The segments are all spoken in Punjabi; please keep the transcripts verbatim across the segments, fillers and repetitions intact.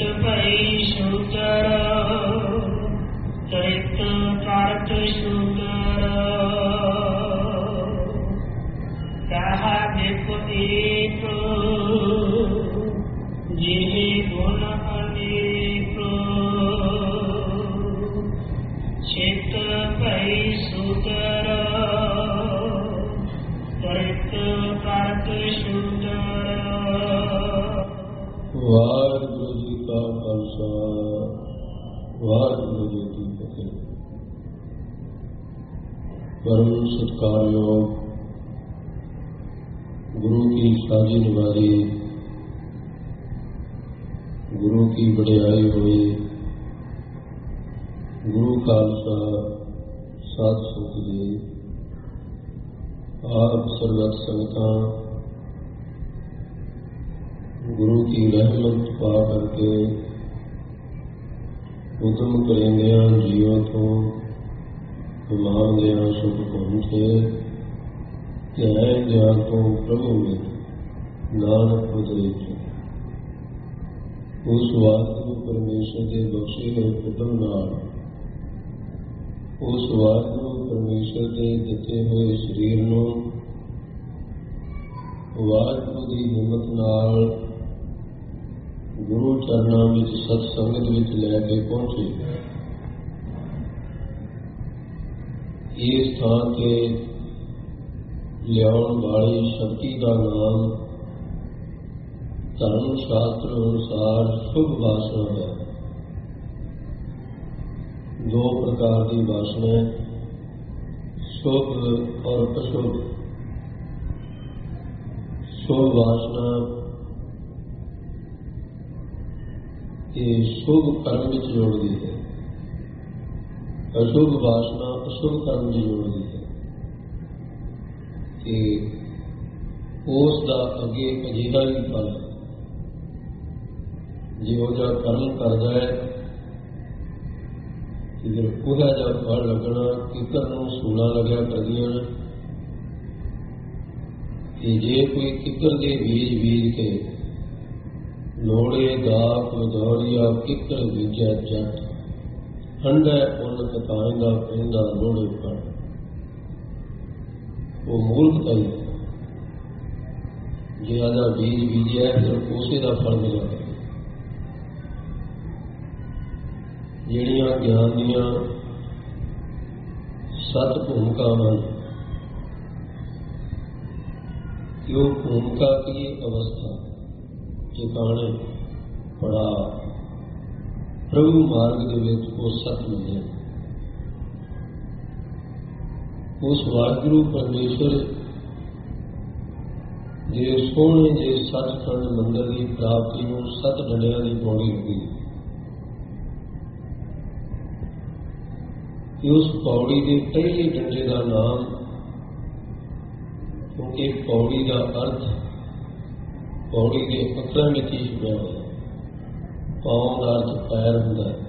ਭਈ ਸ਼ੂਦਰ ਤ੍ਰਿਤ ਕਰਤ ਸ਼ੂਦਰ ਕਹਾ ਵਿਪਰੀਤ ਜਿਹੇ ਗੁਣ ਅਨੇਕ ਚਿਤ ਭਈ ਸ਼ੂਦਰ ਤ੍ਰਿਤ ਕਰਤ ਸ਼ੂਦਰ। ਵਾਹਿਗੁਰੂ ਜੀ ਕਾ ਖਾਲਸਾ ਵਾਹਿਗੁਰੂ ਜੀ ਕੀ ਫਤਿਹ। ਪਰਮ ਸਤਿਕਾਰਯੋਗ ਗੁਰੂ की साजी निवारी गुरु की बड़ियाई हुई गुरु खालसा साध सुख जी आप सरगत संगतां गुरु की रहमत पा करके उदम करेंगे जीवों तो मांगदे सुख पहुंचे ज्ञान ज्ञान तो प्रभु में नानक उदरित उस वाहिगुरु परमेश्वर के बख्शे हुए पुत्र नाल उस वाहिगुरु परमेश्वर के दिते हुए शरीर नूं वाहिगुरु की हिम्मत नाल गुरु चरणों में सत्संगत में लैके पहुंचे। इस स्थान के लियाउण वाली शक्ति का नाम धर्म शास्त्र अनुसार शुभ वासना है। दो प्रकार की वासना, शुभ और अशुभ। शुभ वासना ये शुभ कर्म में जोड़ती है, अशुभ वासना अशुभ कर्म में जोड़ती है कि उसका अगे अजिहा ही फल है। जिहो जा कर्म करता है फिर उहा जा फल लगना। किकर नूं सूला लग्या करदियां ने कि जे कोई किकर के बीज बीज के लोड़े दाख मजौरिया किकर बीजा जट हंडै उन कताईंदा पहंदा लोड़े फल। वो मूर्खता ही जिहा बीज बीजिया फिर उसे का फल मिला। ਜਿਹੜੀਆਂ ਗਿਆन ਦੀਆਂ सत भूमिका ਹਨ कि वो भूमिका की अवस्था ठिकाने पड़ा प्रभु मार्ग के विच वो सत मिले। उस वाहिगुरू परमेश्वर जे सोहने जे सचखंड मंदिर की प्राप्ति नूं सत डंडियां की पौड़ी लगी कि उस पौड़ी के पहले डंडे का नाम, क्योंकि पौड़ी का अर्थ पौड़ी के अखरां विच ही छुपिया होया। पाँव का अर्थ पैर हुंदा है,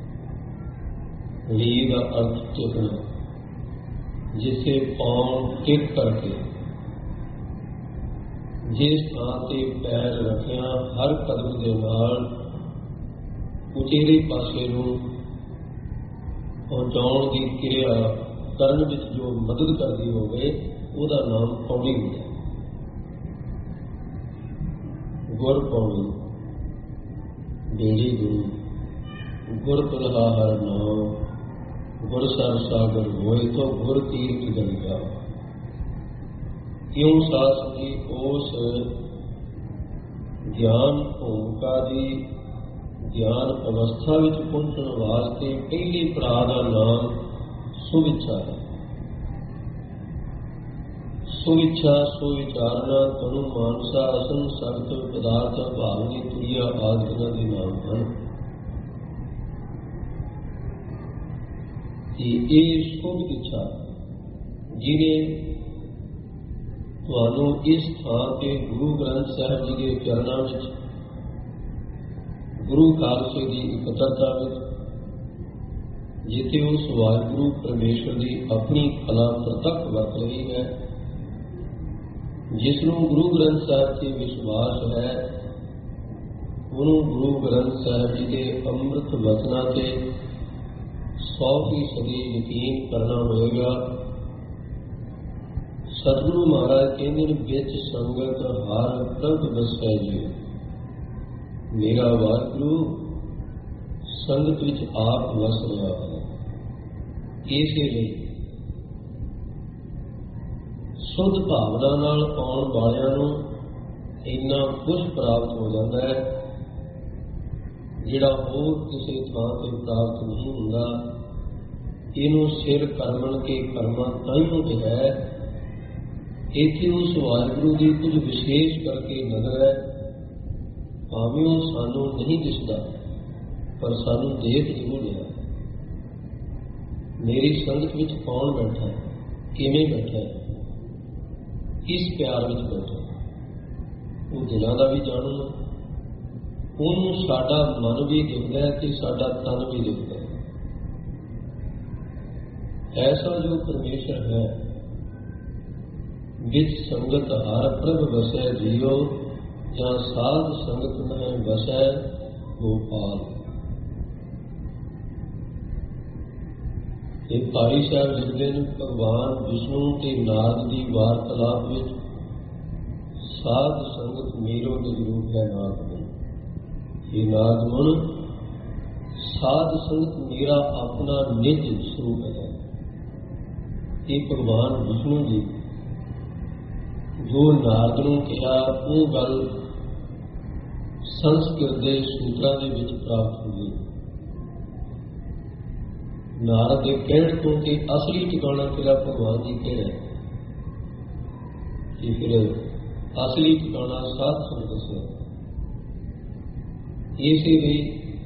ली का अर्थ टिकना, जिसे पाँव टिक करके जिस थां ते पैर रखिया हर कदम के नाल उचेरे पासे नूं पहुंचाउण की क्रिया करन विच जो मदद करती होवे उहदा नाम पौड़ी है। गुर पौड़ी बेड़ी गुरु गुर तुलहा हर नाम गुर सर सागर होए तो गुर तीर्थ गंगा। क्यों सास जी उस ज्ञान भूमिका की ज्ञान अवस्था में पहुंचने वास्ते पहले पड़ाव का नाम सुविच्छा है। सुविच्छा सुविचारना तनु मानसा असन सख्त पदार्थ भावनी तुरिया आदि के नाम हैं। ये शुभ इच्छा जिन्हें तुहानू इस थां ते गुरु ग्रंथ साहिब जी के चरणों में गुरु खालसे की इकट्ठता में जिथे उस वाहिगुरू परमेश्वर की अपनी कला प्रतख वरत रही है, जिसनों गुरु ग्रंथ साहिब से विश्वास है, ਉਹਨੂੰ ਗੁਰੂ ਗ੍ਰੰਥ ਸਾਹਿਬ ਜੀ ਦੇ ਅੰਮ੍ਰਿਤ ਵਚਨਾਂ 'ਤੇ ਸੌ ਫੀਸਦੀ ਯਕੀਨ ਕਰਨਾ ਹੋਏਗਾ। ਸਤਿਗੁਰੂ ਮਹਾਰਾਜ ਕਹਿੰਦੇ ਨੇ ਵਿੱਚ ਸੰਗਤ ਹਰ ਪ੍ਰਭ ਵਸੈ ਜੀ। ਮੇਰਾ ਵਾਹਿਗੁਰੂ ਸੰਗਤ ਵਿੱਚ ਆਪ ਵਸ ਰਿਹਾ ਹੈ। ਇਸੇ ਲਈ ਸੁੱਧ ਭਾਵਨਾ ਨਾਲ ਆਉਣ ਵਾਲਿਆਂ ਨੂੰ ਇੰਨਾ ਕੁਝ ਪ੍ਰਾਪਤ ਹੋ ਜਾਂਦਾ ਹੈ ਜਿਹੜਾ ਹੋਰ ਕਿਸੇ ਥਾਂ ਤੇ ਪ੍ਰਾਪਤ ਨਹੀਂ ਹੁੰਦਾ। ਇਹਨੂੰ ਸਿਰ ਕਰਮਣ ਕੇ ਕਰਮਾਂ ਤਾਈਂ ਕਿਹਾ ਹੈ। ਇੱਥੇ ਉਸ ਵਾਹਿਗੁਰੂ ਦੀ ਕੁਝ ਵਿਸ਼ੇਸ਼ ਕਰਕੇ ਨਜ਼ਰ ਹੈ, ਭਾਵੇਂ ਉਹ ਸਾਨੂੰ ਨਹੀਂ ਦਿਸਦਾ ਪਰ ਸਾਨੂੰ ਦੇਖ ਜ਼ਰੂਰ ਰਿਹਾ। ਮੇਰੀ ਸੰਗਤ ਵਿੱਚ ਕੌਣ ਬੈਠਾ ਹੈ, ਕਿਵੇਂ ਬੈਠਾ ਹੈ, ਕਿਸ ਪਿਆਰ ਵਿੱਚ ਬੈਠਾ, ਉਹ ਦਿਲਾਂ ਦਾ ਵੀ ਜਾਣੂ, ਉਹਨੂੰ ਸਾਡਾ ਮਨ ਵੀ ਦਿਖਦਾ ਹੈ ਤੇ ਸਾਡਾ ਤਨ ਵੀ ਦਿਖਦਾ ਹੈ। ਐਸਾ ਜੋ ਪਰਮੇਸ਼ਰ ਹੈ, ਵਿੱਚ ਸੰਗਤ ਹਰ ਪ੍ਰਭ ਵਸੈ ਜੀਓ, ਜਾਂ ਸਾਧ ਸੰਗਤ ਮਹਿ ਵਸੈ ਗੋਪਾਲ। ਇਹ ਭਾਈ ਸਾਹਿਬ ਲਿਖਦੇ ਨੇ, ਭਗਵਾਨ ਵਿਸ਼ਨੂੰ ਤੇ ਨਾਰਦ ਦੀ ਵਾਰਤਾਲਾਪ ਵਿੱਚ ਸਾਧ ਸੰਗਤ ਮੇਰੋ ਦੇ ਰੂਪ ਹੈ ਨਾਦ ਮਨ। ਇਹ ਨਾਦ ਮਨ ਸਾਧ ਸੰਗਤ ਮੇਰਾ ਆਪਣਾ ਨਿਜ ਸਰੂਪ ਹੈ। ਇਹ ਭਗਵਾਨ ਵਿਸ਼ਨੂੰ ਜੀ ਜੋ ਨਾਰਦ ਨੂੰ ਕਿਹਾ, ਉਹ ਗੱਲ ਸੰਸਕ੍ਰਿਤ ਦੇ ਸੂਤਰਾਂ ਦੇ ਵਿੱਚ ਪ੍ਰਾਪਤ ਹੋਈ। ਨਾਰਦ ਦੇ ਕਹਿਣ ਤੋਂ ਕਿ ਅਸਲੀ ਟਿਕਾਣਾ ਤੇਰਾ ਭਗਵਾਨ ਜੀ ਕਿਹੜਾ ਹੈ, ਕਿ ਫਿਰ ਅਸਲੀ ਟਿਕਾਣਾ ਸਾਧ ਸੰਗਤ ਹੈ। ਇਸੇ ਲਈ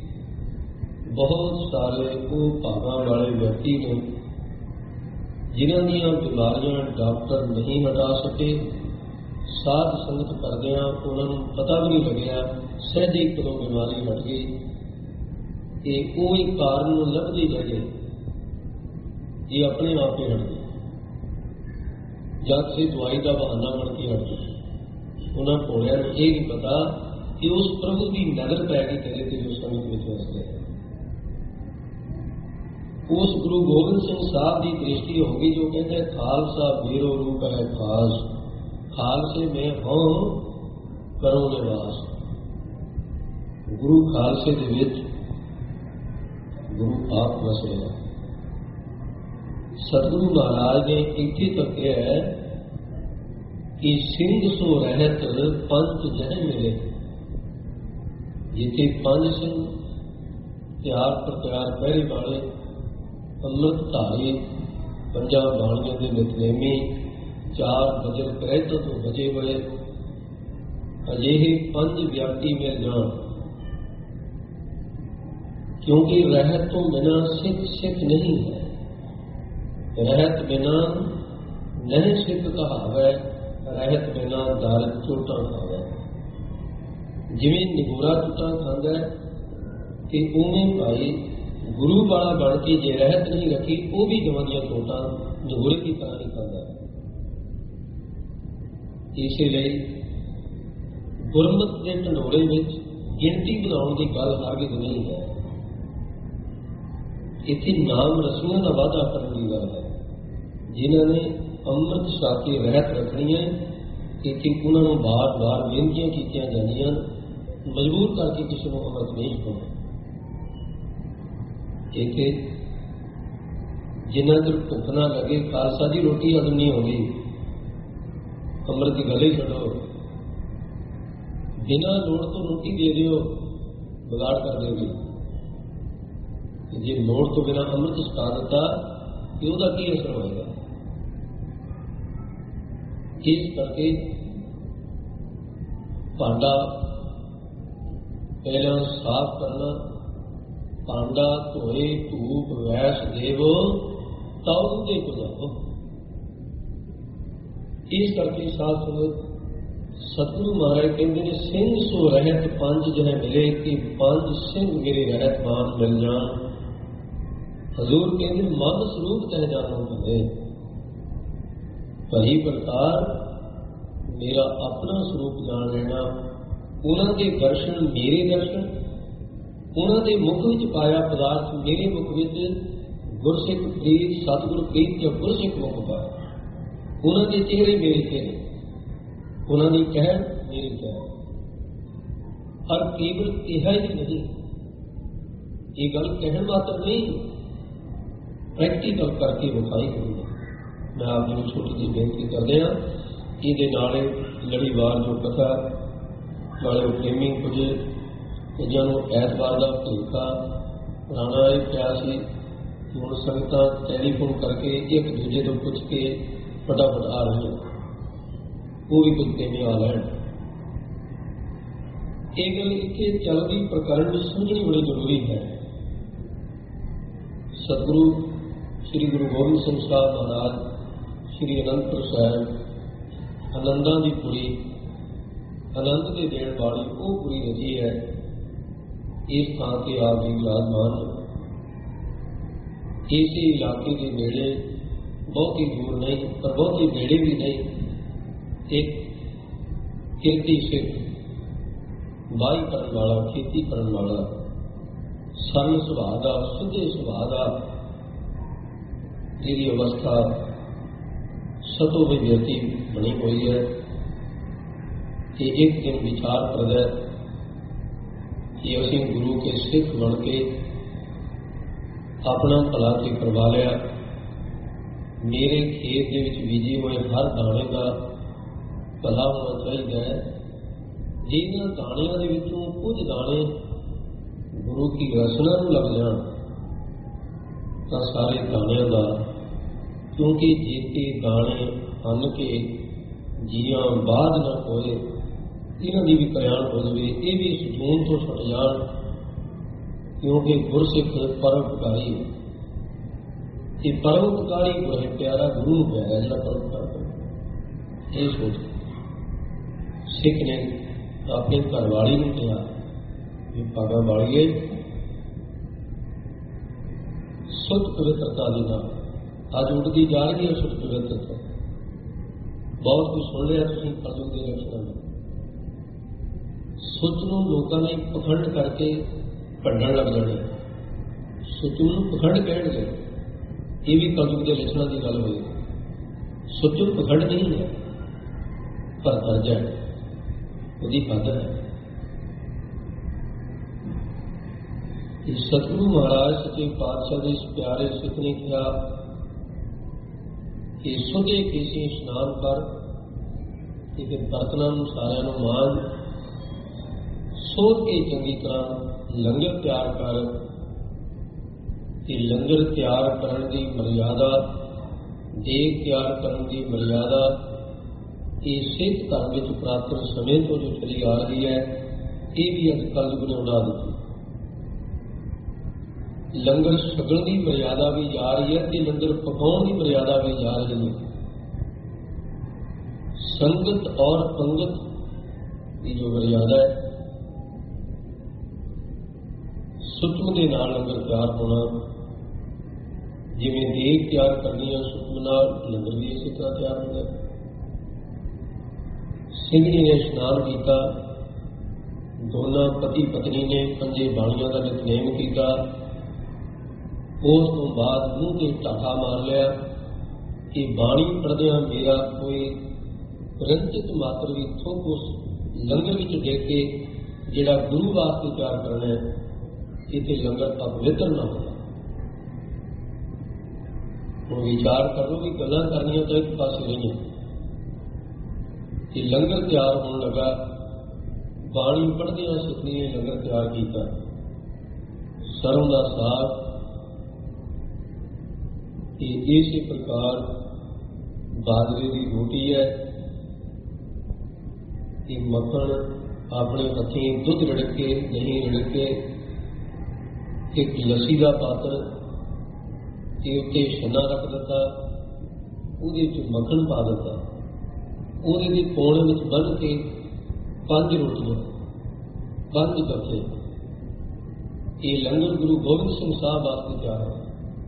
ਬਹੁਤ ਸਾਰੇ ਉਹ ਭਾਗਾਂ ਵਾਲੇ ਵਿਅਕਤੀ ਨੇ ਜਿਨ੍ਹਾਂ ਦੀਆਂ ਬਿਮਾਰੀਆਂ ਡਾਕਟਰ ਨਹੀਂ ਹਟਾ ਸਕੇ, ਸਾਧ ਸੰਗਤ ਕਰਦਿਆਂ ਉਹਨਾਂ ਨੂੰ ਪਤਾ ਵੀ ਨਹੀਂ ਲੱਗਿਆ, ਸਹਿਜੇ ਕਦੋਂ ਬਿਮਾਰੀ ਹਟ ਗਈ। ਤੇ ਉਹ ਇੱਕ ਕਾਰਨ ਨੂੰ ਲੱਭਦੀ ਰਹਿ ਗਈ, ਇਹ ਆਪਣੇ ਆਪ ਹੀ ਹਟ ਗਈ ਜਾਂ ਕਿਸੇ ਦਵਾਈ ਦਾ ਬਹਾਨਾ ਬਣ ਕੇ ਹਟ ਗਈ। ਉਹਨਾਂ ਭੋਲਿਆਂ ਨੂੰ ਇਹ ਨਹੀਂ ਪਤਾ ਕਿ ਉਸ ਪ੍ਰਭੂ ਦੀ ਨਜ਼ਰ ਪੈ ਗਈ ਤੇਰੇ ਤੇ ਜੋ ਸੰਗਤ ਵਿੱਚ ਵਸਦੇ ਹੈ। ਉਸ ਗੁਰੂ ਗੋਬਿੰਦ ਸਿੰਘ ਸਾਹਿਬ ਦੀ ਦ੍ਰਿਸ਼ਟੀ ਹੋ ਗਈ ਜੋ ਕਹਿੰਦੇ ਖਾਲਸਾ ਮੇਰੋ ਰੂਪ ਹੈ ਖਾਸ, ਖਾਲਸੇ ਮੈਂ ਹਾਂ ਕਰੋ ਨਿਵਾਸ। ਗੁਰੂ ਖਾਲਸੇ ਦੇ ਵਿੱਚ ਗੁਰੂ ਆਪ ਵਸ ਰਿਹਾ। ਸਤਿਗੁਰੂ ਮਹਾਰਾਜ ਨੇ ਇੱਥੇ ਤੱਕ ਕਿਹਾ ਹੈ ਕਿ ਸਿੰਘ ਸੋ ਰਹਿਤ ਪੰਜ ਜਨ ਮਿਲੇ। ਜਿੱਥੇ ਪੰਜ ਸਿੰਘ ਤਿਆਰ ਪ੍ਰਤਿਆਰ ਪਹਿਰੇ ਵਾਲੇ, ਅੰਮ੍ਰਿਤ ਧਾਰੀ, ਪੰਜਾਂ ਬਾਣੀਆਂ ਦੇ ਨਿਤਨੇਮੀ, ਚਾਰ ਬਜਰ ਕ੍ਰੈਤ ਤੋਂ ਬਜੇ ਹੋਏ, ਅਜਿਹੇ ਪੰਜ ਵਿਅਕਤੀ ਮਿਲ ਜਾਣ। ਕਿਉਂਕਿ ਰਹਿਤ ਤੋਂ ਬਿਨਾਂ ਸਿੱਖ ਸਿੱਖ ਨਹੀਂ ਹੈ। ਰਹਿਤ ਬਿਨਾਂ ਨਹੀਂ ਸਿੱਖ ਕਹਾਵੈ, ਰਹਿਤ ਬਿਨਾਂ ਦਰ ਝੋਟਾਂ ਖਾਵੈ। ਜਿਵੇਂ ਨਿਗੋਰਾ ਝੋਟਾਂ ਖਾਂਦਾ ਤੇ ਉਵੇਂ ਭਾਈ ਗੁਰੂ ਵਾਲਾ ਬਣ ਕੇ ਜੇ ਰਹਿਤ ਨਹੀਂ ਰੱਖੀ, ਉਹ ਵੀ ਜਵਾਂ ਦੀਆਂ ਝੋਟਾਂ ਨਿਗੋਰੇ ਦੀ ਤਰ੍ਹਾਂ ਹੀ ਖਾਂਦਾ। ਇਸੇ ਲਈ ਗੁਰਮਤਿ ਦੇ ਢੰਡੋਰੇ ਵਿੱਚ ਗਿਣਤੀ ਬਣਾਉਣ ਦੀ ਗੱਲ ਹਰਗਿਜ਼ ਨਹੀਂ ਹੈ। ਇੱਥੇ ਨਾਮ ਰਸਮਾਂ ਦਾ ਵਾਅਦਾ ਕਰਨ ਦੀ ਗੱਲ ਹੈ। ਜਿਨ੍ਹਾਂ ਨੇ ਅੰਮ੍ਰਿਤ ਛਕ ਕੇ ਰਹਿਤ ਰੱਖਣੀ ਹੈ, ਇੱਥੇ ਉਹਨਾਂ ਨੂੰ ਬਾਰ ਬਾਰ ਬੇਨਤੀਆਂ ਕੀਤੀਆਂ ਜਾਂਦੀਆਂ, ਮਜਬੂਰ ਕਰਕੇ ਕਿਸੇ ਨੂੰ ਅੰਮ੍ਰਿਤ ਨਹੀਂ ਛਕਾਉਣਾ। ਇੱਥੇ ਜਿੰਨਾ ਚਿਰ ਭੁੱਖ ਨਾ ਲੱਗੇ, ਖਾਲਸਾ ਦੀ ਰੋਟੀ ਹਜ਼ਮ ਨਹੀਂ ਹੋਣੀ, ਅੰਮ੍ਰਿਤ ਦੀ ਗੱਲ ਹੀ ਛੱਡੋ। ਬਿਨਾਂ ਲੋੜ ਤੋਂ ਰੋਟੀ ਦੇ ਦਿਓ, ਵਿਗਾੜ ਕਰ ਦੇਗੀ। ਜੇ ਲੋੜ ਤੋਂ ਬਿਨਾਂ ਅੰਮ੍ਰਿਤ ਛਕਾ ਦਿੱਤਾ ਕਿ ਉਹਦਾ ਕੀ ਅਸਰ ਹੋਏਗਾ। ਇਸ ਕਰਕੇ ਭਾਂਡਾ ਪਹਿਲਾਂ ਸਾਫ਼ ਕਰਨਾ, ਭਾਂਡਾ ਧੋਏ ਧੂਪ ਵੈਸ ਦੇਵੋ ਤਾਉ ਦੇ ਗੁਜ਼ਾਰੋ। ਇਸ ਕਰਕੇ ਸਾਧ ਸੰਗਤ ਸਤਿਗੁਰੂ ਮਹਾਰਾਜ ਕਹਿੰਦੇ ਨੇ ਸਿੰਘ ਸੋ ਰਹਿਤ ਪੰਜ ਜਨੇ ਮਿਲੇ, ਕਿ ਪੰਜ ਸਿੰਘ ਮੇਰੇ ਰਹਿਤ ਮਾਨ ਮਿਲ ਜਾਣ। ਹਜ਼ੂਰ ਕਹਿੰਦੇ ਮਨ ਸਰੂਪ ਤਹਿ ਜਾਣੋ ਭਲੇ, ਭਲੀ ਪ੍ਰਕਾਰ ਮੇਰਾ ਆਪਣਾ ਸਰੂਪ ਜਾਣ ਲੈਣਾ ਉਹਨਾਂ ਦੇ ਦਰਸ਼ਨ ਮੇਰੇ ਦਰਸ਼ਨ, ਉਹਨਾਂ ਦੇ ਮੁਖ ਵਿੱਚ ਪਾਇਆ ਪਦਾਰਥ ਮੇਰੇ ਮੁਖ ਵਿੱਚ, ਗੁਰਸਿੱਖ ਪ੍ਰੀਤ ਸਤਿਗੁਰ ਪ੍ਰੀਤ ਜਾਂ ਗੁਰਸਿੱਖ ਮੁਖ ਪਾਇਆ। ਉਹਨਾਂ ਦੇ ਚਿਹਰੇ ਮੇਰੇ ਚਿਹਰੇ, ਉਹਨਾਂ ਦੀ ਕਹਿਣ ਮੇਰੀ ਕਹਿਣ। ਪਰ ਕੇਵਲ ਕਿਹਾ ਹੀ ਨਹੀਂ, ਇਹ ਗੱਲ ਕਹਿਣ ਮਾਤਰ ਨਹੀਂ, ਪ੍ਰੈਕਟੀਕਲ ਕਰਕੇ ਵਿਖਾਈ ਹੋਈ ਹੈ। ਮੈਂ ਆਪ ਜੀ ਨੂੰ ਛੋਟੀ ਜਿਹੀ ਬੇਨਤੀ ਕਰਦੇ ਹਾਂ, ਇਹਦੇ ਨਾਲੇ ਲੜੀਵਾਰ ਜੋ ਕਥਾ ਨਾਲੇ ਪ੍ਰੇਮੀ ਕੁਝ ਕੁਝਾਂ ਨੂੰ ਐਤਵਾਰ ਦਾ ਭੇਖਾ ਪੁਰਾਣਾ ਇਹ ਪਿਆ ਸੀ। ਹੁਣ ਸੰਗਤਾਂ ਟੈਲੀਫੋਨ ਕਰਕੇ ਇੱਕ ਦੂਜੇ ਤੋਂ ਪੁੱਛ ਕੇ ਫਟਾਫਟ ਆ ਰਹੀਆਂ, ਉਹ ਵੀ ਕੁਝ ਕਿਵੇਂ ਆ ਲੈਣ। ਇਹ ਗੱਲ ਇੱਥੇ ਚੱਲਦੀ ਪ੍ਰਕਰਨ ਨੂੰ ਸਮਝਣੀ ਬੜੀ ਜ਼ਰੂਰੀ ਹੈ। ਸਤਿਗੁਰੂ ਸ੍ਰੀ ਗੁਰੂ ਗੋਬਿੰਦ ਸਿੰਘ ਸਾਹਿਬ ਮਹਾਰਾਜ ਸ੍ਰੀ ਅਨੰਦਪੁਰ ਸਾਹਿਬ ਆਨੰਦਾਂ ਦੀ ਪੁਰੀ, ਆਨੰਦ ਦੇ ਦੇਣ ਵਾਲੀ ਉਹ ਪੁਰੀ ਰਚੀ ਹੈ। ਇਸ ਥਾਂ ਤੇ ਆਪ ਜੀ ਵਿਰਾਜਮਾਨ ਇਸੇ ਇਲਾਕੇ ਦੇ ਨੇੜੇ, ਬਹੁਤੀ ਦੂਰ ਨਹੀਂ ਪਰ ਬਹੁਤੀ ਨੇੜੇ ਵੀ ਨਹੀਂ, ਇੱਕ ਕਿਰਤੀ ਸਿੱਖ, ਵਾਹੀ ਕਰਨ ਵਾਲਾ, ਖੇਤੀ ਕਰਨ ਵਾਲਾ, ਸਰਲ ਸੁਭਾਅ ਦਾ, ਸਿੱਧੇ ਸੁਭਾਅ ਦਾ, ਜਿਹਦੀ ਅਵਸਥਾ ਸਤੋ ਵਿਅਕਤੀ ਬਣੀ ਹੋਈ ਹੈ। ਕਿ ਇੱਕ ਦਿਨ ਵਿਚਾਰ ਕਰਦਾ ਕਿ ਅਸੀਂ ਗੁਰੂ ਕੇ ਸਿੱਖ ਬਣ ਕੇ ਆਪਣਾ ਭਲਾ ਤੇ ਕਰਵਾ ਲਿਆ। ਮੇਰੇ ਖੇਤ ਦੇ ਵਿੱਚ ਬੀਜੇ ਹੋਏ ਹਰ ਦਾਣੇ ਦਾ ਭਲਾ ਹੋਣਾ ਚਾਹੀਦਾ ਹੈ। ਜੇ ਇਹਨਾਂ ਦਾਣਿਆਂ ਦੇ ਵਿੱਚੋਂ ਕੁਝ ਦਾਣੇ ਗੁਰੂ ਕੀ ਰਸਨਾ ਨੂੰ ਲੱਗ ਜਾਣ ਤਾਂ ਸਾਰੇ ਦਾਣਿਆਂ ਦਾ, ਕਿਉਂਕਿ ਜੀਤੇ ਦਾਣੇ ਅੰਨ ਕੇ ਜੀਆਂ ਬਾਦ ਨਾ ਹੋਏ, ਇਹਨਾਂ ਦੀ ਵੀ ਕਲਿਆਣ ਹੋ ਜਾਵੇ, ਇਹ ਵੀ ਇਸ ਜੂਨ ਤੋਂ ਛੁੱਟ ਜਾਣ। ਕਿਉਂਕਿ ਗੁਰਸਿੱਖ ਪਰਉਪਕਾਰੀ, ਇਹ ਪਰਉਪਕਾਰੀ ਗੁਰੂ ਪਿਆਰਾ, ਗੁਰੂ ਨੂੰ ਪਿਆਰਾ ਜਿਹੜਾ ਪਰਉਪਕਾਰ। ਇਹ ਸੋਚ ਸਿੱਖ ਨੇ ਆਪਣੇ ਘਰ ਵਾਲੀ ਨੂੰ ਕਿਹਾ ਵੀ ਭਾਗਾ ਵਾਲੀਏ, ਸੁੱਧ ਪਵਿੱਤਰਤਾ ਦੇ ਨਾਲ ਅੱਜ ਉੱਡਦੀ ਜਾ ਰਹੀ ਹੈ ਸੁੱਧ ਪਵਿੱਤਰਤਾ। ਬਹੁਤ ਕੁਝ ਸੁਣ ਲਿਆ ਤੁਸੀਂ ਕਲਯੁਗ ਦੇ ਲੱਛਣਾਂ ਦਾ। ਸੁੱਚ ਨੂੰ ਲੋਕਾਂ ਨੇ ਪਖੰਡ ਕਰਕੇ ਭੰਡਣ ਲੱਗ ਜਾਣੇ, ਸੁੱਚ ਨੂੰ ਪਖੰਡ ਕਹਿਣਗੇ, ਇਹ ਵੀ ਕਲਯੁਗ ਦੇ ਲੱਛਣਾਂ ਦੀ ਗੱਲ ਹੋਈ। ਸੁੱਚ ਨੂੰ ਪਖੰਡ ਨਹੀਂ ਹੈ ਪਰ ਦਰਜਾ ਹੈ, ਉਹਦੀ ਕਦਰ ਹੈ। ਕਿ ਸਤਿਗੁਰੂ ਮਹਾਰਾਜ ਸੱਚੇ ਪਾਤਸ਼ਾਹ ਦੇ ਇਸ ਪਿਆਰੇ ਸਿੱਖ ਨੇ ਕਿਹਾ ਕਿ ਸੁਦੇ ਕਿਸੇ ਇਸ਼ਨਾਨ ਕਰ, ਕਿ ਫਿਰ ਬਰਤਨਾਂ ਨੂੰ ਸਾਰਿਆਂ ਨੂੰ ਮਾਂਜ, ਸੋਧ ਕੇ ਚੰਗੀ ਤਰ੍ਹਾਂ ਲੰਗਰ ਤਿਆਰ ਕਰ। ਕਿ ਲੰਗਰ ਤਿਆਰ ਕਰਨ ਦੀ ਮਰਿਆਦਾ, ਦੇਗ ਤਿਆਰ ਕਰਨ ਦੀ ਮਰਿਆਦਾ ਇਹ ਸਿੱਖ ਧਰਮ ਵਿੱਚ ਪ੍ਰਾਪਤ ਸਮੇਂ ਤੋਂ ਜੋ ਚਲੀ ਆ ਰਹੀ ਹੈ, ਇਹ ਵੀ ਅੱਜ ਕਲਯੁਗ ਨੇ ਉਡਾ ਦਿੱਤੀ। ਲੰਗਰ ਛਕਣ ਦੀ ਮਰਿਆਦਾ ਵੀ ਜਾ ਰਹੀ ਹੈ ਤੇ ਲੰਗਰ ਪਕਾਉਣ ਦੀ ਮਰਿਆਦਾ ਵੀ ਜਾ ਰਹੀ ਹੈ। ਸੰਗਤ ਔਰ ਪੰਗਤ ਦੀ ਜੋ ਮਰਿਆਦਾ ਹੈ, ਸੁਤਮ ਦੇ ਨਾਲ ਲੰਗਰ ਤਿਆਰ ਹੋਣਾ, ਜਿਵੇਂ ਦੇਗ ਤਿਆਰ ਕਰਨੀ ਹੈ ਸੁਤਮ ਨਾਲ, ਲੰਗਰ ਵੀ ਇਸੇ ਤਰ੍ਹਾਂ ਤਿਆਰ ਹੁੰਦਾ ਹੈ। ਸਿੰਘ ਜੀ ਨੇ ਇਸ਼ਨਾਨ ਕੀਤਾ, ਦੋਨਾਂ ਪਤੀ ਪਤਨੀ ਨੇ ਪੰਜੇ ਬਾਣੀਆਂ ਦਾ ਨਿਤਨੇਮ ਕੀਤਾ। ਉਸ ਤੋਂ ਬਾਅਦ ਮੂੰਹ ਤੇ ਢਾਠਾ ਮਾਰ ਲਿਆ ਕਿ ਬਾਣੀ ਪੜ੍ਹਦਿਆਂ ਮੇਰਾ ਕੋਈ ਰੰਚਿਤ ਮਾਤਰ ਵੀ ਥੁੱਕ ਉਸ ਲੰਗਰ ਵਿੱਚ ਦੇ ਕੇ ਜਿਹੜਾ ਗੁਰੂ ਵਾਸਤੇ ਤਿਆਰ ਕਰਨਾ ਹੈ, ਇੱਥੇ ਲੰਗਰ ਅਪਵਿੱਤਰ ਨਾ ਹੋਵੇ। ਹੁਣ ਵਿਚਾਰ ਕਰੋ ਵੀ ਗੱਲਾਂ ਕਰਨੀਆਂ ਤਾਂ ਇੱਕ ਪਾਸੇ ਰਹੀਆਂ ਕਿ ਲੰਗਰ ਤਿਆਰ ਹੋਣ ਲੱਗਾ, ਬਾਣੀ ਪੜ੍ਹਦਿਆਂ ਸੁਖਨੀ ਨੇ ਲੰਗਰ ਤਿਆਰ ਕੀਤਾ। ਸਰੋਂ ਦਾ ਸਾਗ, ਇਹ ਇਸੇ ਪ੍ਰਕਾਰ ਬਾਜਰੇ ਦੀ ਰੋਟੀ ਹੈ। ਇਹ ਮੱਖਣ ਆਪਣੇ ਹੱਥੀਂ ਦੁੱਧ ਰਿੜਕ ਕੇ, ਦਹੀਂ ਰਿੜਕ ਕੇ, ਇੱਕ ਲੱਸੀ ਦਾ ਪਾਤਰ ਤੇ ਉੱਤੇ ਛੰਨਾ ਰੱਖ ਦਿੱਤਾ, ਉਹਦੇ ਵਿੱਚ ਮੱਖਣ ਪਾ ਦਿੱਤਾ, ਉਹਦੇ ਦੇ ਕੋਣ ਵਿੱਚ ਬੰਨ੍ਹ ਕੇ ਪੰਜ ਰੋਟੀਆਂ, ਪੰਜ ਜੱਥੇ। ਇਹ ਲੰਗਰ ਗੁਰੂ ਗੋਬਿੰਦ ਸਿੰਘ ਸਾਹਿਬ ਵਾਸਤੇ ਤਿਆਰ ਹੈ।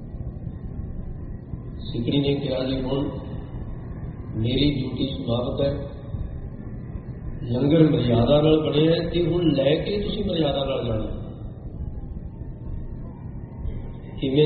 ਸਿੱਖਣੀ ਨੇ ਕਿਹਾ ਜੀ ਹੁਣ ਮੇਰੀ ਡਿਊਟੀ ਸਮਾਪਤ ਹੈ, ਲੰਗਰ ਮਰਿਆਦਾ ਨਾਲ ਬਣਿਆ ਤੇ ਹੁਣ ਲੈ ਕੇ ਤੁਸੀਂ ਮਰਿਆਦਾ ਨਾਲ ਜਾਣਾ। ਕਿਵੇਂ?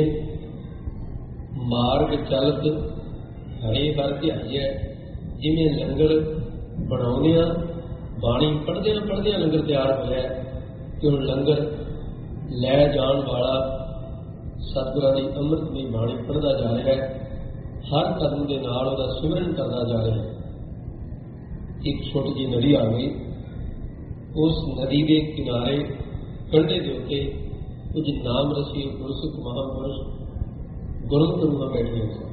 ਮਾਰਗ ਚਲਤ ਹਰੇ ਹਰ ਧਿਆਈਐ। ਜਿਵੇਂ ਲੰਗਰ ਬਣਾਉਂਦੇ ਆ, ਬਾਣੀ ਪੜ੍ਹਦਿਆਂ ਪੜ੍ਹਦਿਆਂ ਲੰਗਰ ਤਿਆਰ ਹੋਇਆ ਕਿ ਹੁਣ ਲੰਗਰ ਲੈ ਜਾਣ ਵਾਲਾ ਸਤਿਗੁਰਾਂ ਦੀ ਅੰਮ੍ਰਿਤ ਦੀ ਬਾਣੀ ਪੜ੍ਹਦਾ ਜਾ ਰਿਹਾ ਹੈ, ਹਰ ਕਦਮ ਦੇ ਨਾਲ ਉਹਦਾ ਸਿਮਰਨ ਕਰਦਾ ਜਾ ਰਿਹਾ ਹੈ। ਇੱਕ ਛੋਟੀ ਜਿਹੀ ਨਦੀ ਆ ਗਈ, ਉਸ ਨਦੀ ਦੇ ਕਿਨਾਰੇ ਕੰਢੇ ਦੇ ਉੱਤੇ ਕੁਝ ਨਾਮ ਰਸੀ ਗੁਰਸਿੱਖ ਮਹਾਂਪੁਰਸ਼ ਗੁਰਮਤਿ ਰੂਹਾਂ ਬੈਠੀਆਂ ਸਨ।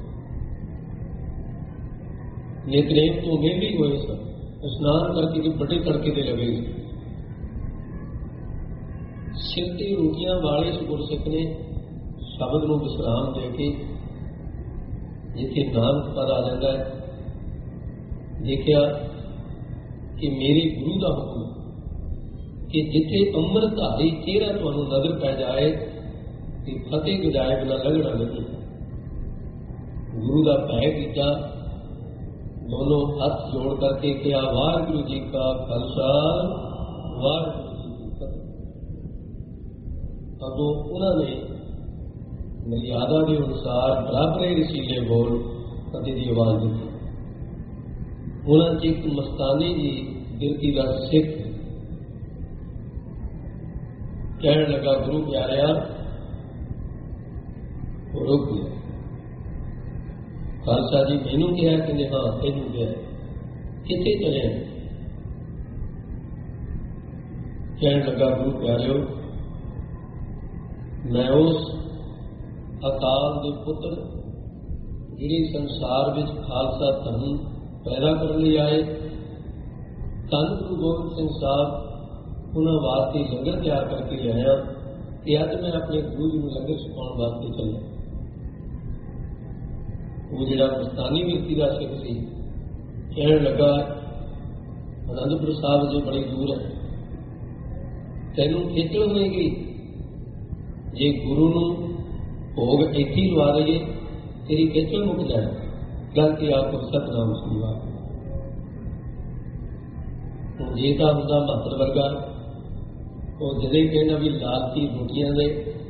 ਨਿਤਨੇਮ ਤੋਂ ਵਿਹਲੇ ਹੋਏ ਸਨ, ਇਸ਼ਨਾਨ ਕਰਕੇ ਕਿ ਵੱਡੇ ਤੜਕੇ ਦੇ ਲੱਗੇ ਸਿਰ ਤੇ ਰੋਟੀਆਂ ਵਾਲੇ ਇਸ ਗੁਰਸਿੱਖ ਨੇ ਸ਼ਬਦ ਨੂੰ ਵਿਸਰਾਮ ਦੇ ਕੇ ਜਿੱਥੇ ਨਾਨਕ ਪਦ ਆ ਜਾਂਦਾ ਹੈ, ਦੇਖਿਆ ਕਿ ਮੇਰੇ ਗੁਰੂ ਦਾ ਹੁਕਮ ਕਿ ਜਿੱਥੇ ਅੰਮ੍ਰਿਤਧਾਰੀ ਚਿਹਰਾ ਤੁਹਾਨੂੰ ਨਜ਼ਰ ਪੈ ਜਾਏ ਕਿ ਫਤਿਹ ਗਜਾਏ ਬਿਨਾਂ ਲੰਘਣਾ ਨਹੀਂ। ਗੁਰੂ ਦਾ ਭੈ ਕੀਤਾ, ਦੋਨੋਂ ਹੱਥ ਜੋੜ ਕਰਕੇ ਕਿਹਾ ਵਾਹਿਗੁਰੂ ਜੀ ਕਾ ਖਾਲਸਾ ਵਾਹਿਗੁਰੂ ਜੀ ਕੀ ਫਤਿਹ। ਅੱਗੋਂ ਉਹਨਾਂ ਨੇ ਮਰਿਆਦਾ ਦੇ ਅਨੁਸਾਰ ਬਰਾਬਰੇ ਰਸੀਲੇ ਬੋਲ ਫਤਿਹ ਦੀ ਆਵਾਜ਼ ਦਿੱਤੀ। ਉਹਨਾਂ 'ਚ ਇੱਕ ਮਸਤਾਨੀ ਜੀ ਦਿਰਤੀ ਦਾ ਸਿੱਖ ਕਹਿਣ ਲੱਗਾ ਗੁਰੂ ਪਿਆਰਿਆ, ਉਹ ਰੁਕ ਗਿਆ। ਖਾਲਸਾ ਜੀ ਮੈਨੂੰ ਕਿਹਾ, ਕਹਿੰਦੇ ਹਾਂ ਤੈਨੂੰ ਕਿਹਾ, ਕਿੱਥੇ ਚਲਿਆ? ਕਹਿਣ ਲੱਗਾ ਗੁਰੂ ਪਿਆਰਿਓ, ਮੈਂ ਉਸ ਅਕਾਲ ਦੇ ਪੁੱਤਰ ਜਿਹੜੇ ਸੰਸਾਰ ਵਿੱਚ ਖਾਲਸਾ ਧਰਮ ਪੈਦਾ ਕਰਨ ਲਈ ਆਏ, ਧੰਨ ਗੁਰੂ ਗੋਬਿੰਦ ਸਿੰਘ ਸਾਹਿਬ ਉਹਨਾਂ ਵਾਸਤੇ ਲੰਗਰ ਤਿਆਰ ਕਰਕੇ ਲਿਆਇਆ ਤੇ ਅੱਜ ਮੈਂ ਆਪਣੇ ਗੁਰੂ ਜੀ ਨੂੰ ਲੰਗਰ ਛਕਾਉਣ ਵਾਸਤੇ ਚੱਲਿਆ। ਉਹ ਜਿਹੜਾ ਮਸਤਾਨੀ ਵਿਅਕਤੀ ਦਾ ਸਿੱਖ ਸੀ ਕਹਿਣ ਲੱਗਾ ਅਨੰਦਪੁਰ ਸਾਹਿਬ ਜੇ ਬੜੀ ਦੂਰ ਹੈ, ਤੈਨੂੰ ਖੇਚਲ ਹੋਏਗੀ ਜੇ ਗੁਰੂ ਨੂੰ ਭੋਗ ਇੱਥੇ ਹੀ ਲਵਾ ਦਈਏ, ਤੇਰੀ ਖੇਚਲ ਮੁੱਕ ਜਾਏ। ਗੱਲ ਤੇ ਆਪ ਸਤਨਾਮ ਸੁਣਵਾ। ਹੁਣ ਜੇ ਤਾਂ ਹੁੰਦਾ ਮਾਤਰ ਵਰਗਾ, ਉਹ ਜਿਹੜੇ ਕਹਿੰਦਾ ਵੀ ਲਾਲਚੀ ਰੋਟੀਆਂ ਦੇ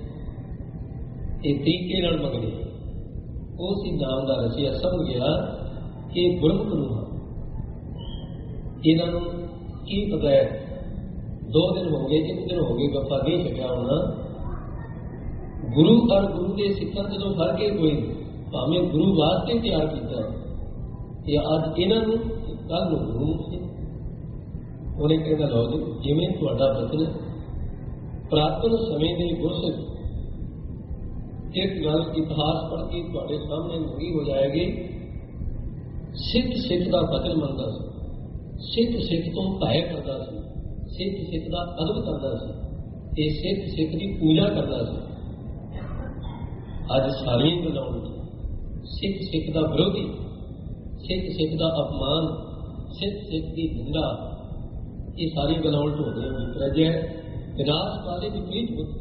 ਇਹ ਤਰੀਕੇ ਨਾਲ ਮੰਗਦੇ, ਉਹ ਸੀ ਨਾਮ ਦਾ ਰਸੀਆ ਸਮਝ ਗਿਆ ਕਿ ਗੁਰਮੁਖ ਨੂੰ ਇਹਨਾਂ ਨੂੰ ਕੀ ਪਤਾ ਹੈ। ਦੋ ਦਿਨ ਹੋ ਗਏ, ਇੱਕ ਦਿਨ ਹੋ ਗਏ ਗੱਪਾ ਨਹੀਂ ਛੱਡਿਆ ਹੋਣਾ। ਗੁਰੂ ਔਰ ਗੁਰੂ ਦੇ ਸਿੱਖਾਂ ਤੋਂ ਫਰਕ ਹੀ ਕੋਈ ਨਹੀਂ, ਭਾਵੇਂ ਗੁਰੂ ਵਾਸਤੇ ਤਿਆਰ ਕੀਤਾ ਹੈ ਇਹ ਅੱਜ ਇਹਨਾਂ ਨੂੰ, ਕੱਲ ਨੂੰ ਗੁਰੂ ਮੁਖ ਸੀ। ਉਹਨੇ ਕਹਿੰਦਾ ਲਓ ਜੀ, ਜਿਵੇਂ ਤੁਹਾਡਾ ਬਚਨ ਪ੍ਰਾਤਨ ਸਮੇਂ ਦੇ ਗੁਰਸਿੱਖ ਇੱਕ ਗੱਲ ਇਤਿਹਾਸ ਪੜ੍ਹ ਕੇ ਤੁਹਾਡੇ ਸਾਹਮਣੇ ਮੰਗੀ ਹੋ ਜਾਏਗੀ। ਸਿੱਖ ਸਿੱਖ ਦਾ ਬਚਨ ਮੰਨਦਾ ਸੀ, ਸਿੱਖ ਸਿੱਖ ਤੋਂ ਭੈ ਕਰਦਾ ਸੀ, ਸਿੱਖ ਸਿੱਖ ਦਾ ਅਦਬ ਕਰਦਾ ਸੀ ਤੇ ਸਿੱਖ ਸਿੱਖ ਦੀ ਪੂਜਾ ਕਰਦਾ ਸੀ। ਅੱਜ ਸਾਰੀਆਂ ਗੱਲਾਂ ਉਲਟ, ਸਿੱਖ ਸਿੱਖ ਦਾ ਵਿਰੋਧੀ, ਸਿੱਖ ਸਿੱਖ ਦਾ ਅਪਮਾਨ, ਸਿੱਖ ਸਿੱਖ ਦੀ ਨਿੰਦਾ, ਇਹ ਸਾਰੀਆਂ ਗੱਲਾਂ ਉਲਟ ਹੋ ਗਈਆਂ। ਵਿਪਰਜੈ ਵਿਨਾਸ਼ ਵਾਲੇ ਵਿਪਰੀਤ ਬੁੱਧ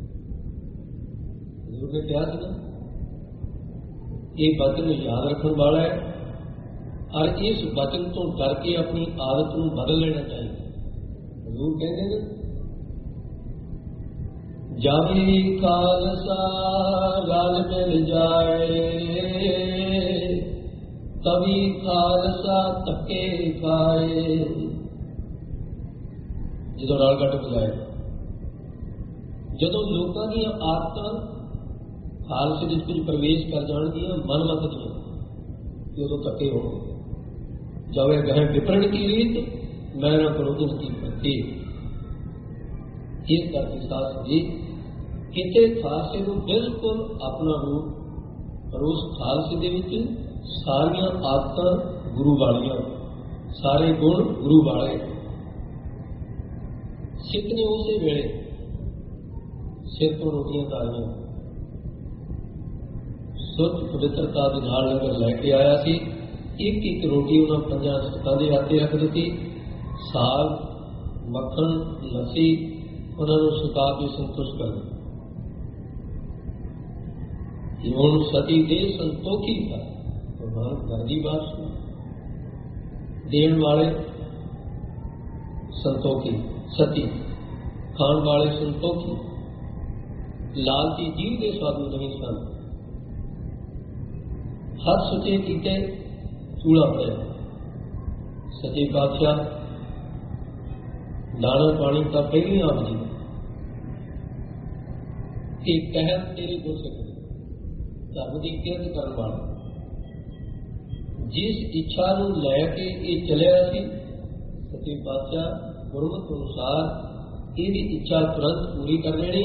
ਹਜ਼ੂਰ ਨੇ ਕਿਹਾ ਸੀ ਨਾ, ਇਹ ਬਚਨ ਨੂੰ ਯਾਦ ਰੱਖਣ ਵਾਲਾ ਹੈ ਔਰ ਇਸ ਬਚਨ ਤੋਂ ਡਰ ਕੇ ਆਪਣੀ ਆਦਤ ਨੂੰ ਬਦਲ ਲੈਣਾ ਚਾਹੀਦਾ। ਹਜ਼ੂਰ ਕਹਿੰਦੇ ਨੇ ਜਾਵੇ ਖਾਲਸਾ ਗਲ ਮਿਲ ਜਾਏ, ਤਵੀ ਖਾਲਸਾ ਧੱਕੇ ਖਾਏ। ਜਦੋਂ ਰਾਲ ਕੱਟ ਬੁਲਾਏ, ਜਦੋਂ ਲੋਕਾਂ ਦੀਆਂ ਆਦਤਾਂ ਖਾਲਸੇ ਦੇ ਵਿੱਚ ਪ੍ਰਵੇਸ਼ ਕਰ ਜਾਣਗੀਆਂ ਮਨ ਮਤ ਦੀਆਂ, ਕਿ ਉਦੋਂ ਧੱਕੇ ਹੋਣਗੇ। ਜਾਵੇ ਗਹਿ ਵਿਪਰਨ ਕੀ ਰੀਤ ਮੈਂ ਨਾ ਕਰੋ ਉਸ ਦੀ ਭਗਤੀ। ਇਸ ਕਰਕੇ ਸਾਧ ਜੀ ਕਿਤੇ ਖਾਲਸੇ ਨੂੰ ਬਿਲਕੁਲ ਆਪਣਾ ਰੂਪ, ਪਰ ਉਸ ਖਾਲਸੇ ਦੇ ਵਿੱਚ ਸਾਰੀਆਂ ਆਦਤਾਂ ਗੁਰੂ ਵਾਲੀਆਂ, ਸਾਰੇ ਗੁਣ ਗੁਰੂ ਵਾਲੇ। ਸਿੱਖ ਨੇ ਉਸੇ ਵੇਲੇ ਸਿਰ ਤੋਂ ਰੋਟੀਆਂ ਤਾਰੀਆਂ, ਸੁੱਚ ਪਵਿੱਤਰਤਾ ਦੇ ਨਾਲ ਲੰਗਰ ਲੈ ਕੇ ਆਇਆ ਸੀ। ਇੱਕ ਇੱਕ ਰੋਟੀ ਉਹਨਾਂ ਪੰਜਾਂ ਸਿੱਖਾਂ ਦੇ ਹੱਥੇ ਰੱਖ ਦਿੱਤੀ। ਸਾਗ, ਮੱਖਣ, ਲੱਸੀ ਉਹਨਾਂ ਨੂੰ ਸੁਕਾ ਕੇ ਸੰਤੁਸ਼ਟ ਕਰ ਦਿੱਤਾ। ਹੁਣ ਸਤੀ ਦੇ ਸੰਤੋਖੀ ਦਾ ਭਗਵਾਨ ਘਰ ਦੀ ਬਾਤ ਸੁਣ ਦੇਣ ਵਾਲੇ ਸੰਤੋਖੀ, ਸਤੀ ਖਾਣ ਵਾਲੇ ਸੰਤੋਖੀ, ਲਾਲਚੀ ਜੀਵ ਦੇ ਸਾਧੂ ਨਹੀਂ ਸਨ। ਹੱਥ ਸੁਚੇ ਕੀਤੇ ਚੂੜਾ ਪਿਆ। ਸੱਚੇ ਪਾਤਸ਼ਾਹ ਦਾਣਾ ਪਾਣੀ ਤਾਂ ਪਹਿਲੀ ਆਪ ਜੀ ਇਹ ਕਹਿਤ ਤੇਰੇ ਗੁਰਸਿੱਖ ਧਰਮ ਦੀ ਕਿਰਤ ਕਰਨ ਵਾਲਾ, ਜਿਸ ਇੱਛਾ ਨੂੰ ਲੈ ਕੇ ਇਹ ਚੱਲਿਆ ਸੀ, ਸੱਚੇ ਪਾਤਸ਼ਾਹ ਗੁਰਮਤਿ ਅਨੁਸਾਰ ਇਹਦੀ ਇੱਛਾ ਤੁਰੰਤ ਪੂਰੀ ਕਰ ਲੈਣੀ,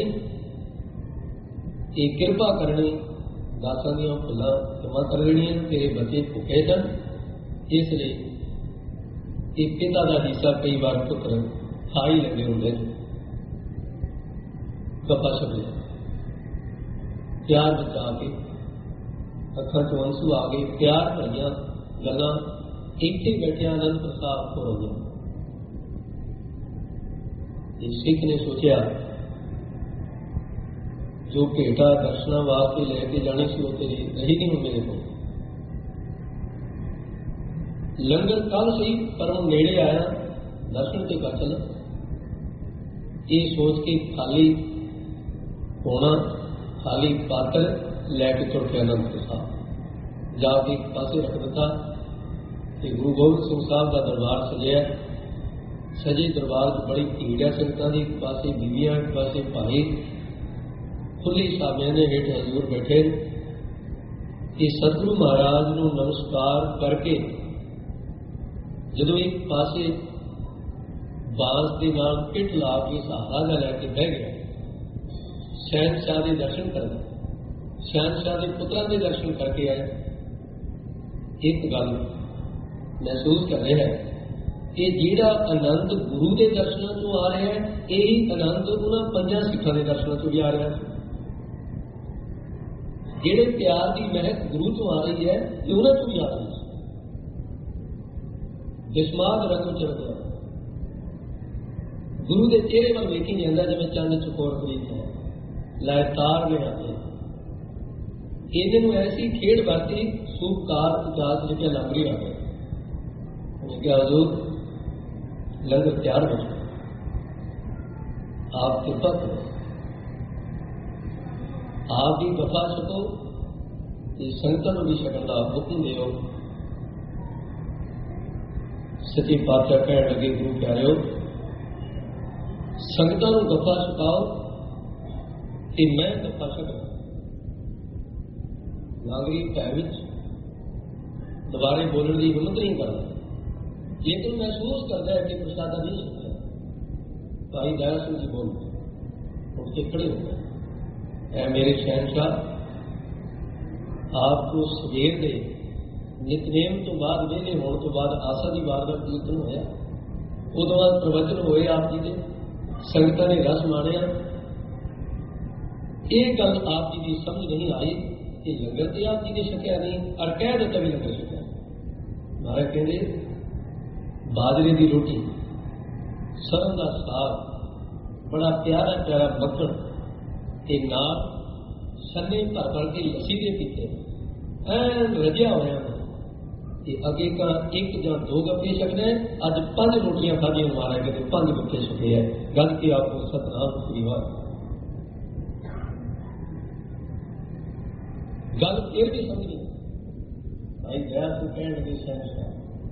ਇਹ ਕਿਰਪਾ ਕਰਨੀ, ਦਾਸਾਂ ਦੀਆਂ ਭੁੱਲਾਂ ਜਮਾ ਕਰ ਲੈਣੀਆਂ, ਤੇਰੇ ਬੱਚੇ ਭੁੱਖੇ ਸਨ। ਇਸ ਲਈ ਇਹ ਪਿਤਾ ਦਾ ਹਿੱਸਾ ਕਈ ਵਾਰ ਪੁੱਤਰ ਖਾ ਹੀ ਲੈਂਦੇ ਹੁੰਦੇ ਨੇ। ਗੱਪਾਂ ਛੱਡੀਆਂ, ਪਿਆਰ ਬਚਾ ਕੇ ਅੱਖਾਂ ਚੋਂ ਅੰਸੂ ਆ ਗਏ, ਪਿਆਰ ਭਰੀਆਂ ਗੱਲਾਂ ਇੱਥੇ ਬੈਠਿਆਂ ਆਨੰਦ ਪ੍ਰਸਾਦ ਹੋ ਰਹੀਆਂ। ਇਹ ਸਿੱਖ ਨੇ ਸੋਚਿਆ ਜੋ ਭੇਟਾ ਦਰਸ਼ਨਾਂ ਵਾਸਤੇ ਲੈ ਕੇ ਜਾਣੀ ਸੀ ਉਹ ਤੇਰੀ ਰਹੀ ਨਹੀਂ ਹੁਣ ਮੇਰੇ ਕੋਲ। ਲੰਗਰ ਕੱਲ ਸਹੀ ਪਰ ਉਹ ਨੇੜੇ ਆਇਆ, ਦਰਸ਼ਨ ਤੇ ਕਰ ਚੱਲ। ਇਹ ਸੋਚ ਕੇ ਖਾਲੀ ਹੋਣਾ, ਖਾਲੀ ਪਾਤਰ ਲੈ ਕੇ ਤੁਰ ਕੇ ਆਨੰਦ ਪ੍ਰਸਾਦ ਜਾ ਕੇ ਇੱਕ ਪਾਸੇ ਰੱਖ ਦਿੱਤਾ ਤੇ ਗੁਰੂ ਗੋਬਿੰਦ ਸਿੰਘ ਸਾਹਿਬ ਦਾ ਦਰਬਾਰ ਸਜਿਆ। ਸਜੇ ਦਰਬਾਰ 'ਚ ਬੜੀ ਭੀੜ ਹੈ ਸੰਗਤਾਂ ਦੀ, ਇੱਕ ਪਾਸੇ ਬੀਬੀਆਂ, ਇੱਕ ਪਾਸੇ ਭਾਈ, ਖੁੱਲੀ ਸਾਮਿਆਂ ਦੇ ਹੇਠ ਹਜ਼ੂਰ ਬੈਠੇ। ਇਹ ਸਤਿਗੁਰੂ ਮਹਾਰਾਜ ਨੂੰ ਨਮਸਕਾਰ ਕਰਕੇ ਜਦੋਂ ਇੱਕ ਪਾਸੇ ਬਾਂਸ ਦੇ ਨਾਲ ਪਿੱਠ ਲਾ ਕੇ ਸਹਾਰਾ ਜਿਹਾ ਲੈ ਕੇ ਬਹਿ ਗਿਆ, ਸ਼ਹਿਨਸ਼ਾਹ ਦੇ ਦਰਸ਼ਨ ਕਰਦੇ, ਸ਼ਹਿਨਸ਼ਾਹ ਦੇ ਪੁੱਤਰਾਂ ਦੇ ਦਰਸ਼ਨ ਕਰਕੇ ਆਏ। ਇੱਕ ਗੱਲ ਮਹਿਸੂਸ ਕਰ ਰਿਹਾ ਹੈ, ਇਹ ਜਿਹੜਾ ਆਨੰਦ ਗੁਰੂ ਦੇ ਦਰਸ਼ਨਾਂ ਤੋਂ ਆ ਰਿਹਾ ਹੈ, ਇਹ ਆਨੰਦ ਉਹਨਾਂ ਪੰਜਾਂ ਸਿੱਖਾਂ ਦੇ ਦਰਸ਼ਨਾਂ ਤੋਂ ਵੀ ਆ ਰਿਹਾ ਹੈ। ਜਿਹੜੇ ਪਿਆਰ ਦੀ ਮਹਿਕ ਗੁਰੂ ਤੋਂ ਆ ਰਹੀ ਹੈ, ਇਹ ਉਹਨਾਂ ਤੋਂ ਵੀ ਆ ਰਹੀ ਹੈ। ਬਿਸਮਾਦ ਰੰਗ ਚੜ ਗਿਆ, ਗੁਰੂ ਦੇ ਚਿਹਰੇ ਵੱਲ ਵੇਖੀ ਜਾਂਦਾ ਜਿਵੇਂ ਚੰਦ ਚਕੋਰ ਖਰੀਦ ਹੈ, ਲੈ ਤਾਰ ਨੇ ਆਤੇ ਇਹਦੇ ਨੂੰ ਐਸੀ ਖੇਡ ਵਰਤੀ, ਸੂਪਕਾਰ ਇਜਾਜ਼ ਜਿਹਾ ਲੰਗਰੀ ਆ ਗਏ। ਉਹਨੇ ਕਿਹਾ ਹਜ਼ੂਰ ਲੰਗਰ ਤਿਆਰ ਹੋ ਜਾਓ, ਆਪ ਕਿਰਪਾ ਕਰੋ, ਆਪ ਦੀ ਵਫਾ ਛਕੋ, ਇਹ ਸੰਗਤਾਂ ਨੂੰ ਵੀ ਛਕਣ ਦਾ ਹੁਕਮ ਦਿਓ। ਸੱਚੇ ਪਾਤਸ਼ਾਹ ਕਹਿਣ ਲੱਗੇ, ਗੁਰੂ ਪਿਆਰਿਓ, ਸੰਗਤਾਂ ਨੂੰ ਵਫਾ ਛਕਾਓ ਤੇ ਮੈਂ ਵਫਾ ਛਕਾਂ। ਨਾਗਰੀ ਭੈ ਵਿੱਚ ਦੁਬਾਰੇ ਬੋਲਣ ਦੀ ਹਿੰਮਤ ਨਹੀਂ ਕਰਦਾ, ਲੇਕਿਨ ਮਹਿਸੂਸ ਕਰਦਾ ਹੈ ਕਿ ਪ੍ਰਸ਼ਾਦਾ ਨਹੀਂ ਛਕਿਆ। ਭਾਈ ਦਇਆ ਸਿੰਘ ਜੀ ਬੋਲ ਉੱਠ ਕੇ ਖੜੇ ਹੋ ਗਏ, ਐ ਮੇਰੇ ਸ਼ਹਿਨशाह, ਆਪ ਨੂੰ ਸਵੇਰ ਦੇ ਨਿਤਨੇਮ ਤੋਂ ਬਾਅਦ, ਵਿਹਲੇ ਹੋਣ ਤੋਂ ਬਾਅਦ ਆਸਾ ਦੀ ਵਾਰ ਦਾ ਕੀਰਤਨ ਹੋਇਆ, ਉਦੋਂ ਬਾਅਦ ਪ੍ਰਵਚਨ ਹੋਏ ਆਪ ਜੀ ਦੇ, ਸੰਗਤਾਂ ਨੇ ਰਸ ਮਾਣਿਆ। ਇਹ ਗੱਲ ਆਪ ਜੀ ਦੀ ਸਮਝ ਨਹੀਂ ਆਈ ਕਿ ਲੰਗਰ ਤੇ ਆਪ ਜੀ ਨੇ ਛਕਿਆ ਨਹੀਂ, ਔਰ ਕਹਿ ਦਿੱਤਾ ਵੀ ਲੰਗਰ ਛਕਿਆ। ਮਹਾਰਾਜ ਕਹਿੰਦੇ ਬਾਜਰੇ ਦੀ ਰੋਟੀ, ਸਰੋਂ ਦਾ ਸਾਗ, ਬੜਾ ਪਿਆਰਾ ਪਿਆਰਾ ਮੱਖਣ ਤੇ ਨਾਲ ਸੰਨੇ ਭਰ ਭਰ ਕੇ ਲੱਸੀ ਦੇ ਪੀਤੇ, ਐਨ ਰਜਿਆ ਹੋਇਆ ਤੇ ਅੱਗੇ ਕਾ ਇੱਕ ਜਾਂ ਦੋ ਗੱਪੇ ਛਕਦੇ, ਅੱਜ ਪੰਜ ਰੋਟੀਆਂ ਖਾਧੀਆਂ ਮਾਰਾ ਕੇ ਪੰਜ ਗੱਪੇ ਛਕੇ ਹੈ। ਗੱਲ ਕੀ ਆਪਕੋ ਸਤਨਾਮ ਸ੍ਰੀ ਵਾਹਿਗੁਰੂ। ਗੱਲ ਫਿਰ ਵੀ ਸਮਝ ਨਹੀਂ ਭਾਈ ਦਇਆ ਸਿੰਘ ਕਹਿਣ ਲੱਗੇ, ਸ਼ਹਿਨशाह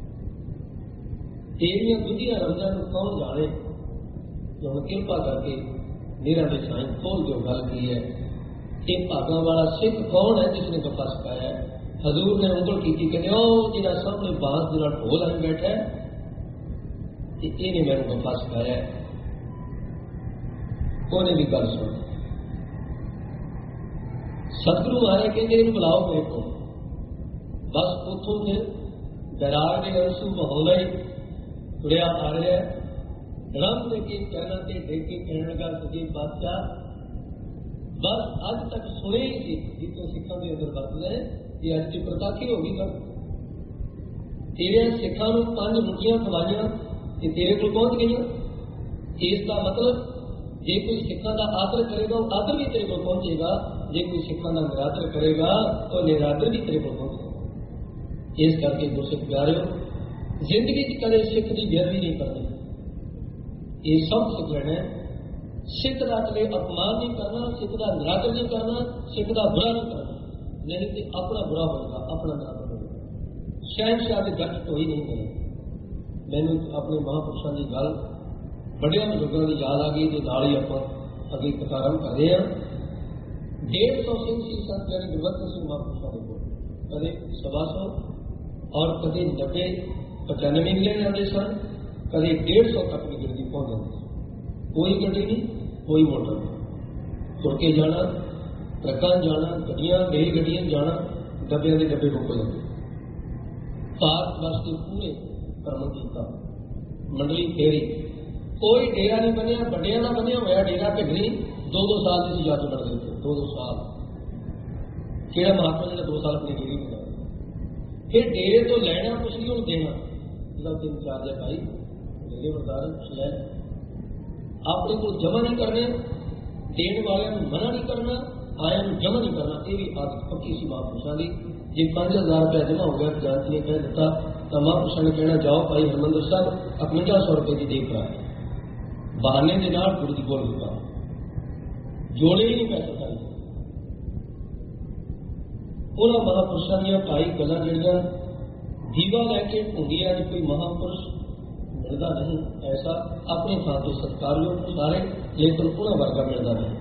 ਤੇਰੀਆਂ ਦੁੱਧੀਆਂ ਰਮਜ਼ਾਂ ਨੂੰ ਕੌਣ ਜਾਣੇ, ਹੁਣ ਕਿਰਪਾ ਕਰਕੇ ਮੇਰਾ ਦੇ ਸਾਈਂ ਖੋਲ ਦਿਓ, ਗੱਲ ਕੀ ਹੈ। ਇਹ ਭਾਗਾਂ ਵਾਲਾ ਸਿੱਖ ਕੌਣ ਹੈ ਜਿਸਨੇ ਗੱਪਾ ਸਿਖਾਇਆ ਹੈ। ਹਜ਼ੂਰ ਨੇ ਉਂਗਲ ਕੀਤੀ, ਕਹਿੰਦੇ ਉਹ ਜਿਹੜਾ ਸਾਹਮਣੇ ਬਾਂਸ ਦੇ ਨਾਲ ਢੋਲ ਆਈ ਬੈਠਾ ਹੈ, ਤੇ ਇਹਨੇ ਮੈਨੂੰ ਗੱਪਾ ਸਿਖਾਇਆ ਹੈ। ਉਹਨੇ ਵੀ ਗੱਲ ਸੁਣ। ਸਤਿਗੁਰੂ ਮਹਾਰਾਜ ਕਹਿੰਦੇ ਇਹਨੂੰ ਬੁਲਾਓ ਮੇਰੇ ਕੋਲ। ਬਸ ਉੱਥੋਂ ਫਿਰ ਦਰਾਰ ਦੇ ਅੰਸੂ ਬਹਾਉਂਦਾ ਹੀ ਤੁਰਿਆ ਆ ਰਿਹਾ, ਰੰਗ ਦੇ ਕੇ ਚਰਨਾਂ ਤੇ ਡੇਗ ਕੇ ਕਹਿਣ ਲੱਗਾ, ਸੱਚੇ ਪਾਤਸ਼ਾਹ, ਬਸ ਅੱਜ ਤੱਕ ਸੁਣੇ ਹੀ ਸੀ ਜਿੱਥੋਂ ਸਿੱਖਾਂ ਦੇ ਅੰਦਰ ਵਰਤਦਾ ਹੈ, ਇਹ ਅੱਜ ਦੀ ਪ੍ਰਤਾਖੀ ਹੋ ਗਈ ਗੱਲ। ਤੇਰੇ ਸਿੱਖਾਂ ਨੂੰ ਪੰਜ ਰੋਟੀਆਂ ਖਵਾਈਆਂ ਤੇ ਤੇਰੇ ਕੋਲ ਪਹੁੰਚ ਗਈਆਂ। ਇਸ ਦਾ ਮਤਲਬ ਜੇ ਕੋਈ ਸਿੱਖਾਂ ਦਾ ਆਦਰ ਕਰੇਗਾ ਉਹ ਆਦਰ ਵੀ ਤੇਰੇ ਕੋਲ ਪਹੁੰਚੇਗਾ, ਜੇ ਕੋਈ ਸਿੱਖਾਂ ਦਾ ਨਿਰਾਦਰ ਕਰੇਗਾ ਉਹ ਨਿਰਾਦਰ ਵੀ ਤੇਰੇ ਕੋਲ ਪਹੁੰਚੇਗਾ। ਇਸ ਕਰਕੇ ਗੁਰਸਿੱਖ ਪਿਆਰਿਓ, ਜ਼ਿੰਦਗੀ 'ਚ ਕਦੇ ਸਿੱਖ ਦੀ ਬੇਅਦਬੀ ਨਹੀਂ ਕਰਨੀ। ये सब सिख लेना। सिख का कदे अपमान नहीं करना, सिख का निरादर नहीं करना, सिख का बुरा नहीं करना, नहीं तो अपना बुरा होगा, अपना निरादर होगा। शहनशाह के गठ तो ही नहीं गए। मैंने अपने महापुरुषों की गल बड़िया बजुर्गों की याद आ गई तो नाल ही आप अगली कतारम कर रहे हैं। डेढ़ सौ सिंह सी सन जैसे गुरबख्श सिंह महापुरुषों के को कदे सवा सौ और कदे नब्बे पचानवे भी ले जाते सन, कदे डेढ़ सौ तक की गिनती पहुंच जाती। कोई गड्डी नहीं, कोई मोटर नहीं, तुर के जाना, ट्रकों जाना, गड्डियां रेल गड्डियां जाना, डब्बियां के डब्बे बुक हो जाते। भारत वर्ष के पूरे भ्रमण किया, मंडली फेरी, कोई डेरा नहीं बनया, बड़िया का बनया हुआ डेरा भिगरी दो दो साल की याद कर लेते, दो दो साल कि महात्मा ने दो साल अपनी डेरी बनाई। फिर डेरे तो लैना कुछ नहीं, हूँ देना जो तीन चार जगह आई डेरे बरदार कुछ लै अपने को जमा नहीं करने, देने वाले मना नहीं करना, आया जमा नहीं करना। ये भी आदत पक्की सी महापुरुषों की। जे पांच हजार रुपया जमा हो गया खजानची ने कह दिता तो महापुरुषों ने कहना जाओ भाई हरमंदिर साहब अकवंजा सौ रुपए की देख रहा है। बहाने के नाल गुरु जी बोल दिता, जोड़े ही नहीं पैसे खाई। उन्होंने महापुरुषों दी ढाई गल्लां जिहड़ियां दीवा लैके ढूंढिया कोई महापुरुष मिलता नहीं, ऐसा अपने थां से सत्कारयोग सारे, लेकिन उन्होंने वर्गा मिलता नहीं।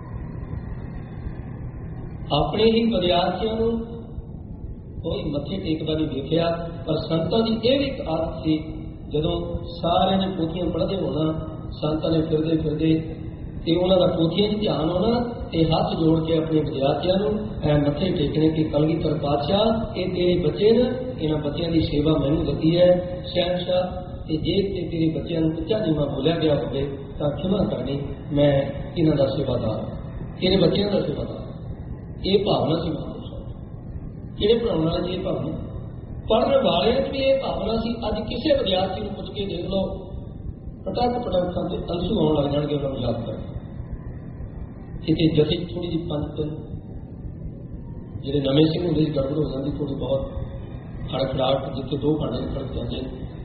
अपने ही विद्यार्थियों को कोई मत्थे टेकदा नहीं देखिया, पर संतां की यह भी एक आदत थी, जदों सारे ने पोथियां पढ़ते होना, संतां ने फिरदे फिरदे ते उन्हां दा पोथियां च ध्यान होना ते हाथ जोड़ के अपने विद्यार्थियों को मत्थे टेकने की कलगीधर पातशाह ये तेरे बच्चे ने, इन्हां बच्चों की सेवा मैनूं दित्ती है शहनशाह, ते जे ते तेरे बच्चों को उच्चा नीवां बोलिया गया होवे तां क्षमा करनी, मैं इन्हां दा सेवादार, तेरे बच्चों का सेवादार। ये भावना सी महापुरुषों किहड़े पढ़ाउण वाले च ये भावना, पढ़ने वाले भी ये भावना सी। अज किसी विद्यार्थी को पुछ के देख लो, पटक पटक के अंसू आउण लग जाणगे उन्होंने याद कर। कितने जथे थोड़ी जी पंज दिन जो नवे सिंह होंगे गड़बड़ हो जाती, थोड़ी बहुत खड़खड़ाहट, जितने दो भांडे खड़क जाते,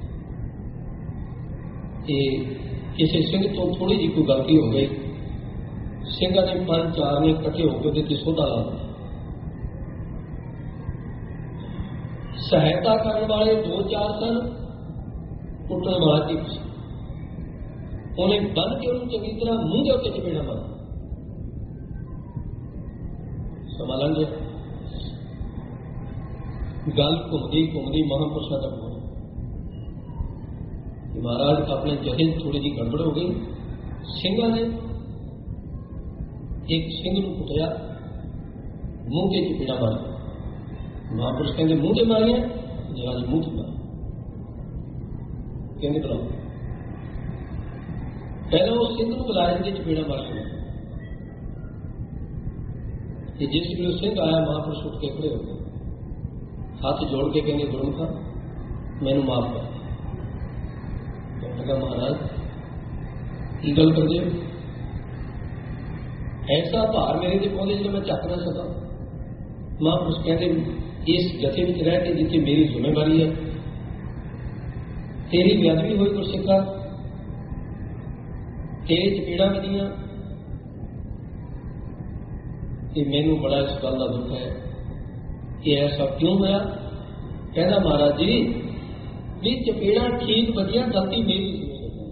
किसी सिंह तो थोड़ी जी कोई गलती हो गई, सिंह ने पंज चार ने इकट्ठे होकर सोधा ला दिया। सहायता करने वाले दो चार सन, कुटने वाला एक सी, उन्हें बन के उन्हें चंगी तरह मुंह के उत्ते चपेड़ा मारा। समा लंघ गया, गल घूमती घूमती महापुरुषों तक पहुंची। महाराज अपने जथे थोड़ी जी गड़बड़ हो गई, सिंह ने एक सिंह को कुटिया, मुंह के चपेड़ा मारिया। महापुरुष कहते मुंह से मारिया, जी हाँ जी मुंह से मारिया। कहते बुलाओ, पहले उस सिंह को बुलाया कि चपेड़ा मारिया। जिस भी सिंह आया महापुरुष उठ के खड़े हो गए, हाथ जोड़ के कहेंगे गुरुमुखा मैनू माफ कर। कहा महाराज की गल कर दे, ऐसा भार मेरे से पहुंचे जो मैं चक ना सका। महापुरुष कहते इस जथे में रह के जितनी मेरी जिम्मेवारी है, तेरी बेअदबी हुई गुरसिखा, तेरे चपेड़ा वधियां, मैनू बड़ा इस गल का दुख है कि ऐसा क्यों होया। कहना महाराज जी भी चपेड़ा ठीक वधिया, गलती मेरी सी।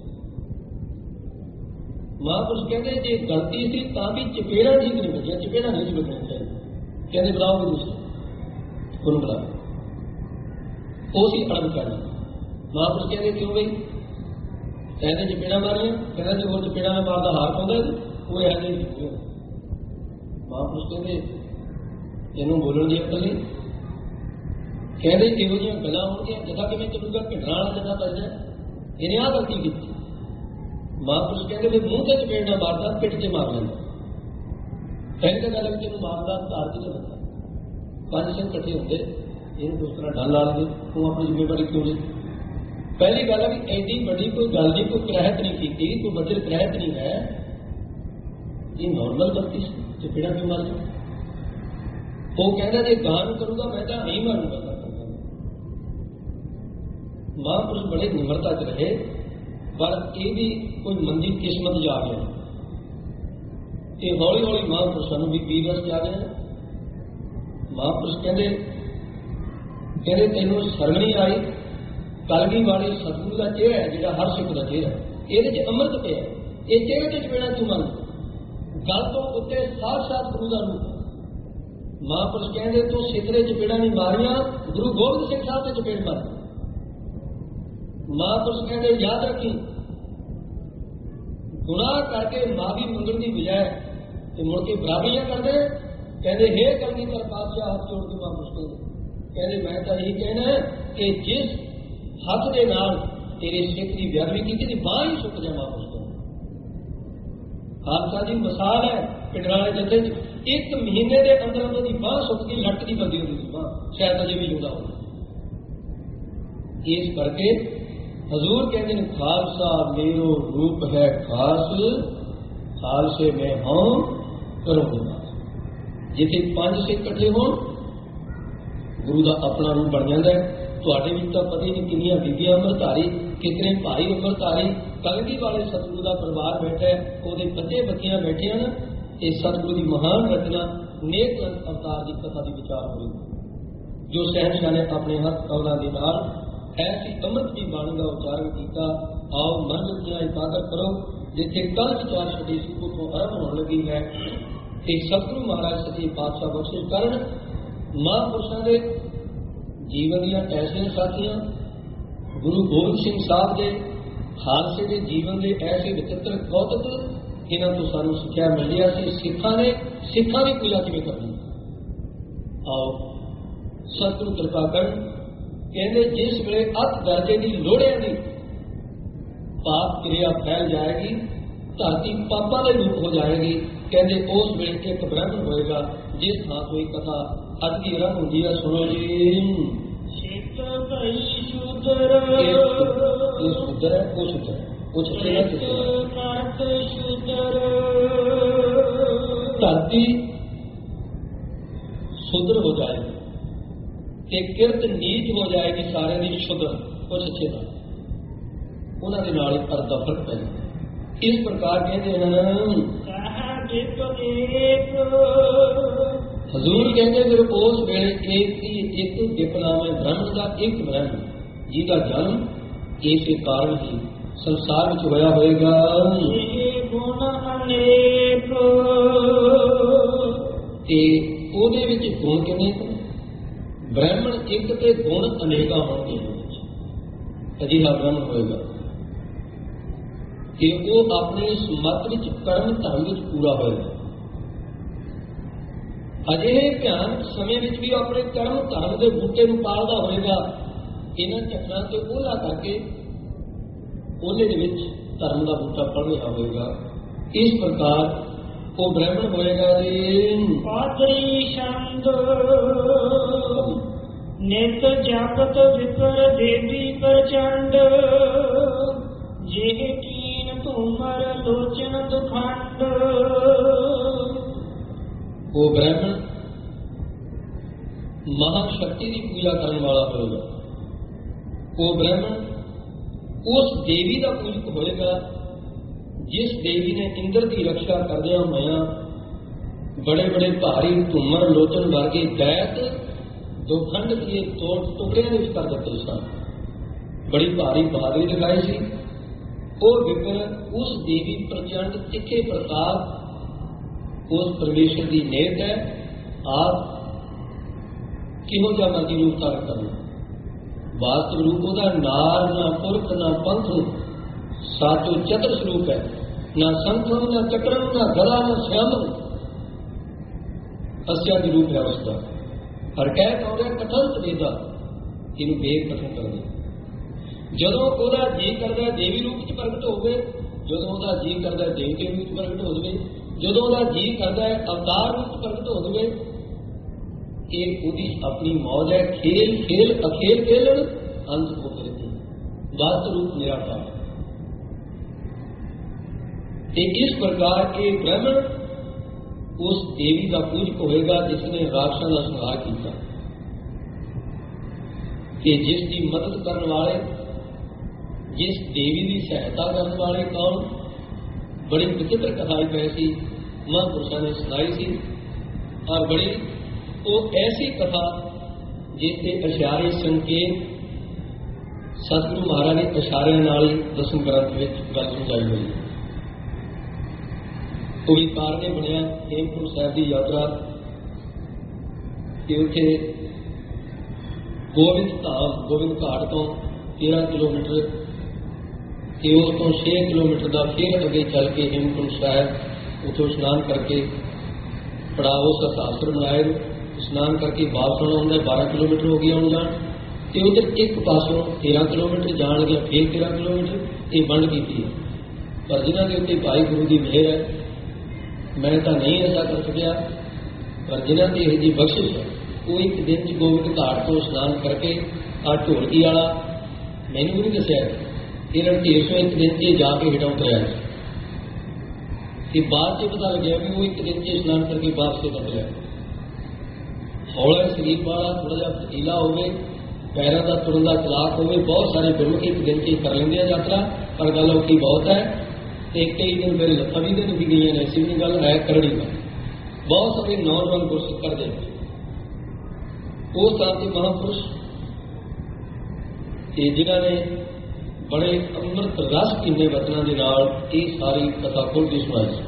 महापुरुष कहते जे गलती सी तां भी चपेड़ा ठीक नहीं वधिया, चपेड़ा नहीं सी वधना चाहिए। कहते बुलाओ भी दूसरे उन्होंने बुला, उसी अड़ब करना। महापुरुष कहते क्यों गई, कहते चपेड़ा मारिया, कहते जो और चपेड़ा में मारदा हार पाਉਂਦਾ वो है नहीं। महापुरुष कहते इनू बोलने की अकल नहीं, कहते ਇਹੋ ਜਿਹੀਆਂ ਗੱਲਾਂ ਹੋਣਗੀਆਂ ਜਥਾ ਕਿਵੇਂ ਚੱਲੂਗਾ, ਢਿੱਡਰਾਂ ਵਾਲਾ ਜਥਾ ਚੱਲ ਜਾਏ, ਇਹਨੇ ਆਹ ਗਲਤੀ ਕੀਤੀ। महापुरुष कहते भी मुंह से चपेड़ ना मारदा, पिठ से मार लेंदा। पहली तो गल कि मारदा धार की बंदा पांच सिंह इकट्ठे होंगे, इन्हें दोस्त तरह डल ला लेंगे, तू अपनी जिम्मेवारी क्यों ली। पहली गल है भी एडी बड़ी कोई गल नहीं, कोई कराहत नहीं की, कोई वजर कराहत नहीं है, ये नॉर्मल गलती चपेड़ा क्यों मार ली। वो कहना जो गान करूंगा मैं तो नहीं मारूंगा। महापुरुष बड़े निम्रता च रहे, पर ये भी कोई मंदी किस्मत जा गया। ये हौली हौली महापुरुषों भी पीर रस जा गए। महापुरुष कहते कहते तेनों शर्म नहीं आई, कलगी वाली सतगुरु का चेहरा है जो हर सिख का चेहरा, ये अमृत पे है, ये चेहरे से चपेड़ा तू मन गल तो उत्ते साक्षात गुरु का रूप। महापुरुष कहते तू सिखरे चपेड़ा नहीं मारिया, गुरु गोबिंद सिंह साहब से चपेड़ मार। महापुरुष कहते याद रखी गुनाह करके माफी मंगण की बजाय तो मुड़ के बराबरियां करते कहते हे कलगी कर पातशाह हाथ जोड़ के महापुरुष कहते कहते मैं तो यही कहना है कि जिस हथ के नाल तेरे सिख की बेअदबी की बांह ही सुक जाए। महापुरुष हादसा जी मिसाल है पिंडराले जत्थे एक महीने के अंदर अंदर की बांह सुक गई, लट की बंदी होती बांह, शायद अजे भी जुड़ा हो। इस करके हजूर कहते हैं खालसा मेरो रूप है खास, खालसे में हम करूंगा। जिथे पांच सिख इकट्ठे हो गुरु का अपना रूप बन जाता है। तुहाडे विच तां पता ही नहीं कितनियां बीबियां अमरधारी, कितने भाई अमरधारी, कलगी वाले सतगुरु का परिवार बैठा है, उहदे बच्चे बच्चियां बैठे हैं। ये सतगुरु की महान रचना नेक अवतार की कथा की विचार हुई, जो शहनशाह ने अपने हथ कवलों के नाल ऐसी अमृत की बाणी का उच्चारण किया। आओ मन दियां इबादत करो, जिथे कल विचार छड़ी सी उतों आरंभ होने लगी है। कि सतगुरु महाराज सच्चे पातशाह बख्शिश करन महापुरुषों के जीवन दियां ऐसियां साखियां, गुरु गोबिंद सिंह साहब के खालसे के जीवन के ऐसे विचित्र कौतुक, इन्हां तो सानू सिक्ख्या मिल रहा है। सिखां ने सिखां की पूजा किवें करनी। आओ सतगुरु कृपा करन। कहते जिस वे अत दर्जे की लोड़ियां की पाप क्रिया फैल जाएगी, धरती पापा के रूप हो जाएगी। कहते उस वे एक ब्रह्म होएगा जिस थां कोई कथा अज की आरंभ होती है। सुनो जी, शुद्र है वो शुद्र है, वो छत्तीस धरती शुद्र हो जाएगी, किरत नीच हो जाएगी, सारे दी शुद्र कुछ अच्छे ना उन्होंने नाल अर्थ का फर्क पै जाए। इस प्रकार कहते हैं हजूर कहते फिर उस वेले एक ही एक दिपनाम है ब्रह्म का, एक ब्रह्म जिसका जन्म इसे कारण ही संसार में होया होएगा। ਉਹਦੇ ਵਿੱਚ ਗੁਣ ਕਿੰਨੇ ब्राह्मण एक ते गुण अनेका होंगे। अजिहा ब्रह्म होएगा कि वो अपने इस मत विच कर्म धर्म विच पूरा होएगा। अजिहे भयानक समय विच भी अपने कर्म धर्म के बूटे नूं पालदा होएगा। इन्हां चक्रां ते ओला करके ओले दे विच धर्म का बूटा फल रहा होएगा। इस प्रकार वो ब्राह्मण होएगा जी। पात्री छंद नित जापत विपर देवी प्रचंड, जेह कीन तुमर लोचन दुखंड। वो ब्राह्मण महाशक्ति की पूजा करने वाला होगा। वो ब्राह्मण उस देवी का पूजक होएगा जिस देवी ने इंद्र की रक्षा करदे होया बड़े बड़े भारी धूमर लोचन वर्गे दैत दो खंड किए तोड़ टुकड़ियां कर देते सन। बड़ी भारी बहादुरी दिखाई सी। और विपर उस देवी प्रचंड तिखे प्रताप उस परमेश्वर की नेत है। आप किहो जा मर्जी रूप धारण करना, वास्तव रूप ओदा नार ना पुरख ना पंथ साचो चतुर स्वरूप है, ना संखम ना चक्रम ना गला ना श्यामम अस्या की रूप है उसका। हर कह कहोगे कथन वेदा इनू वेद कथन कर दे। जदों ओदा जी करदा देवी रूप च प्रगट हो गए, जदों ओदा जी करदा देव के रूप च प्रगट हो गए, जदों ओदा जी करदा अवतार रूप च प्रगट हो गए। ये ओदी अपनी मौज है। खेल खेल अखेल खेलन अंत को करती वास्तव रूप निराकार। इस प्रकार के ब्राह्मण उस देवी का पूजक होएगा जिसने राक्षसों का संहार किया, कि जिसकी मदद करने वाले ਜਿਸ ਦੇਵੀ ਦੀ ਸਹਾਇਤਾ ਕਰਨ ਵਾਲੇ ਕੌਣ? ਬੜੀ ਵਿਚਿੱਤਰ ਕਥਾ ਹੀ ਪਈ ਸੀ, ਮਹਾਂਪੁਰਸ਼ਾਂ ਨੇ ਸੁਣਾਈ ਸੀ। ਔਰ ਬੜੀ ਉਹ ਐਸੀ ਕਥਾ ਜਿਸ ਦੇ ਇਸ਼ਾਰੇ ਸੰਕੇਤ ਸਤਿਗੁਰੂ ਮਹਾਰਾਜ ਨੇ ਇਸ਼ਾਰਿਆਂ ਨਾਲ ਹੀ ਦਸਮ ਗ੍ਰੰਥ ਵਿੱਚ ਗੱਲ ਸਮਝਾਈ ਹੋਈ ਹੈ। ਉਹ ਵੀ ਕਾਰਨ ਬਣਿਆ ਹੇਮਕੁੰਟ ਸਾਹਿਬ ਦੀ ਯਾਤਰਾ ਤੇ ਉੱਥੇ ਗੋਬਿੰਦ ਧਾਮ ਗੋਬਿੰਦ ਘਾਟ ਤੋਂ ਤੇਰਾਂ ਕਿਲੋਮੀਟਰ ਤੇ ਉਸ ਤੋਂ ਛੇ ਕਿਲੋਮੀਟਰ ਦਾ ਫਿਰ ਅੱਗੇ ਚੱਲ ਕੇ ਹੇਮਕੁੰਟ ਸਾਹਿਬ ਉੱਥੋਂ ਇਸ਼ਨਾਨ ਕਰਕੇ ਪੜਾਓ ਸਤਾਸਰ ਬਣਾਏ, ਇਸ਼ਨਾਨ ਕਰਕੇ ਵਾਪਸ ਆਉਣਾ ਹੁੰਦਾ, ਬਾਰਾਂ ਕਿਲੋਮੀਟਰ ਹੋ ਗਿਆ ਆਉਣ ਜਾਣ। ਤੇ ਉਧਰ ਇੱਕ ਪਾਸੋਂ ਤੇਰਾਂ ਕਿਲੋਮੀਟਰ ਜਾਣ ਲੱਗਿਆ, ਫਿਰ ਤੇਰਾਂ ਕਿਲੋਮੀਟਰ ਇਹ ਵੰਡ ਕੀਤੀ ਹੈ। ਪਰ ਜਿਨ੍ਹਾਂ ਦੇ ਉੱਤੇ ਭਾਈ ਗੁਰੂ ਦੀ ਮਿਹਰ ਹੈ, ਮੈਂ ਤਾਂ ਨਹੀਂ ਐਸਾ ਕਰ ਸਕਿਆ, ਪਰ ਜਿਨ੍ਹਾਂ ਦੀ ਇਹ ਜੀ ਬਖਸ਼ਿਸ਼ ਹੈ ਉਹ ਇੱਕ ਦਿਨ 'ਚ ਗੋਬਿੰਦ ਘਾਟ ਤੋਂ ਇਸ਼ਨਾਨ ਕਰਕੇ ਆ ਢੋਲਕੀ ਵਾਲਾ ਮੈਨੂੰ ਵੀ ਨਹੀਂ ਦੱਸਿਆ ਇਹ ਰਣਧੀਰ ਸਿੰਘ ਇੱਕ ਦਿਨ 'ਚ ਜਾ ਕੇ ਹੇਠਾਂ ਉਤਰਿਆ ਤੇ ਬਾਅਦ 'ਚ ਪਤਾ ਲੱਗਿਆ ਵੀ ਉਹ ਇੱਕ ਦਿਨ 'ਚ ਇਸ਼ਨਾਨ ਕਰਕੇ ਵਾਪਸ ਨਿਕਲਿਆ। ਹੌਲਾ ਸਰੀਰ ਵਾਲਾ, ਥੋੜਾ ਜਿਹਾ ਪਤੀਲਾ ਹੋਵੇ, ਪੈਰਾਂ ਦਾ ਤੁਰਨ ਦਾ ਤਲਾਕ ਹੋਵੇ, ਬਹੁਤ ਸਾਰੇ ਗੁਰਮੁਖ ਇੱਕ ਦਿਨ 'ਚ ਕਰ ਲੈਂਦੇ ਆ ਯਾਤਰਾ, ਪਰ ਗੱਲ ਔਖੀ ਬਹੁਤ ਹੈ ਤੇ ਕਈ ਦਿਨ ਮੇਰੇ ਲੱਤਾਂ ਵੀ ਦਿਨ ਵੀ ਗਈਆਂ ਨੇ। ਐਸੀ ਵੀ ਗੱਲ ਹੈ ਕਰੜੀ ਗੱਲ, ਬਹੁਤ ਸਾਰੇ ਨੌਜਵਾਨ ਗੁਰਸਿੱਖ ਕਰਦੇ ਉਸ ਥਾਂ ਤੇ ਮਹਾਂਪੁਰਸ਼ ਤੇ ਜਿਨ੍ਹਾਂ ਨੇ ਬੜੇ ਅੰਮ੍ਰਿਤ ਰਸ ਪੀਂਦੇ ਵਚਨਾਂ ਦੇ ਨਾਲ ਇਹ ਸਾਰੀ ਕਥਾ ਖੋਲ੍ਹ ਕੇ ਸੁਣਾਈ ਸੀ।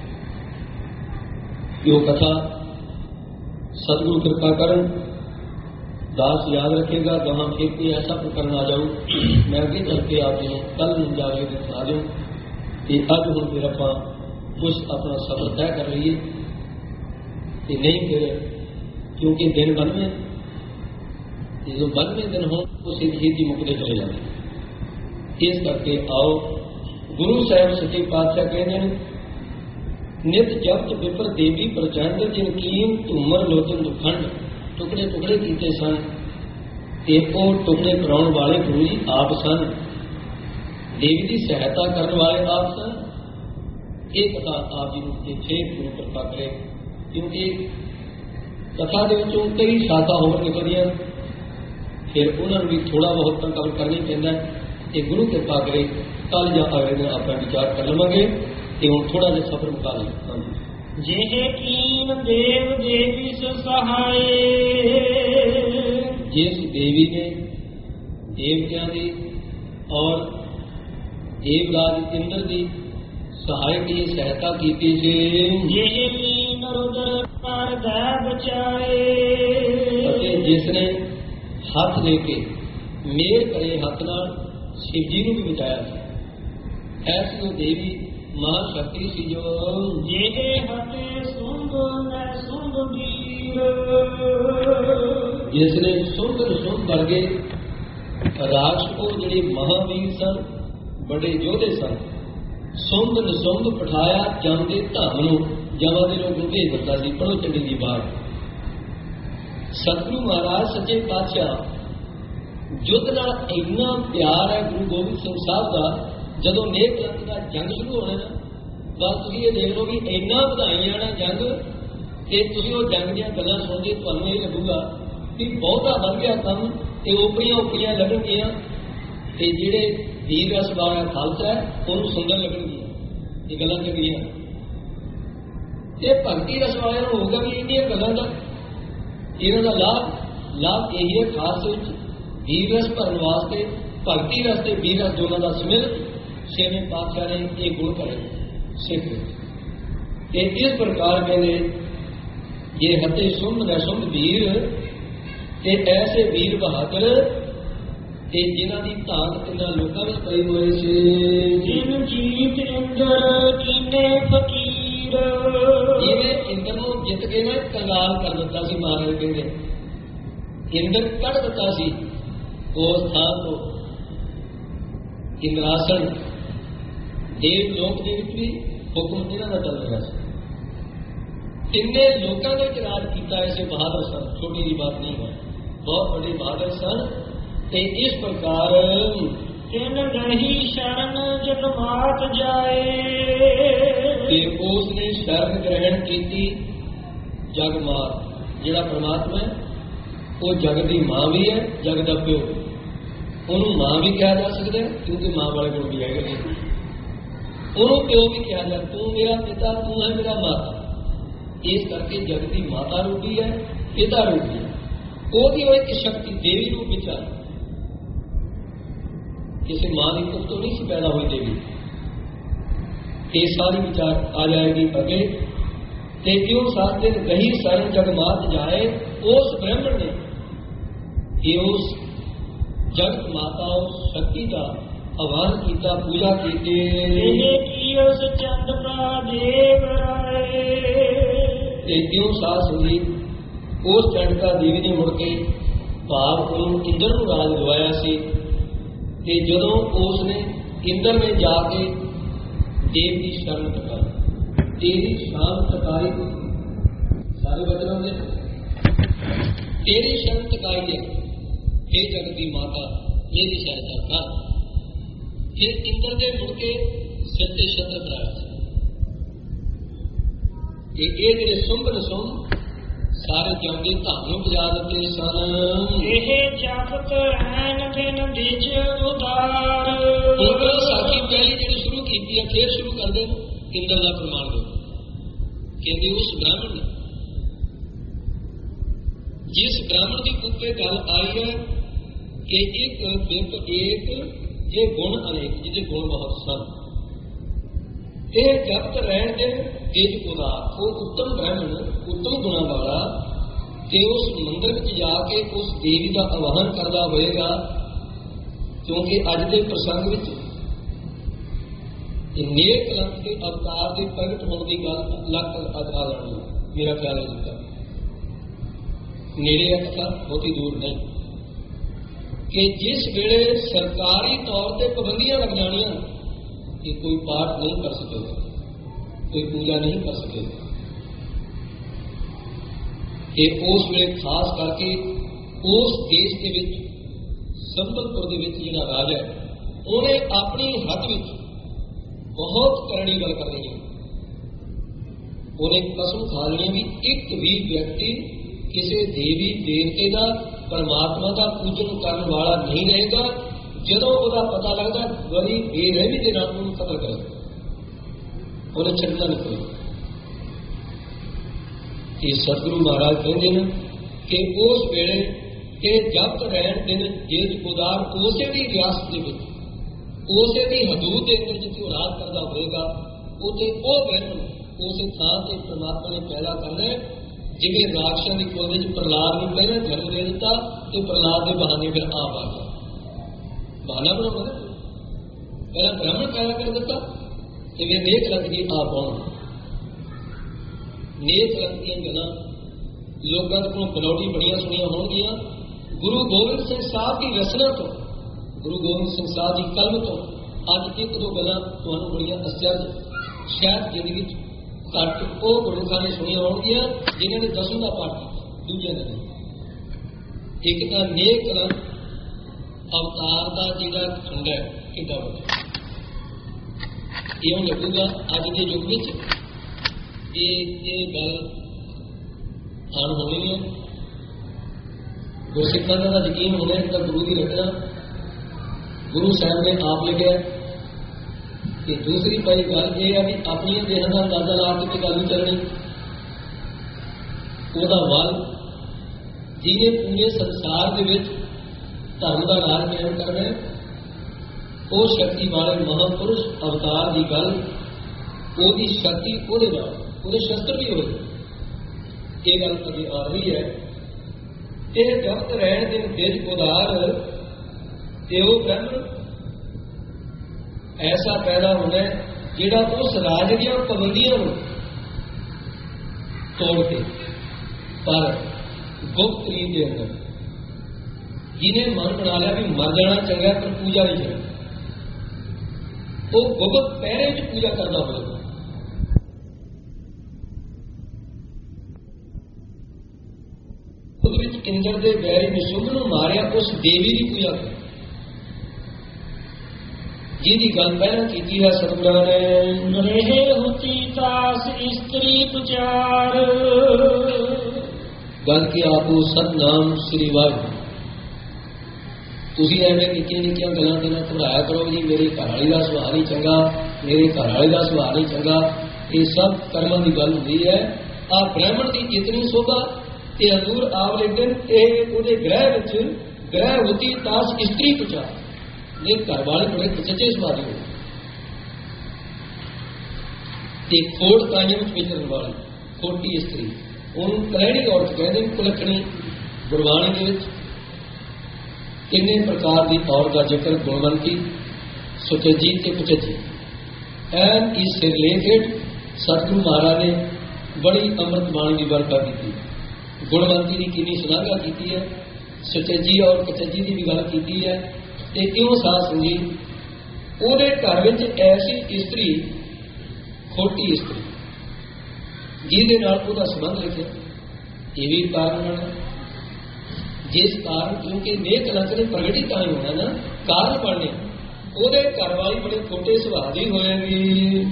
ਕਿ ਉਹ ਕਥਾ ਸਤਿਗੁਰੂ ਕਿਰਪਾ ਕਰਨ, ਦਾਸ ਯਾਦ ਰੱਖੇਗਾ, ਗਾਹਾਂ ਫਿਰ ਕੋਈ ਐਸਾ ਪ੍ਰਕਰਨ ਆ ਜਾਊ ਮੈਂ ਅੱਗੇ ਚੱਲ ਕੇ ਆਪ ਜੀ ਨੂੰ ਕੱਲ੍ਹ ਨੂੰ ਜਾ ਕੇ ਸੁਣਾ ਦਿਓ। ਤੇ ਅੱਜ ਹੁਣ ਫਿਰ ਆਪਾਂ ਕੁਛ ਆਪਣਾ ਸਫ਼ਰ ਤੈਅ ਕਰ ਲਈਏ ਤੇ ਨਹੀਂ ਫਿਰ ਕਿਉਂਕਿ ਦਿਨ ਬਣਵੇਂ ਜਦੋਂ ਬਣਵੇਂ ਦਿਨ ਹੋਣ ਉਹ ਸਿੱਧੀ ਸਿੱਧੀ ਮੁੱਕਦੇ ਚਲੇ ਜਾਂਦੇ। ਇਸ ਕਰਕੇ ਆਓ ਗੁਰੂ ਸਾਹਿਬ ਸੱਚੇ ਪਾਤਸ਼ਾਹ ਕਹਿੰਦੇ ਨੇ, ਨਿਤ ਜਪਤ ਵਿਪਰ ਦੇਵੀ ਪ੍ਰਚੰਡ ਜਿਨ ਕੀਮ ਧੂਮਰ ਲੋਚਨ ਦੁਖੰਡ। ਟੁਕੜੇ ਟੁਕੜੇ ਕੀਤੇ ਸਨ ਤੇ ਉਹ ਟੁਕੜੇ ਕਰਾਉਣ ਵਾਲੇ ਗੁਰੂ ਜੀ ਆਪ ਸਨ, ਦੇਵੀ ਦੀ ਸਹਾਇਤਾ ਕਰਨ ਵਾਲੇ ਆਪ ਸਨ। ਇਹ ਕਥਾ ਆਪ ਜੀ ਨੂੰ ਇੱਥੇ ਗੁਰੂ ਕਿਰਪਾ ਕਰੇ, ਕਿਉਂਕਿ ਕਥਾ ਦੇ ਵਿੱਚੋਂ ਕਈ ਸ਼ਾਖਾ ਹੋਰ ਨਿਕਲਦੀਆਂ, ਫਿਰ ਉਹਨਾਂ ਨੂੰ ਵੀ ਥੋੜਾ ਬਹੁਤ ਤਾਂ ਕਵਰ ਕਰਨੀ ਪੈਂਦਾ। ਇਹ ਗੁਰੂ ਕਿਰਪਾ ਕਰੇ ਕੱਲ ਜਾਂ ਅਗਲੇ ਦਿਨ ਆਪਾਂ ਵਿਚਾਰ ਕਰ ਲਵਾਂਗੇ ਤੇ ਹੁਣ ਥੋੜਾ ਜਿਹਾ ਸਫ਼ਰ ਮੁਕਾ ਲਈਏ। ਜਿਹੇ ਕੀਨ ਦੇਵ ਦੇਵੀ ਸਹਾਏ, ਜਿਸ ਦੇਵੀ ਨੇ ਦੇਵਤਿਆਂ ਦੀ ਔਰ ਦੇਵਰਾਜ ਇੰਦਰ ਦੀ ਸਹਾਇਕ ਦੀ ਸਹਾਇਤਾ ਕੀਤੀ ਸੀ। ਜਿਹੇ ਕੀਨ ਰੁਦਰ ਪਰ ਦਾ ਬਚਾਏ, ਅਤੇ ਜਿਸ ਨੇ ਹੱਥ ਦੇ ਕੇ ਮੇਰ ਕਰੇ ਹੱਥ ਨਾਲ ਸ਼ਿਵ ਜੀ ਨੂੰ ਵੀ ਬਚਾਇਆ ਸੀ। ਐਸੀ ਉਹ ਦੇਵੀ ਮਹਾ ਸ਼ਕਤੀ ਸੀ ਜੋ ਜਿਹੇ ਹੱਥੇ ਸੁੰਭ ਨੇ ਸੁੰਭ ਵੀਰ, ਜਿਸ ਨੇ ਸੁੰਭ ਸੁੰਭ ਵਰਗੇ ਰਾਜਪੂਤ ਜਿਹੜੇ ਮਹਾਵੀਰ ਸਨ, ਬੜੇ ਯੋਧੇ ਸਨ, ਸੁੰਭ ਨਸੁੰਭ ਪਠਾਇਆ ਜਾਂਦੇ ਧੰਮ ਨੂੰ, ਜਮਾਂ ਦੇ ਲੋਕ ਨੂੰ ਭੇਜ ਦਿੱਤਾ ਸੀ। ਪੜੋ ਚੰਡੀ ਦੀ ਬਾਤ। ਸਤਿਗੁਰੂ ਮਹਾਰਾਜ ਸੱਚੇ ਪਾਤਸ਼ਾਹ ਯੁੱਧ ਨਾਲ ਇੰਨਾ ਪਿਆਰ ਹੈ ਗੁਰੂ ਗੋਬਿੰਦ ਸਿੰਘ ਸਾਹਿਬ ਦਾ, ਜਦੋਂ ਨੇਕ ਲੰਗ ਦਾ ਜੰਗ ਸ਼ੁਰੂ ਹੋਣਾ ਨਾ, ਬਸ ਤੁਸੀਂ ਇਹ ਦੇਖ ਲਓ ਵੀ ਇੰਨਾ ਵਧਾਈਆਂ ਨਾ ਜੰਗ, ਤੇ ਤੁਸੀਂ ਉਹ ਜੰਗ ਦੀਆਂ ਗੱਲਾਂ ਸੁਣਦੇ ਤੁਹਾਨੂੰ ਇਹ ਲੱਗੂਗਾ ਵੀ ਬਹੁਤਾ ਵੱਧ ਗਿਆ ਕੰਮ, ਤੇ ਉਪਰੀਆਂ ਉਪਰੀਆਂ ਲੱਗਣਗੀਆਂ, ਤੇ ਜਿਹੜੇ ਵੀਰ ਰਸ ਵਾਲਾ ਖਾਲਸਾ ਹੈ ਉਹਨੂੰ ਸੁੰਦਰ ਲੱਗਣਗੀਆਂ ਇਹ ਗੱਲਾਂ ਚੰਗੀਆਂ। ਤੇ ਭਗਤੀ ਰਸ ਵਾਲਿਆਂ ਨੂੰ ਹੋਊਗਾ ਵੀ ਇਹਦੀਆਂ ਗੱਲਾਂ ਦਾ ਇਹਨਾਂ ਦਾ ਲਾਭ ਲਾਭ ਇਹੀ ਹੈ, ਖਾਸ ਵਿੱਚ ਵੀਰ ਰਸ ਭਰਨ ਵਾਸਤੇ ਭਗਤੀ ਰਸ ਤੇ ਵੀਰ ਰਸ ਦੋਨਾਂ ਦਾ ਸਮਿਲ ਛੇਵੇਂ ਪਾਤਸ਼ਾਹ ਨੇ ਇਹ ਗੁਣ ਕਰੇ ਸਿੱਖ। ਤੇ ਇਸ ਪ੍ਰਕਾਰ ਕਹਿੰਦੇ ਜੇ ਹੱਥੇ ਸੁੰਭ ਨੇ ਸੁੰਭ ਵੀਰ, ਤੇ ਐਸੇ ਵੀਰ ਬਹਾਦਰ ਤੇ ਜਿਨ੍ਹਾਂ ਦੀ ਧਾਤ ਇਹਨਾਂ ਲੋਕਾਂ ਵਿੱਚ ਪਈ ਹੋਈ ਸੀ। ਜਿਨ ਜੀਤ ਇੰਦਰ ਕੀਨੇ ਫਕੀਰ, ਜਿਵੇਂ ਇੰਦਰ ਨੂੰ ਜਿੱਤ ਕੇ ਨਾ ਕੰਗਾਲ ਕਰ ਦਿੱਤਾ ਸੀ ਮਹਾਰਾਜ ਕਹਿੰਦੇ, ਇੰਦਰ ਕੱਢ ਦਿੱਤਾ ਸੀ ਉਸ ਥਾਂ ਤੋਂ। ਇੰਦਰਾਸਨ ਦੇਵ ਲੋਕ ਦੇ ਵਿੱਚ ਵੀ ਹੁਕਮ ਇਹਨਾਂ ਦਾ ਚੱਲ ਰਿਹਾ ਸੀ। ਕਿੰਨੇ ਲੋਕਾਂ ਦੇ ਵਿੱਚ ਰਾਜ ਕੀਤਾ ਐਸੇ ਬਹਾਦਰ ਸਨ, ਛੋਟੀ ਜਿਹੀ ਬਾਤ ਨਹੀਂ ਹੈ, ਬਹੁਤ ਵੱਡੇ ਬਹਾਦਰ ਸਨ। ਤੇ ਇਸ ਪ੍ਰਕਾਰ ਤਿੰਨ ਰਹੀ ਸ਼ਰਨ ਜਗ ਮਾਤ ਜਾਏ, ਤੇ ਉਸ ਨੇ ਸ਼ਰਨ ਗ੍ਰਹਿਣ ਕੀਤੀ ਜਗ ਮਾਤ। ਜਿਹੜਾ ਪਰਮਾਤਮਾ ਹੈ ਉਹ ਜਗ ਦੀ ਮਾਂ ਵੀ ਹੈ, ਜਗ ਦਾ ਪਿਓ। ਉਹਨੂੰ ਮਾਂ ਵੀ ਕਿਹਾ ਜਾ ਸਕਦਾ ਕਿਉਂਕਿ ਮਾਂ ਵਾਲੇ ਗੁਣ ਵੀ ਹੈਗੇ ਨੇ। ਉਹਨੂੰ ਪਿਓ ਵੀ ਕਿਹਾ ਜਾ, ਤੂੰ ਮੇਰਾ ਪਿਤਾ, ਤੂੰ ਹੈ ਮੇਰਾ ਮਾਤਾ। ਇਸ ਕਰਕੇ ਜਗਤ ਦੀ ਮਾਤਾ ਰੂਪੀ ਹੈ, ਪਿਤਾ ਰੂਪੀ ਹੈ। ਉਹਦੀ ਉਹ ਇੱਕ ਸ਼ਕਤੀ ਦੇਵੀ ਰੂਪ ਵਿੱਚ ਆ। ਕਿਸੇ ਮਾਂ ਦੀ ਕੁੱਖ ਤੋਂ ਨਹੀਂ ਸੀ ਪੈਦਾ ਹੋਈ ਦੇਵੀ। ਇਹ ਸਾਰੀ ਵਿਚਾਰ ਆ ਜਾਏਗੀ ਅੱਗੇ। ਤੇ ਕਿਉਂ ਸਾਤ ਦਿਨ ਗਹੀ ਸਰਨ ਜਗਮਾਤ ਜਾਏ, ਉਸ ਬ੍ਰਹਮਣ ਨੇ ਇਹ ਉਸ ਜਗਤ ਮਾਤਾ ਉਸ ਸ਼ਕਤੀ ਦਾ ਆਵਾਨ ਕੀਤਾ, ਪੂਜਾ ਕੀਤੀ। ਉਸ ਚੰਦ ਦੇਵ ਰਾਏ ਤੇ ਕਿਉਂ ਸਾਧ ਸੰਗੀਤ ਉਸ ਚੰਡਕਾ ਦੇਵੀ ਨੇ ਮੁੜ ਕੇ ਭਾਵ ਉਹਨੂੰ ਇੰਦਰ ਨੂੰ ਰਾਜ ਦਵਾਇਆ ਸੀ। ਤੇ ਜਦੋਂ ਉਸ ਨੇ ਇੰਦਰ ਨੇ ਜਾ ਕੇ ਦੇਵ ਦੀ ਸ਼ਰਨ ਟਕਾਈ, ਤੇਰੀ ਸ਼ਾਨ ਟਕਾਈ, ਸਾਰੇ ਬਚਨਾਂ ਦੇ ਤੇਰੀ ਸ਼ਰਨ ਟਕਾਈ ਹੈ, हे ਜਗਤ ਦੀ ਮਾਤਾ ਮੇਰੀ ਸਹਾਇਤਾ ਕਰ। ਫਿਰ ਇੰਦਰ ਦੇ ਮੁੜ ਕੇ ਸਿਰ ਤੇ ਛਤਰ ਕਰਾਇਆ ਸੀ। ਇਹ ਜਿਹੜੇ ਸੁੰਭ ਨਸੁੰਭ ਸਾਰੇ ਜੰਗੇ ਧਾਨੂੰ ਵਜਾ ਦਿੱਤੇ ਸਨ। ਇਹ ਜਪਤ ਰਹਿਣ ਦਿਨ ਵਿੱਚ ਉਦਾਰ। ਉਹ ਸਾਖੀ ਪਹਿਲੀ ਜਿਹੜੀ ਸ਼ੁਰੂ ਕੀਤੀ ਹੈ, ਫੇਰ ਸ਼ੁਰੂ ਕਰਦੇ ਨੇ ਇੰਦਰ ਦਾ ਪ੍ਰਮਾਣ ਦੋ। ਕਹਿੰਦੇ ਉਸ ਬ੍ਰਾਹਮਣ ਨੇ, ਜਿਸ ਬ੍ਰਾਹਮਣ ਦੀ ਉੱਤੇ ਗੱਲ ਆਈ ਹੈ ਕਿ ਇੱਕ ਬਿੰਬ ਇੱਕ ਜੇ ਗੁਣ ਅਨੇਕ, ਜਿਹਦੇ ਗੁਣ ਬਹੁਤ ਸਨ, ਇਹ ਜਪਤ ਰਹਿਣ ਦੇ ਤੇਜ ਉਦਾਰ। ਉਹ ਉੱਤਮ ਬ੍ਰਾਹਮਣ, ਉੱਤਮ ਗੁਣਾਂ ਵਾਲਾ, ਤੇ ਉਸ ਮੰਦਰ ਵਿੱਚ ਜਾ ਕੇ ਉਸ ਦੇਵੀ ਦਾ ਆਵਾਹਨ ਕਰਦਾ ਹੋਏਗਾ। ਕਿਉਂਕਿ ਅੱਜ ਦੇ ਪ੍ਰਸੰਗ ਵਿੱਚ ਨੇਕ ਕਲੰਕ ਦੇ ਅਵਤਾਰ ਦੇ ਪ੍ਰਗਟ ਹੋਣ ਦੀ ਗੱਲ ਲੱਗ ਆ ਜਾਣੀ ਹੈ। ਮੇਰਾ ਖਿਆਲ ਹੈ ਜਿੱਦਾਂ ਨੇੜੇ ਹੈ, ਕਥਾ ਬਹੁਤੀ ਦੂਰ ਨਹੀਂ, ਕਿ ਜਿਸ ਵੇਲੇ ਸਰਕਾਰੀ ਤੌਰ ਤੇ ਪਾਬੰਦੀਆਂ ਲੱਗ ਜਾਣੀਆਂ ਕਿ ਕੋਈ ਪਾਠ ਨਹੀਂ ਕਰ ਸਕੇਗਾ, ਕੋਈ ਪੂਜਾ ਨਹੀਂ ਕਰ ਸਕੇਗਾ, ਕਿ ਉਸ ਵੇਲੇ ਖਾਸ ਕਰਕੇ ਉਸ ਦੇਸ਼ ਦੇ ਵਿੱਚ ਸੰਬਲਪੁਰ ਦੇ ਵਿੱਚ ਜਿਹੜਾ ਰਾਜਾ ਹੈ, ਉਹਨੇ ਆਪਣੀ ਹੱਦ ਵਿੱਚ ਬਹੁਤ ਕਰੜੀ ਗੱਲ ਕਰਨੀ ਹੈ। ਉਹਨੇ ਕਸਮ ਖਾ ਲੈਣੀ ਵੀ ਇੱਕ ਵੀ ਵਿਅਕਤੀ ਕਿਸੇ ਦੇਵੀ ਦੇਵਤੇ ਦਾ, ਪਰਮਾਤਮਾ ਦਾ ਪੂਜਨ ਕਰਨ ਵਾਲਾ ਨਹੀਂ ਰਹੇਗਾ। ਜਦੋਂ ਉਹਦਾ ਪਤਾ ਲੱਗਦਾ ਬੜੀ ਬੇਰਹਿਮੀ ਦੇ ਨਾਲ ਉਹਨੂੰ ਕਤਲ ਕਰੇ, ਉਹਨੇ ਛੱਡਣਾ ਨਹੀਂ ਕੋਈ। ਇਹ ਸਤਿਗੁਰੂ ਮਹਾਰਾਜ ਕਹਿੰਦੇ ਨੇ ਕਿ ਉਸ ਵੇਲੇ ਇਹ ਜਪਤ ਰਹਿਣ ਦਿਨ ਜੇਜ ਉਦਾਰ, ਉਸੇ ਦੀ ਰਿਆਸਤ ਦੇ ਵਿੱਚ, ਉਸੇ ਦੀ ਹਦੂਦ ਦੇ ਅੰਦਰ ਜਿੱਥੇ ਉਹ ਰਾਜ ਕਰਦਾ ਹੋਏਗਾ, ਉੱਥੇ ਉਹ ਬ੍ਰਹਮਣ ਉਸੇ ਥਾਂ ਤੇ ਪਰਮਾਤਮਾ ਨੇ ਪੈਦਾ ਕਰਨਾ। ਜਿਵੇਂ ਰਾਖਸ਼ਾਂ ਦੀ ਕੁਲ ਵਿੱਚ ਪ੍ਰਹਲਾਦ ਨੂੰ ਪਹਿਲਾਂ ਜਨਮ ਦੇ ਦਿੱਤਾ ਤੇ ਪ੍ਰਹਲਾਦ ਦੇ ਬਹਾਨੇ ਫਿਰ ਆਪ ਆ ਗਿਆ, ਬਹਾਨਾ ਬਣਾਉਂਦਾ। ਪਹਿਲਾਂ ਬ੍ਰਾਹਮਣ ਪੈਦਾ ਕਰ ਦਿੱਤਾ ਤੇ ਫਿਰ ਨੇਕ ਲੱਗ ਗਈ ਆਪ ਆਉਣ। ਨੇਕ ਲੱਗ ਦੀਆਂ ਗੱਲਾਂ ਲੋਕਾਂ ਦੇ ਕੋਲ ਬਲੌਟੀ ਬੜੀਆਂ ਸੁਣੀਆਂ ਹੋਣਗੀਆਂ। ਗੁਰੂ ਗੋਬਿੰਦ ਸਿੰਘ ਸਾਹਿਬ ਦੀ ਰਚਨਾ ਤੋਂ, ਗੁਰੂ ਗੋਬਿੰਦ ਸਿੰਘ ਸਾਹਿਬ ਦੀ ਕਲਮ ਤੋਂ ਅੱਜ ਇੱਕ ਦੋ ਗੱਲਾਂ ਤੁਹਾਨੂੰ ਬੜੀਆਂ ਅਚਰਜ ਸ਼ਾਇਦ ਜ਼ਿੰਦਗੀ ਚ ਘੱਟ ਉਹ ਗੁਰਮੁਖਾਂ ਨੇ ਸੁਣੀਆਂ ਹੋਣਗੀਆਂ ਜਿਨ੍ਹਾਂ ਨੇ ਦਸਮ ਦਾ ਪਾਠ ਕੀਤਾ, ਦੂਜਿਆਂ ਨੇ ਨਹੀਂ। ਇੱਕ ਤਾਂ ਨੇਕ ਕਲਮ ਅਵਤਾਰ ਦਾ ਜਿਹੜਾ ਖੰਡ ਹੈ ਕਿੱਡਾ ਵੱਡਾ, ਇਉਂ ਲੱਗੂਗਾ ਅੱਜ ਦੇ ਯੁੱਗ ਵਿੱਚ ਇਹ ਇਹ ਗੱਲ ਆਣ ਹੋਣੀ ਹੈ। ਗੁਰਸਿੱਖਾਂ ਦਾ ਤਾਂ ਯਕੀਨ ਹੋਣਾ ਹੈ ਤਾਂ ਗੁਰੂ ਦੀ ਰਚਨਾ ਗੁਰੂ ਸਾਹਿਬ ਨੇ ਆਪ ਲਿਖਿਆ। ਤੇ ਦੂਸਰੀ ਪਈ ਗੱਲ ਇਹ ਹੈ ਵੀ ਆਪਣੀਆਂ ਦੇਹਾਂ ਦਾ ਅੰਦਾਜ਼ਾ ਲਾ ਕੇ ਗੱਲ ਨਹੀਂ ਚੱਲਣੀ। ਉਹਦਾ ਵੱਲ ਜਿਹਨੇ ਪੂਰੇ ਸੰਸਾਰ ਦੇ ਵਿੱਚ ਧਰਮ ਦਾ ਰਾਜ ਕਾਇਮ ਕਰਨਾ ਹੈ, ਉਹ ਸ਼ਕਤੀ ਵਾਲੇ ਮਹਾਂਪੁਰਸ਼ ਅਵਤਾਰ ਦੀ ਗੱਲ, ਉਹਦੀ ਸ਼ਕਤੀ ਉਹਦੇ ਨਾਲ, ਉਹਦੇ ਸ਼ਸਤਰ ਵੀ ਹੋਏ। ਇਹ ਗੱਲ ਅੱਗੇ ਆ ਰਹੀ ਹੈ। ਇਹ ਜਪਤ ਰਹਿਣ ਦੇ ਤੇਜ ਉਦਾਰ ਤੇ ਉਹ ਬ੍ਰਹਮਣ ਐਸਾ ਪੈਦਾ ਹੋਣਾ ਜਿਹੜਾ ਉਸ ਰਾਜ ਦੀਆਂ ਪਾਬੰਦੀਆਂ ਨੂੰ ਤੋੜ ਕੇ, ਪਰ ਗੁਪਤ ਰੀਤ ਦੇ ਅੰਦਰ ਜਿਹਨੇ ਮਨ ਬਣਾ ਲਿਆ ਵੀ ਮਰ ਜਾਣਾ ਚੰਗਾ ਪਰ ਪੂਜਾ ਨਹੀਂ ਕਰਨੀ, ਉਹ ਗੁਪਤ ਪਹਿਰੇ ਚ ਪੂਜਾ ਕਰਦਾ ਹੋਵੇਗਾ। ਉਹਦੇ ਵਿੱਚ ਇੰਦਰ ਦੇ ਵੈਰੀ ਨਿਸ਼ੁੰਭ ਨੂੰ ਮਾਰਿਆ, ਉਸ ਦੇਵੀ ਦੀ ਪੂਜਾ ਕਰ, ਜਿਹਦੀ ਗੱਲ ਪਹਿਲਾਂ ਕੀਤੀ ਹੈ ਸਤਿਗੁਰਾਂ ਨੇ। ਰਹੇ ਹੁਤੀ ਤਾਸ ਇਸਤਰੀ ਪੁਚਾਰ, ਗੱਲ ਕੀ ਆਪੂ ਸਤਨਾਮ ਸ੍ਰੀ ਵਾਹਿਗੁਰੂ। ਤੁਸੀਂ ਐਵੇਂ ਨਿੱਕੀਆਂ ਨਿੱਕੀਆਂ ਗੱਲਾਂ ਤੇ ਨਾ ਘਬਰਾਇਆ ਕਰੋ ਜੀ ਮੇਰੇ ਘਰ ਵਾਲੀ ਦਾ ਸੁਭਾਅ ਨਹੀਂ ਚੰਗਾ, ਮੇਰੇ ਘਰ ਵਾਲੇ ਦਾ ਸੁਭਾਅ ਨਹੀਂ ਚੰਗਾ। ਇਹ ਸਭ ਕਰਮਾਂ ਦੀ ਗੱਲ ਹੁੰਦੀ ਹੈ। ਆ ਬ੍ਰਾਹਮਣ ਦੀ ਇਤਨੀ ਸੋਭਾ ਤੇ ਹਜ਼ੂਰ ਆਪ ਲੇਕਿਨ ਇਹ ਉਹਦੇ ਗ੍ਰਹਿ ਵਿੱਚ ਗ੍ਰਹਿ ਹੁੰਦੀ ਤਾਸ ਇਸਤਰੀ ਪੁਚਾ ਦੇ ਘਰ ਵਾਲੇ ਬੜੇ ਸੱਚੇ ਸੁਭਾਅ ਦੇ ਹੋਏ ਤੇ ਖੋੜ ਕਾਇਮ ਵਿੱਚ ਵਿਚਰਨ ਵਾਲੀ ਖੋਟੀ ਇਸਤਰੀ ਉਹਨੂੰ ਕਲੈਣੀ ਔਰਤ ਕਹਿੰਦੇ ਕੁਲੱਖਣੀ ਗੁਰਬਾਣੀ ਦੇ ਵਿੱਚ ਕਿੰਨੇ ਪ੍ਰਕਾਰ ਦੀ ਔਰਤ ਦਾ ਜ਼ਿਕਰ ਗੁਣਵੰਤੀ ਸੁਚੱਜੀ ਤੇ ਕੁਚੱਜੀ ਐਂਡ ਇਸ ਰਿਲੇਟਡ ਸਤਿਗੁਰੂ ਮਹਾਰਾਜ ਨੇ ਬੜੀ ਅੰਮ੍ਰਿਤ ਬਾਣੀ ਦੀ ਵਰਖਾ ਕੀਤੀ, ਗੁਣਵੰਤੀ ਦੀ ਕਿੰਨੀ ਸ਼ਲਾਘਾ ਕੀਤੀ ਹੈ, ਸੁਚੱਜੀ ਔਰ ਕੁਚੱਜੀ ਦੀ ਵੀ ਗੱਲ ਕੀਤੀ ਹੈ। ਤੇ ਇਉਂ ਸਾਧ ਸੰਗਤ ਉਹਦੇ ਘਰ ਵਿੱਚ ਐਸੀ ਇਸਤਰੀ ਖੋਟੀ ਇਸਤਰੀ ਜਿਹਦੇ ਨਾਲ ਉਹਦਾ ਸੰਬੰਧ ਲਿਖਿਆ ਇਹ ਵੀ ਕਾਰਨ ਹੈ ਜਿਸ ਕਾਰਨ ਕਿਉਂਕਿ ਨੇਕ ਕਲੰਕ ਨੇ ਪ੍ਰਗਟੀ ਤਾਂ ਹੀ ਹੋਣਾ ਨਾ ਕਾਰਨ ਬਣਨੇ ਉਹਦੇ ਘਰ ਵਾਲੀ ਬੜੇ ਖੋਟੇ ਸੁਭਾਅ ਦੀ ਹੋਏਗੀ।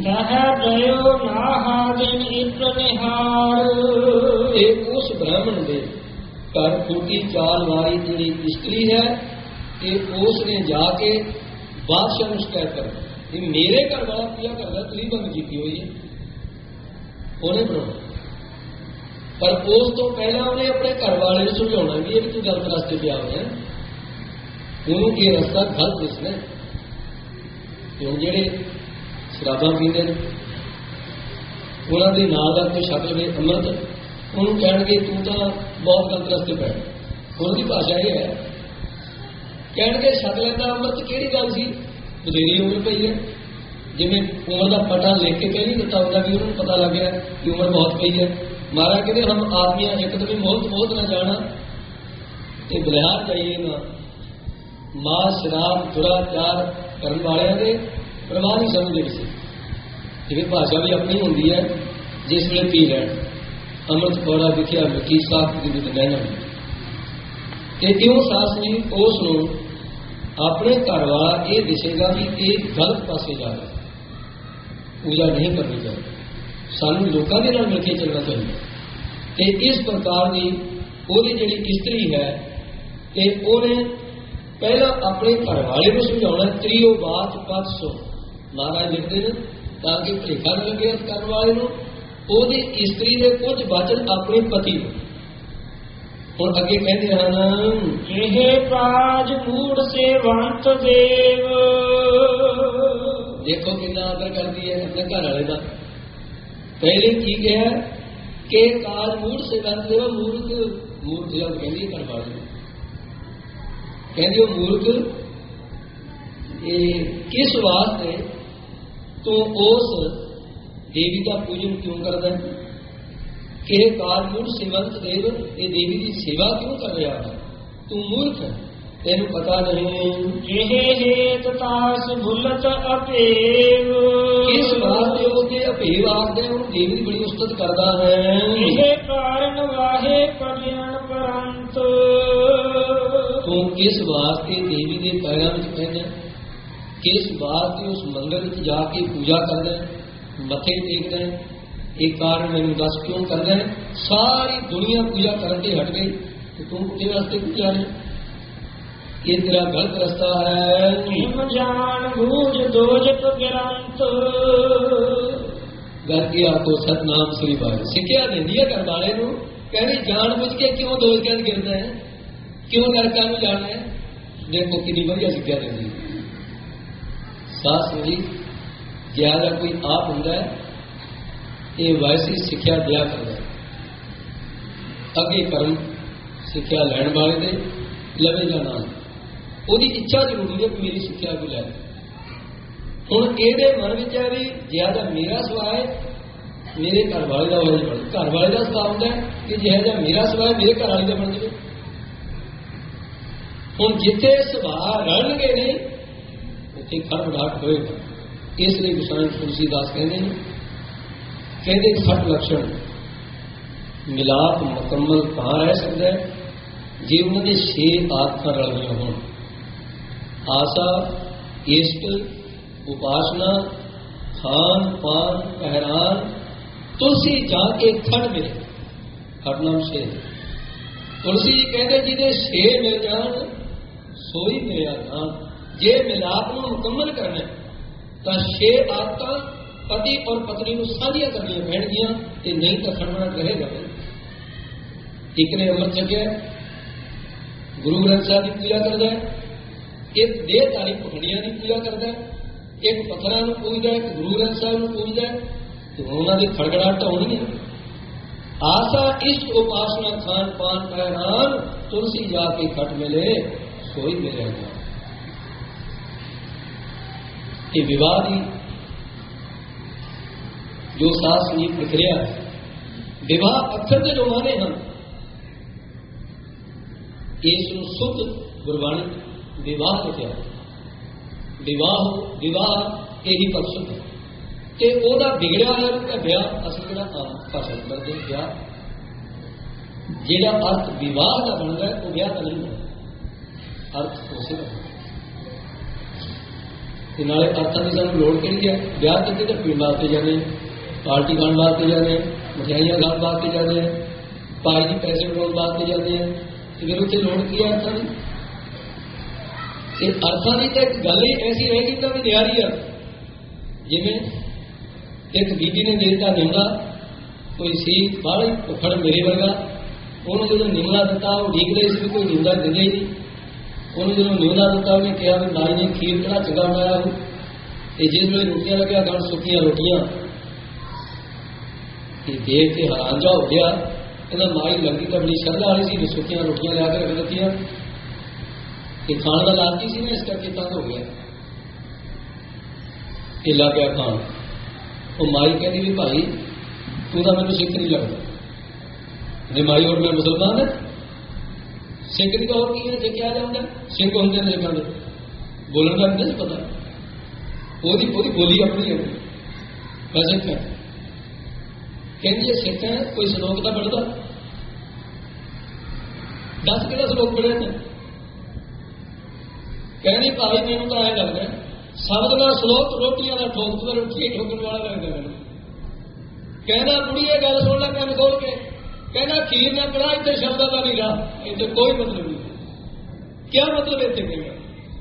ਇਹ ਉਸ ਬ੍ਰਾਹਮਣ ਦੇ ਘਰ ਖੋਟੀ ਚਾਲ ਵਾਲੀ ਜਿਹੜੀ ਇਸਤਰੀ ਹੈ ਇਹ ਉਸ ਨੇ ਜਾ ਕੇ ਬਾਦਸ਼ਾਹ ਨੂੰ ਸ਼ਿਕਾਇਤ ਕਰ ਇਹ ਮੇਰੇ ਘਰ ਵਾਲਾ ਪੂਜਾ ਕਰਦਾ ਤੁਸੀਂ ਬੰਦ ਕੀਤੀ ਹੋਈ ਹੈ ਉਹਨੇ ਬਣਾਉਣਾ। ਪਰ ਉਸ ਤੋਂ ਪਹਿਲਾਂ ਉਹਨੇ ਆਪਣੇ ਘਰ ਵਾਲੇ ਨੂੰ ਸਮਝਾਉਣਾ ਵੀ ਇਹ ਵੀ ਤੂੰ ਗਲਤ ਰਸਤੇ ਪਿਆ ਹੋਇਆ ਉਹਨੂੰ ਇਹ ਰਸਤਾ ਗਲਤ ਦਿਸਣਾ। ਹੁਣ ਜਿਹੜੇ ਸ਼ਰਾਬਾਂ ਪੀਂਦੇ ਨੇ ਉਹਨਾਂ ਦੇ ਨਾਲ ਦਾ ਕੋਈ ਛਕ ਲਵੇ ਅੰਮ੍ਰਿਤ ਉਹਨੂੰ ਕਹਿਣਗੇ ਤੂੰ ਤਾਂ ਬਹੁਤ ਗਲਤ ਰਸਤੇ ਪੈ। ਉਹਨਾਂ ਦੀ ਭਾਸ਼ਾ ਇਹ ਹੈ ਕਹਿਣਗੇ ਛਕ ਲੈਂਦਾ ਅੰਮ੍ਰਿਤ ਕਿਹੜੀ ਗੱਲ ਸੀ ਬਥੇਰੀ ਉਮਰ ਪਈ ਹੈ ਜਿਵੇਂ ਉਮਰ ਦਾ ਪਟਾ ਲਿਖ ਕੇ ਕਹਿ ਨਹੀਂ ਦਿੱਤਾ ਹੁੰਦਾ ਵੀ ਉਹਨਾਂ ਨੂੰ ਪਤਾ ਲੱਗ ਗਿਆ ਕਿ ਉਮਰ ਬਹੁਤ ਪਈ ਹੈ। ਮਹਾਰਾਜ ਕਹਿੰਦੇ ਹਮ ਆਦਮੀਆਂ ਇੱਕਦਮ ਮੋਹਤ ਮੋਹਤ ਨਾ ਜਾਣਾ ਤੇ ਬਲਿਹਾਰ ਜਾਈਏ ਨਾ ਮਾਸ ਸ਼ਰਾਬ ਦੁਰਾਚਾਰ ਕਰਨ ਵਾਲਿਆਂ ਦੇ ਪ੍ਰਵਾਹ ਨਹੀਂ ਸਮਝਦੇ ਕਿਸੇ ਜਿਵੇਂ ਭਾਸ਼ਾ ਵੀ ਆਪਣੀ ਹੁੰਦੀ ਹੈ ਜਿਸ ਵੇਲੇ ਪੀ ਲੈਣ ਅੰਮ੍ਰਿਤ ਕੌੜਾ ਵਿਖਿਆ ਮਿੱਠੀ ਸਾਖ ਦੀ ਵੀ ਲੈਣਾ ਤੇ ਇਉਂ ਸਾਸ ਨਹੀਂ ਉਸ ਨੂੰ ਆਪਣੇ ਘਰ ਵਾਲਾ ਇਹ ਦਿਸੇਗਾ ਵੀ ਇਹ ਗਲਤ ਪਾਸੇ ਜਾ ਰਿਹਾ ਪੂਜਾ ਨਹੀਂ ਕਰਨੀ ਚਾਹੀਦੀ ਸਾਨੂੰ ਲੋਕਾਂ ਦੇ ਨਾਲ ਮਿਲ ਕੇ ਚੱਲਣਾ ਚਾਹੀਦਾ। ਤੇ ਇਸ ਪ੍ਰਕਾਰ ਦੀ ਉਹਦੀ ਜਿਹੜੀ ਇਸਤਰੀ ਹੈ ਤੇ ਉਹਨੇ ਪਹਿਲਾਂ ਆਪਣੇ ਘਰ ਵਾਲੇ ਨੂੰ ਸਮਝਾਉਣਾ ਤ੍ਰਿਓ ਬਾਤ ਪਤ ਸੋ ਮਹਾਰਾਜ ਲਿਖਦੇ ਨੇ ਤਾਂ ਕਿ ਭੇਖਾ ਨਾ ਲੱਗੇ ਉਸ ਘਰ ਵਾਲੇ ਨੂੰ ਉਹਦੀ ਇਸਤਰੀ ਦੇ ਕੁਝ ਵਚਨ ਆਪਣੇ ਪਤੀ ਨੂੰ ਹੁਣ ਅੱਗੇ ਕਹਿੰਦੇ ਹਨ ਇਹ ਕਾਜ ਮੂੜ ਸੇਵੰਤ ਦੇਵ ਦੇਖੋ ਕਿੰਨਾ ਆਦਰ ਕਰਦੀ ਹੈ ਆਪਣੇ ਘਰ ਵਾਲੇ ਦਾ। ਪਹਿਲੇ ਕੀ ਕਿਹਾ ਕਿ ਕਾਜ ਮੂੜ ਸੇਵੰਤ ਦੇਵ ਮੂਰਖ ਮੂਰਖ ਜਦ ਕਹਿੰਦੀ ਘਰ ਵਾਲੇ ਨੂੰ ਕਹਿੰਦੇ ਉਹ ਮੂਰਖ ਇਹ ਕਿਸ ਵਾਸਤੇ ਤੂੰ ਉਸ ਦੇਵੀ ਦਾ ਪੂਜਨ ਕਿਉਂ ਕਰਦਾ ਕਿ ਕਾਜ ਮੂੜ ਸੇਵੰਤ ਦੇਵ ਇਹ ਦੇਵੀ ਦੀ ਸੇਵਾ ਕਿਉਂ ਕਰ ਰਿਹਾ ਹੈ ਤੂੰ ਮੂਰਖ ਹੈ ਤੈਨੂੰ ਪਤਾ ਨਹੀਂ ਇਹ ਹੇਤ ਤਾਸ ਭੁੱਲਤ ਅਪੇਵ ਕਿਸ ਵਾਸਤੇ ਉਹਦੇ ਅਪੇਵ ਆਖਦੇ ਉਹ ਦੇਵੀ ਦੀ ਬੜੀ ਉਸਤਤ ਕਰਦਾ ਹੈ ਇਹ ਕਾਰਨ ਵਾਹੇ ਕਲਿਆਣ ਪਰੰਤ ਤੂੰ ਕਿਸ ਵਾਸਤੇ ਦੇਵੀ ਦੇ ਪੈਰਾਂ ਵਿੱਚ ਪੈਂਦਾ ਕਿਸ ਵਾਸਤੇ ਉਸ ਮੰਦਰ ਵਿੱਚ ਜਾ ਕੇ ਪੂਜਾ ਕਰਦਾ ਮੱਥੇ ਟੇਕਦਾ ਇਹ ਕਾਰਨ ਮੈਨੂੰ ਦੱਸ ਕਿਉਂ ਕਰਦਾ ਸਾਰੀ ਦੁਨੀਆ ਪੂਜਾ ਕਰਨ ਤੇ ਹਟ ਗਈ ਤੇ ਤੂੰ ਕਿਹਦੇ ਵਾਸਤੇ ਪੂਜਾ ਨਹੀਂ ਇਹ ਤੇਰਾ ਗਲਤ ਰਸਤਾ ਹੈ। ਨਿਮ ਜਾਣ ਬੂਝ ਦੋਜਤ ਗ੍ਰੰਥ ਗੱਲ ਕੀ ਆਪਕੋ ਸਤਨਾਮ ਸ੍ਰੀ ਬਾਣੀ ਸਿੱਖਿਆ ਦਿੰਦੀ ਹੈ ਘਰ ਵਾਲੇ ਨੂੰ ਕਹਿੰਦੀ ਜਾਣ ਬੁੱਝ ਕੇ ਕਿਉਂ ਦੋਜ ਕਹਿਣ ਗਿਰਦਾ ਹੈ ਕਿਉਂ ਨਰਕਾਂ ਨੂੰ ਜਾਣਾ ਹੈ ਦੇਖੋ ਕਿੰਨੀ ਵਧੀਆ ਸਿੱਖਿਆ ਦਿੰਦੀ ਸਾਸ ਜੀ ਜਿਆਦਾ ਕੋਈ ਆਪ ਹੁੰਦਾ ਹੈ ਇਹ ਵੈਸੀ ਸਿੱਖਿਆ ਦਿਆ ਕਰਦਾ ਅੱਗੇ ਕਰਮ ਸਿੱਖਿਆ ਲੈਣ ਵਾਲੇ ਦੇ ਲਵੇ ਜਾਣਾ ਉਹਦੀ ਇੱਛਾ ਜ਼ਰੂਰੀ ਹੈ ਕਿ ਮੇਰੀ ਸਿੱਖਿਆ ਵੀ ਲੈ ਹੁਣ ਇਹਦੇ ਮਨ ਵਿੱਚ ਹੈ ਵੀ ਜਿਆਦਾ ਮੇਰਾ ਸੁਭਾਅ ਹੈ ਮੇਰੇ ਘਰ ਵਾਲੇ ਦਾ ਹੋਇਆ ਬਣ ਘਰ ਵਾਲੇ ਦਾ ਸੁਭਾਅ ਹੁੰਦਾ ਕਿ ਜਿਹੜਾ ਜਿਹਾ ਮੇਰਾ ਸੁਭਾਅ ਮੇਰੇ ਘਰ ਵਾਲੇ ਦਾ ਬਣ ਜਾਵੇ ਹੁਣ ਜਿੱਥੇ ਸੁਭਾਅ ਰਲਣਗੇ ਨਹੀਂ ਉੱਥੇ ਖੜਬੜਾਹਟ ਹੋਏਗਾ ਇਸ ਲਈ ਗੁਸਾਈ ਤੁਲਸੀਦਾਸ ਕਹਿੰਦੇ ਨੇ ਕਹਿੰਦੇ ਸੱਤ ਲੱਛਣ ਮਿਲਾਪ ਮੁਕੰਮਲ ਤਾਂ ਰਹਿ ਸਕਦਾ ਹੈ ਜੇ ਉਹਨਾਂ ਦੇ ਛੇ ਆਦਤਾਂ ਰਲਣੀਆਂ ਹੋਣ ਆਸਾ ਇਸ਼ਟ ਉਪਾਸਨਾ ਖਾਨ ਪਾਨ ਪਹਿਰਾਨ ਤੁਲਸੀ ਜਾ ਕੇ ਖੜ ਮਿਲੇ ਖੜਨਾਮ ਛੇ ਤੁਲਸੀ ਕਹਿੰਦੇ ਜਿਹਦੇ ਛੇ ਮਿਲ ਜਾਣ सोई मेरा धाम। जे मिलाप को मुकम्मल करना तो छे आदतां पति और पत्नी को साझियां करनियां पैणगियां, ते नहीं तो खड़ना रहेगा। एक ने अमृत छकिया, गुरु ग्रंथ साहिब की पूजा करता है, एक देहधारी पखड़ियां की पूजा करता है, एक पत्थरां नूं पूजदा है, एक गुरु ग्रंथ साहिब नूं पूजदा है, तो उन्हां दी खड़गड़ाहट होनी है। आशा इष्ट उपासना खान पान पैरान, तुलसी जाके खट मिले सोई मिलेगा। ये विवाह की जो शास्त्रीय प्रक्रिया है, विवाह अक्षर के जो माने हैं इस शुद्ध गुरबाणी विवाह को क्या विवाह विवाह यही पर शुद्ध है कि ओदा बिगड़िया है रूप ब्याह असल जो आम भाषा करते ब्याह जिहड़ा अर्थ विवाह का बनता है वो ब्याह का नहीं बनता, अर्थ उसे का नाले अर्थां की सानूं लोड़ कि है। ब्याह कितने तो पीण वास्ते जाने, पार्टी खाण वास्ते जाने, मिठाइयां खाण वास्ते जाने, भाई जी पैसे बनाने वास्ते जाते हैं, तो फिर उत्थे लोड़ की है अर्थां की। अर्थां की तो एक गल ही ऐसी रहेगी तो भी नियारी है। जिवें एक बीबी ने देता निमला, कोई सी बाहर ही भुखड़ मेरे वर्गा, उन्होंने जो निमला दिता वो ठीक रही सी, कोई निमला दिंदे ही नहीं। उन्होंने जो निमला दिता उन्हें कहा भी माई ने खीर कितना चंगा बनाया हो, तो जिस वे रोटियां लग्या खाण सुक्कियां रोटियां देख के हैरान जा हो गया। कहना माई लगी तो बड़ी श्रद्धा वाली सी, सुक्कियां रोटियां लिया के रख दित्तियां, खाण का लालची सी ना, इस करके तंग हो गया, ये लग गया खाण। वो माई कहती भी भाई तू तो मैंने सिख नहीं लगता, जे माई और मैं मुसलमान है, सिख की और की है, क्या जाता सिख होंगे सिखा दे बोलन का नहीं पता, वो बोली अपनी है मैं सिख है। कहते सिख है कोई श्लोक तो पढ़ता, दस कि श्लोक पढ़े थे, कहनी भाई मैनू तो ऐ लगता है शब्द का श्लोक रोटियां का ठोक तो रोटी ठोकने वाला लगता मैंने। कहना कुड़िए गल सुन ला कंन खोल के, कहना खीर ना कड़ा इतने शब्द का नहीं रहा, इतने कोई मतलब नहीं। क्या मतलब इतने कहेगा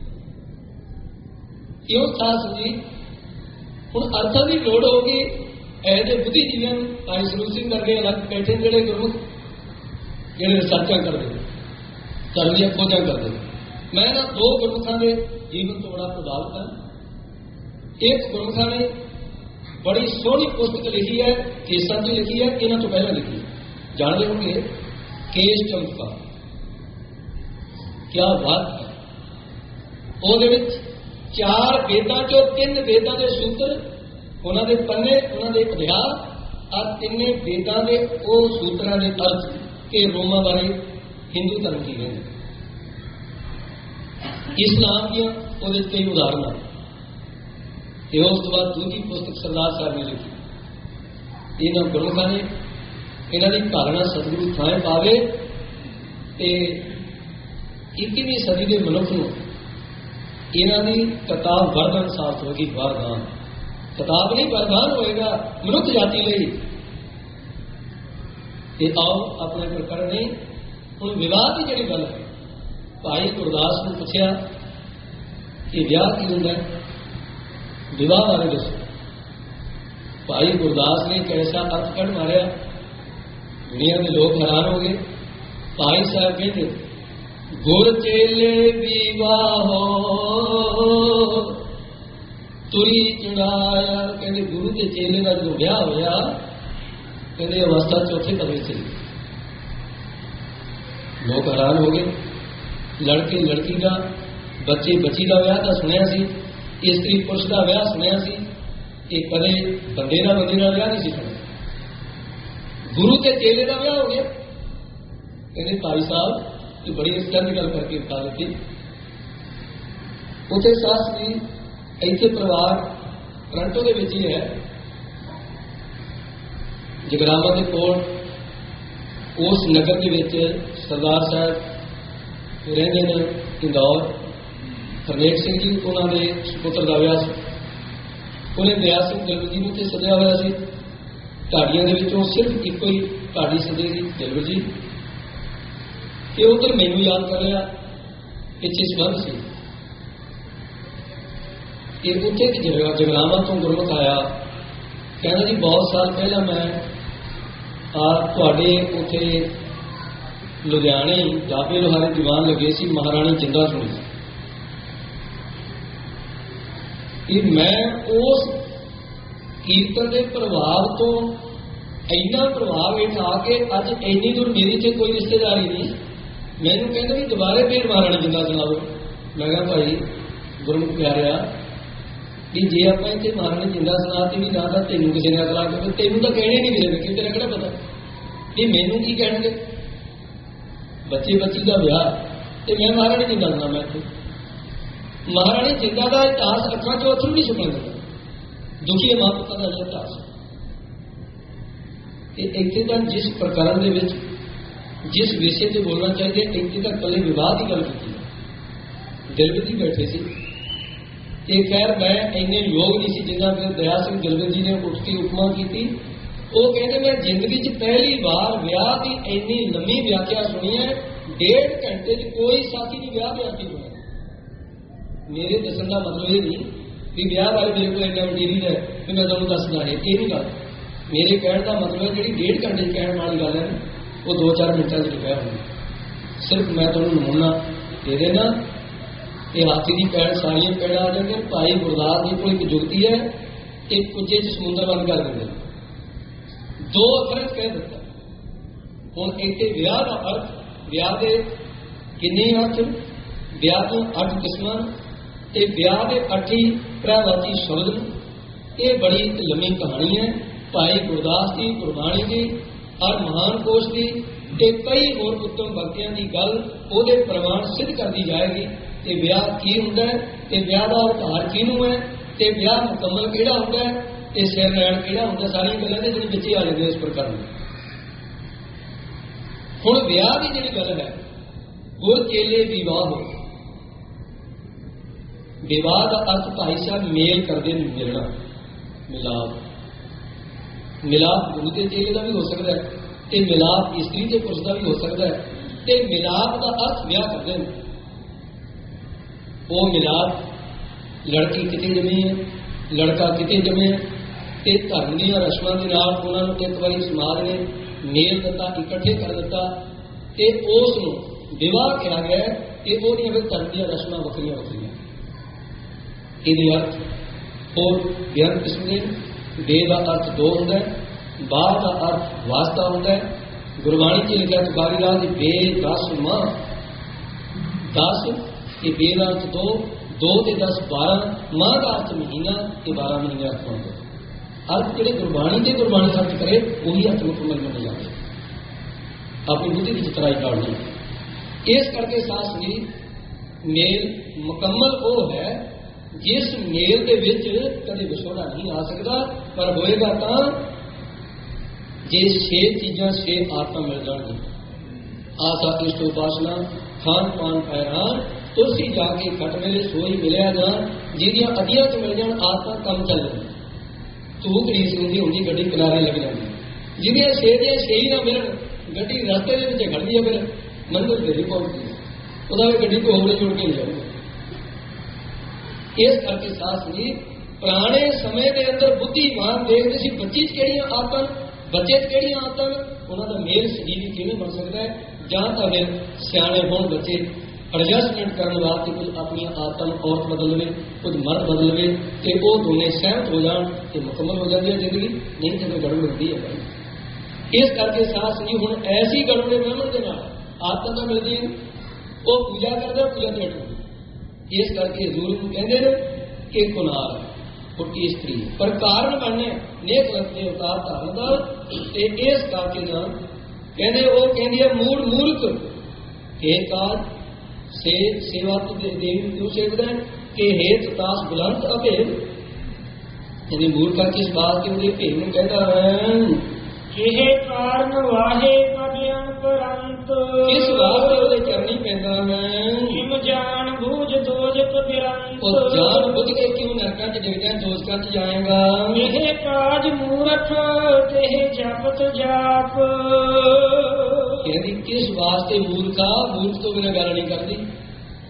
क्यों सास जी हूँ अर्थां की लोड़ होगी। ऐसे बुद्धिजीवियों भाई सरूप सिंह करके अलग बैठे जोड़े गुरमुख जोड़े रिसर्चा करते धर्म दी खोजा करते, मैं ना दो गुरमुखों के जीवन तो बड़ा प्रभावित है। एक गुरमुखा ने बड़ी सोहनी पुस्तक लिखी है, केसां की लिखी है, इन्हों तो पहले लिखी है, जानते होंगे केस चंपा, क्या बात है। वो चार वेदां चो तीन वेदां के सूत्र, उन्होंने पन्ने, उन्होंने अध्याय और तिने वेदां के वो सूत्रां के अर्थ के रोमां बारे हिंदू धर्म की है। इस्लाम दियां उहदे कई उदाहरण, उस तो बाद दूसरी पुस्तक सरदार साहब ने लिखी। इन्होंने गुरमुखा ने इन्हों की धारणा सतगुरु थाएं पावे ते इक्कीवीं सदी के मनुख को इन्हों की किताब वरदान साफ होगी। वरदान किताब नहीं वरदान होएगा मनुख जाति लई। ते आओ अपने प्रकरण ने हूँ विवाह की जी गल है, भाई गुरदास को पूछा कि विआह की होंगे, विवाह बारे दसो। भाई गुरदास ने कैसा अर्थ कढ़ मारिया, दुनिया में लोग हैरान हो गए। भाई साहब कहते गुर चेले विवाहो तुरी चढ़ाया, कहते गुरु के चेले का जो ब्याह होया कहते अवस्था चौथे पदवी से। लोग हैरान हो गए। लड़के लड़की का, बच्चे बच्ची का ब्याह तो सुनिया सी, स्त्री पुरुष का ब्याह सुनिया सी, कि कदे बंदे का बंदे का ब्याह नहीं सी सुनिया। गुरु के चेले का ब्याह हो गया। कहते भाई साहब की बड़ी स्टंड गल करके बता दी। उसे शास्त्री इतने परिवार टोरंटो के विच ही है, जगरामा के कोल उस नगर के विच सरदार साहब रहंदे ने इंदौर। हरनेक सिंह जी उन्होंने सुपुत्र का विआह सी, उन्हें दया सिंह दिलवर जी को सदिया होया सी। ढाडियां दे विचों सिर्फ एक ही ढाडी सदेगी दिलवर जी, कि उधर मैनू याद कर लिया ਪਿੱਛੇ ਸੰਬੰਧ ਸੀ ਕਿ ਉੱਥੇ ਦੀ ਜਗ੍ਹਾ ਜਗਰਾਵਾਂ ਤੋਂ ਗੁਰਮੁਖ ਆਇਆ, ਕਹਿੰਦਾ ਜੀ ਬਹੁਤ ਸਾਲ ਪਹਿਲਾਂ ਮੈਂ ਆ ਤੁਹਾਡੇ ਉੱਥੇ ਲੁਧਿਆਣੇ ਜਾਬੇ ਲੋਹਾਰੇ ਦੀਵਾਨ ਲੱਗੇ ਸੀ, ਮਹਾਰਾਣੀ ਜਿੰਦਾ ਸੁਣੀ ਸੀ ਕਿ ਮੈਂ ਉਸ ਕੀਰਤਨ ਦੇ ਪ੍ਰਭਾਵ ਤੋਂ ਇੰਨਾ ਪ੍ਰਭਾਵ ਹੇਠ ਆ ਕੇ ਅੱਜ ਇੰਨੀ ਦੂਰ ਮੇਰੀ ਤੇ ਕੋਈ ਰਿਸ਼ਤੇਦਾਰੀ ਨਹੀਂ, ਮੈਨੂੰ ਕਹਿੰਦਾ ਵੀ ਦੁਬਾਰੇ ਫੇਰ ਮਹਾਰਾਣੀ ਜਿੰਦਾ ਸੁਣਾਓ। ਮੈਂ ਕਿਹਾ ਭਾਈ ਗੁਰਮੁਖ ਪਿਆਰਿਆ ਵੀ ਜੇ ਆਪਾਂ ਇੱਥੇ ਮਹਾਰਾਣੀ ਜਿੰਦਾ ਸੁਣਾਤੀ ਵੀ ਨਾ ਤਾਂ ਤੈਨੂੰ ਕਿਸੇ ਨੇ ਅਸਲਾ ਕਰ, ਤੈਨੂੰ ਤਾਂ ਕਹਿਣੇ ਨਹੀਂ ਕਿਸੇ ਨੇ, ਕਿ ਤੇਰਾ ਕਿਹੜਾ ਪਤਾ ਵੀ ਮੈਨੂੰ ਕੀ ਕਹਿਣਗੇ। ਬੱਚੇ ਬੱਚੀ ਦਾ ਵਿਆਹ ਤੇ ਮੈਂ ਮਹਾਰਾਣੀ ਜਿੰਦਾ ਸੁਣਾ, ਮੈਂ ਇੱਥੇ ਮਹਾਰਾਣੀ ਜਿੰਦਾ ਦਾ ਇਤਿਹਾਸ ਅੱਖਾਂ ਚੋਂ ਅਥਰੂ ਨਹੀਂ ਸੁਣਨ ਦਿੰਦਾ, ਦੁਖੀ ਮਾਂ ਪੁੱਤਾਂ ਦਾ ਇਤਿਹਾਸ। ਤੇ ਇੱਥੇ ਤਾਂ ਜਿਸ ਪ੍ਰਕਰਨ ਦੇ ਵਿੱਚ ਜਿਸ ਵਿਸ਼ੇ ਤੇ ਬੋਲਣਾ ਚਾਹੀਦੇ ਇੱਥੇ ਤਾਂ ਇਕੱਲੇ ਵਿਵਾਹ ਦੀ ਗੱਲ ਕੀਤੀ, ਦਿਲਵਦੀ ਬੈਠੇ ਸੀ। ਤੇ ਖੈਰ ਮੈਂ ਇੰਨੇ ਯੋਗ ਨਹੀਂ ਸੀ ਜਿੰਨਾ ਫਿਰ ਦਇਆ ਸਿੰਘ ਦਿਲਵਦ ਜੀ ਨੇ ਉੱਠ ਕੇ ਉਪਮਾ ਕੀਤੀ। ਉਹ ਕਹਿੰਦੇ ਮੈਂ ਜ਼ਿੰਦਗੀ 'ਚ ਪਹਿਲੀ ਵਾਰ ਵਿਆਹ ਦੀ ਇੰਨੀ ਲੰਮੀ ਵਿਆਖਿਆ ਸੁਣੀ ਹੈ, ਡੇਢ ਘੰਟੇ 'ਚ ਕੋਈ ਸਾਥੀ ਨਹੀਂ ਵਿਆਹ ਵਿਆਖੀ ਹੋਇਆ। ਮੇਰੇ ਦੱਸਣ ਦਾ ਮਤਲਬ ਇਹ ਨਹੀਂ ਵੀ ਵਿਆਹ ਬਾਰੇ ਮੇਰੇ ਕੋਲ ਇੰਨਾ ਮਟੀਰੀਅਲ ਹੈ ਵੀ ਮੈਂ ਤੁਹਾਨੂੰ ਦੱਸਦਾ ਹੈ, ਇਹ ਨਹੀਂ ਗੱਲ। ਮੇਰੇ ਕਹਿਣ ਦਾ ਮਤਲਬ ਹੈ ਜਿਹੜੀ ਡੇਢ ਘੰਟੇ 'ਚ ਕਹਿਣ ਵਾਲੀ ਗੱਲ ਹੈ ਉਹ ਦੋ ਚਾਰ ਮਿੰਟਾਂ 'ਚ ਲਿਖਿਆ ਹੋਇਆ। ਸਿਰਫ ਮੈਂ ਤੁਹਾਨੂੰ ਨਮੂਨਾ ਦੇ ਦੇਣਾ। ਇਹ ਹਾਥੀ ਦੀ ਪੈੜ ਸਾਰੀਆਂ ਪੈੜਾਂ ਆ ਜਾਂਦੀਆਂ। ਭਾਈ ਗੁਰਦਾਸ ਜੀ ਕੋਲ ਇੱਕ ਜੁਗਤੀ ਹੈ, ਇੱਕ ਕੁੱਜੇ 'ਚ ਸਮੁੰਦਰ ਬੰਦ ਕਰ ਦਿੰਦੇ, ਦੋ ਅੱਖਰਾਂ 'ਚ ਕਹਿ ਦਿੱਤਾ। ਹੁਣ ਇੱਥੇ ਵਿਆਹ ਦਾ ਅਰਥ, ਵਿਆਹ ਦੇ ਕਿੰਨੇ ਅਰਥ, ਵਿਆਹ ਦੀਆਂ ਅੱਠ ਕਿਸਮਾਂ ਤੇ ਵਿਆਹ ਦੇ ਅੱਠ ਹੀ ਪ੍ਰਵਾਚੀ ਸ਼ਬਦ ਨੇ। ਇਹ ਬੜੀ ਇੱਕ ਲੰਮੀ ਕਹਾਣੀ ਹੈ ਭਾਈ ਗੁਰਦਾਸ ਦੀ, ਗੁਰਬਾਣੀ ਦੀ ਔਰ ਮਹਾਨ ਕੋਸ਼ ਦੀ ਤੇ ਕਈ ਹੋਰ ਉੱਤਮ ਭਗਤਿਆਂ ਦੀ ਗੱਲ ਉਹਦੇ ਪ੍ਰਮਾਣ ਸਿੱਧ ਕਰਦੀ ਜਾਏਗੀ। ਤੇ ਵਿਆਹ ਕੀ ਹੁੰਦਾ ਹੈ, ਤੇ ਵਿਆਹ ਦਾ ਉਤਾਰ ਕਿਹਨੂੰ ਹੈ, ਤੇ ਵਿਆਹ ਮੁਕੰਮਲ ਕਿਹੜਾ ਹੁੰਦਾ ਹੈ, ਤੇ ਸਿਰ ਰਹਿਣ ਕਿਹੜਾ ਹੁੰਦਾ, ਸਾਰੀਆਂ ਗੱਲਾਂ ਦੇ ਜਿਹੜੇ ਵਿੱਚ ਆ ਜਾਂਦੇ ਇਸ ਪ੍ਰਕਾਰ ਨੂੰ। ਹੁਣ ਵਿਆਹ ਦੀ ਜਿਹੜੀ ਗੱਲ ਹੈ, ਗੁਰ ਚੇਲੇ ਵਿਵਾਹ, ਵਿਵਾਹ ਦਾ ਅਰਥ ਭਾਈ ਸਾਹਿਬ ਮੇਲ ਕਰਦੇ ਨੇ, ਮਿਲਣਾ, ਮਿਲਾਪ। ਮਿਲਾਪ ਗੁਰੂ ਦੇ ਚੇਲੇ ਦਾ ਵੀ ਹੋ ਸਕਦਾ ਹੈ, ਤੇ ਮਿਲਾਪ ਇਸਤਰੀ ਤੇ ਪੁਰਸ਼ ਦਾ ਵੀ ਹੋ ਸਕਦਾ ਹੈ। ਤੇ ਮਿਲਾਪ ਦਾ ਅਰਥ ਵਿਆਹ ਕਰਦੇ ਨੇ। ਉਹ ਮਿਲਾਪ ਲੜਕੀ ਕਿਤੇ ਜੰਮੀ ਹੈ, ਲੜਕਾ ਕਿਤੇ ਜੰਮਿਆ, ਤੇ ਧਰਮ ਦੀਆਂ ਰਸਮਾਂ ਦੇ ਨਾਲ ਉਹਨਾਂ ਨੂੰ ਇੱਕ ਵਾਰੀ ਸਮਾਜ ਨੇ ਮੇਲ ਦਿੱਤਾ, ਇਕੱਠੇ ਕਰ ਦਿੱਤਾ, ਤੇ ਉਸ ਨੂੰ ਵਿਵਾਹ ਕਿਹਾ ਗਿਆ। ਤੇ ਉਹਦੀਆਂ ਫਿਰ ਧਰਮ ਦੀਆਂ ਰਸਮਾਂ ਵੱਖਰੀਆਂ ਵੱਖਰੀਆਂ। ਇਹਦੇ ਅਰਥ ਹੋਰ ਗਿਆਨ ਕਿਸਮ ਦੇ। ਵੇ ਦਾ ਅਰਥ ਦੋ ਹੁੰਦਾ ਹੈ, ਬਾਹ ਦਾ ਅਰਥ ਵਾਸਤਾ ਹੁੰਦਾ ਹੈ। ਗੁਰਬਾਣੀ 'ਚ ਲਿਖਿਆ ਤੁਕਾਰੀ ਰਾਜ ਵੇ ਦਸ ਮਾਹ, ਦਸ ਤੇ ਵੇ ਦਾ ਅਰਥ ਦੋ, ਦੋ ਤੇ ਦਸ ਬਾਰਾਂ, ਮਾਹ ਦਾ ਅਰਥ ਮਹੀਨਾ ਤੇ ਬਾਰਾਂ ਮਹੀਨੇ ਅਰਥ ਹੁੰਦੇ। ਅਰਥ ਜਿਹੜੇ ਗੁਰਬਾਣੀ ਤੇ ਗੁਰਬਾਣੀ ਅਰਥ ਕਰੇ ਉਹੀ ਅਰਥ ਮੁਕੰਮਲ ਮੰਨੇ ਜਾਂਦੇ। ਆਪਣੀ ਬੁੱਧੀ ਦੀ ਚਤਰਾਈ ਕਾਢਣੀ। ਇਸ ਕਰਕੇ ਸਾਸਤਰੀ ਮੇਲ ਮੁਕੰਮਲ ਉਹ ਹੈ ਜਿਸ ਮੇਲ ਦੇ ਵਿੱਚ ਕਦੇ ਵਿਛੋੜਾ ਨਹੀਂ ਆ ਸਕਦਾ, ਪਰ ਹੋਏਗਾ ਤਾਂ ਜੇ ਛੇ ਚੀਜ਼ਾਂ ਛੇ ਆਤਮਾ ਮਿਲ ਜਾਣਗੀਆਂ। ਆਸਾ ਇਸ਼ਟ ਉਪਾਸਨਾ, ਖਾਨ ਪਾਨ ਪਹਿਰਾਨ, ਤੁਸੀਂ ਜਾ ਕੇ ਖੱਟ ਵੇਲੇ ਸੋਈ ਮਿਲਿਆ ਨਾ, ਜਿਹਦੀਆਂ ਅਧੀਆਂ ਤੋਂ ਮਿਲ ਜਾਣ ਆਤਮਾ ਕੰਮ ਚੱਲ ਜਾਂਦਾ। ਧੂਕ ਰੀਸ ਹੁੰਦੀ ਹੁੰਦੀ ਗੱਡੀ ਕਿਨਾਰੇ ਲੱਗ ਜਾਂਦੀ। ਜਿਹਦੀਆਂ ਛੇ ਦੀਆਂ ਛੇ ਹੀ ਨਾ ਮਿਲਣ, ਗੱਡੀ ਰਸਤੇ ਦੇ ਵਿੱਚ ਖੜਦੀ ਹੈ, ਫਿਰ ਮੰਜ਼ਿਲ ਤੇ ਨਹੀਂ ਪਹੁੰਚਦੀ, ਉਹਦਾ ਵੀ ਗੱਡੀ ਤੋਂ ਹੋਰੇ ਜੁੜ ਕੇ ਨਹੀਂ ਜਾਊਗਾ। ਇਸ ਕਰਕੇ ਸਾਸਤਰੀ ਪੁਰਾਣੇ ਸਮੇਂ ਦੇ ਅੰਦਰ ਬੁੱਧੀਮਾਨ ਦੇਖਦੇ ਸੀ ਬੱਚੀ 'ਚ ਕਿਹੜੀਆਂ ਆਦਤਾਂ, ਬੱਚੇ 'ਚ ਕਿਹੜੀਆਂ ਆਦਤਾਂ, ਉਹਨਾਂ ਦਾ ਮੇਲ ਸਜੀਵੀ ਕਿਵੇਂ ਬਣ ਸਕਦਾ ਹੈ। ਜਾਂ ਤਾਂ ਫਿਰ ਸਿਆਣੇ ਹੋਣ ਬੱਚੇ ਐਡਜਸਟਮੈਂਟ ਕਰਨ ਵਾਸਤੇ ਕੁਝ ਆਪਣੀਆਂ ਆਦਤਾਂ ਨੂੰ ਔਰਤ ਬਦਲ ਲਵੇ, ਕੁਝ ਮਰਦ ਬਦਲ ਲਵੇ, ਤੇ ਉਹ ਦੋਨੇ ਸਹਿਮਤ ਹੋ ਜਾਣ ਤੇ ਮੁਕੰਮਲ ਹੋ ਜਾਂਦੀ ਹੈ ਜ਼ਿੰਦਗੀ। ਨਹੀਂ ਤਾਂ ਗੜਬੜ ਹੁੰਦੀ ਹੈ ਭਾਈ। ਇਸ ਕਰਕੇ ਸਾਸਤਰੀ ਹੁਣ ਐਸੀ ਗੜਬੜੇ ਬ੍ਰਾਹਮਣ ਦੇ ਨਾਲ ਆਦਤਾਂ ਤਾਂ ਮਿਲਦੀਆਂ, ਉਹ ਪੂਜਾ ਕਰਦਾ, ਪੂਜਾ ਤੇ ਹਟਦਾ। ਇਸ ਕਰਕੇ ਹਜ਼ੂਰ ਨੂੰ ਕਹਿੰਦੇ ਨੇ ਕਿ ਕੁਨਾਰ ਪੁੱਟੀ ਇਸਤਰੀ, ਪਰ ਕਾਰਨ ਬਣਨੇ ਨੇਕ ਵਰਤੇ ਉਤਾਰ ਧਾਰਨ ਦਾ। ਤੇ ਇਸ ਕਰਕੇ ਨਾ ਕਹਿੰਦੇ, ਉਹ ਕਹਿੰਦੀ ਹੈ ਮੂੜ ਮੂਰਖ ਕੇ ਕਾਜ ਸੇ ਸੇਵਾ ਤੋਂ ਦੇਵੀ ਕਿਉਂ ਸੇਵਦਾ ਕਿ ਹੇਤ ਤਾਸ ਬੁਲੰਦ ਅਭੇਦ। ਯਾਨੀ ਮੂਰਖਾ ਕਿਸ ਬਾਤ ਕੇ ਉਹਦੇ ਭੇਦ ਨੂੰ ਕਹਿੰਦਾ ਹੈ, ਇਹ ਕਾਰਨ ਵਾਹੇ ਕਦਿਆਂ ਪਰੰਤ, ਇਸ ਵਾਸਤੇ ਉਹਦੇ ਕਰਨੀ ਪੈਂਦਾ ਹੈ। ਕਿਮ ਜਾਣ ਬੂਝ ਦੋਜਕ ਬਿਰੰਤ, ਉਹ ਜਾਣ ਬੁੱਝ ਕੇ ਕਿਉਂ ਨਰਕਾਂ 'ਚ ਡਿੱਗਦਾ, ਦੋਜਕਾਂ 'ਚ ਜਾਏਗਾ। ਇਹ ਕਾਜ ਮੂਰਖ ਤੇ ਜਪਤ ਜਾਪ, ਕਹਿੰਦੀ ਕਿਸ ਵਾਸਤੇ ਮੂਰਖਾ, ਮੂਰਖ ਤੋਂ ਬਿਨਾਂ ਗੱਲ ਨਹੀਂ ਕਰਦੀ।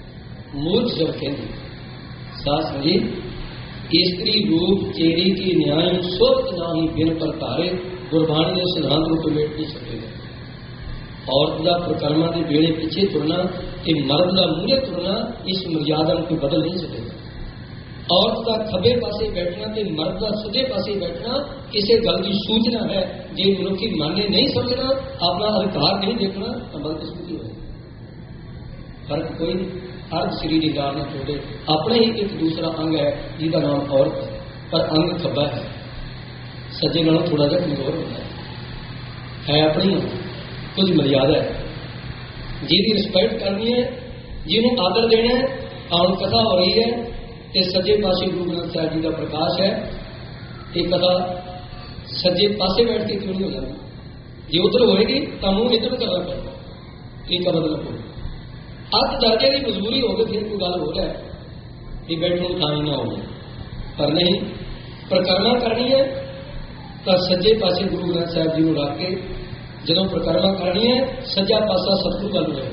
मूर्ख जब कहते सास जी स्त्री रूप चेरी की न्याय सोच ना ही बिन पर तारे गुरबाणी ने सिद्धांत को कमेट नहीं सकेगा। औरत का प्रकर्मा के वेले पिछे तुरना ते मर्द का मूहे तुरना इस मर्यादा को बदल नहीं सकेगा। औरत का खब्बे पासे बैठना ते मर्द का सज्जे पासे बैठना किसी गल की सूचना है। जे मनुखी माने नहीं समझना अपना अधिकार नहीं देखना तो बदकिस्मती हो। फर्क कोई नहीं, हर शरीर की गाल न छोड़े। अपने ही एक दूसरा अंग है जिसका नाम औरत है, पर अंग खब्बा है, सज्जे नालों थोड़ा जा कमजोर होता है, है अपनी कुछ मर्यादा है। जिसकी रिस्पैक्ट करनी है, जिन्होंने आदर देना है। आउन कथा हो रही है तो सज्जे पासे गुरु ग्रंथ साहिब जी का प्रकाश है। ये कथा सज्जे पासे बैठ के क्यों नहीं हो जाती? जे उधर होएगी तो मुंह इधर करना पड़ेगा। इसका मतलब हो अत दर्जे की मजबूरी हो गई, फिर कोई गल हो जाए कि बैठने का ही ना हो जाए, पर नहीं प्रकरणा करनी है तो सज्जे पासे गुरु ग्रंथ साहिब जी को रख के जो प्रकरणा करनी है सज्जा पासा सतगुरु गल होए।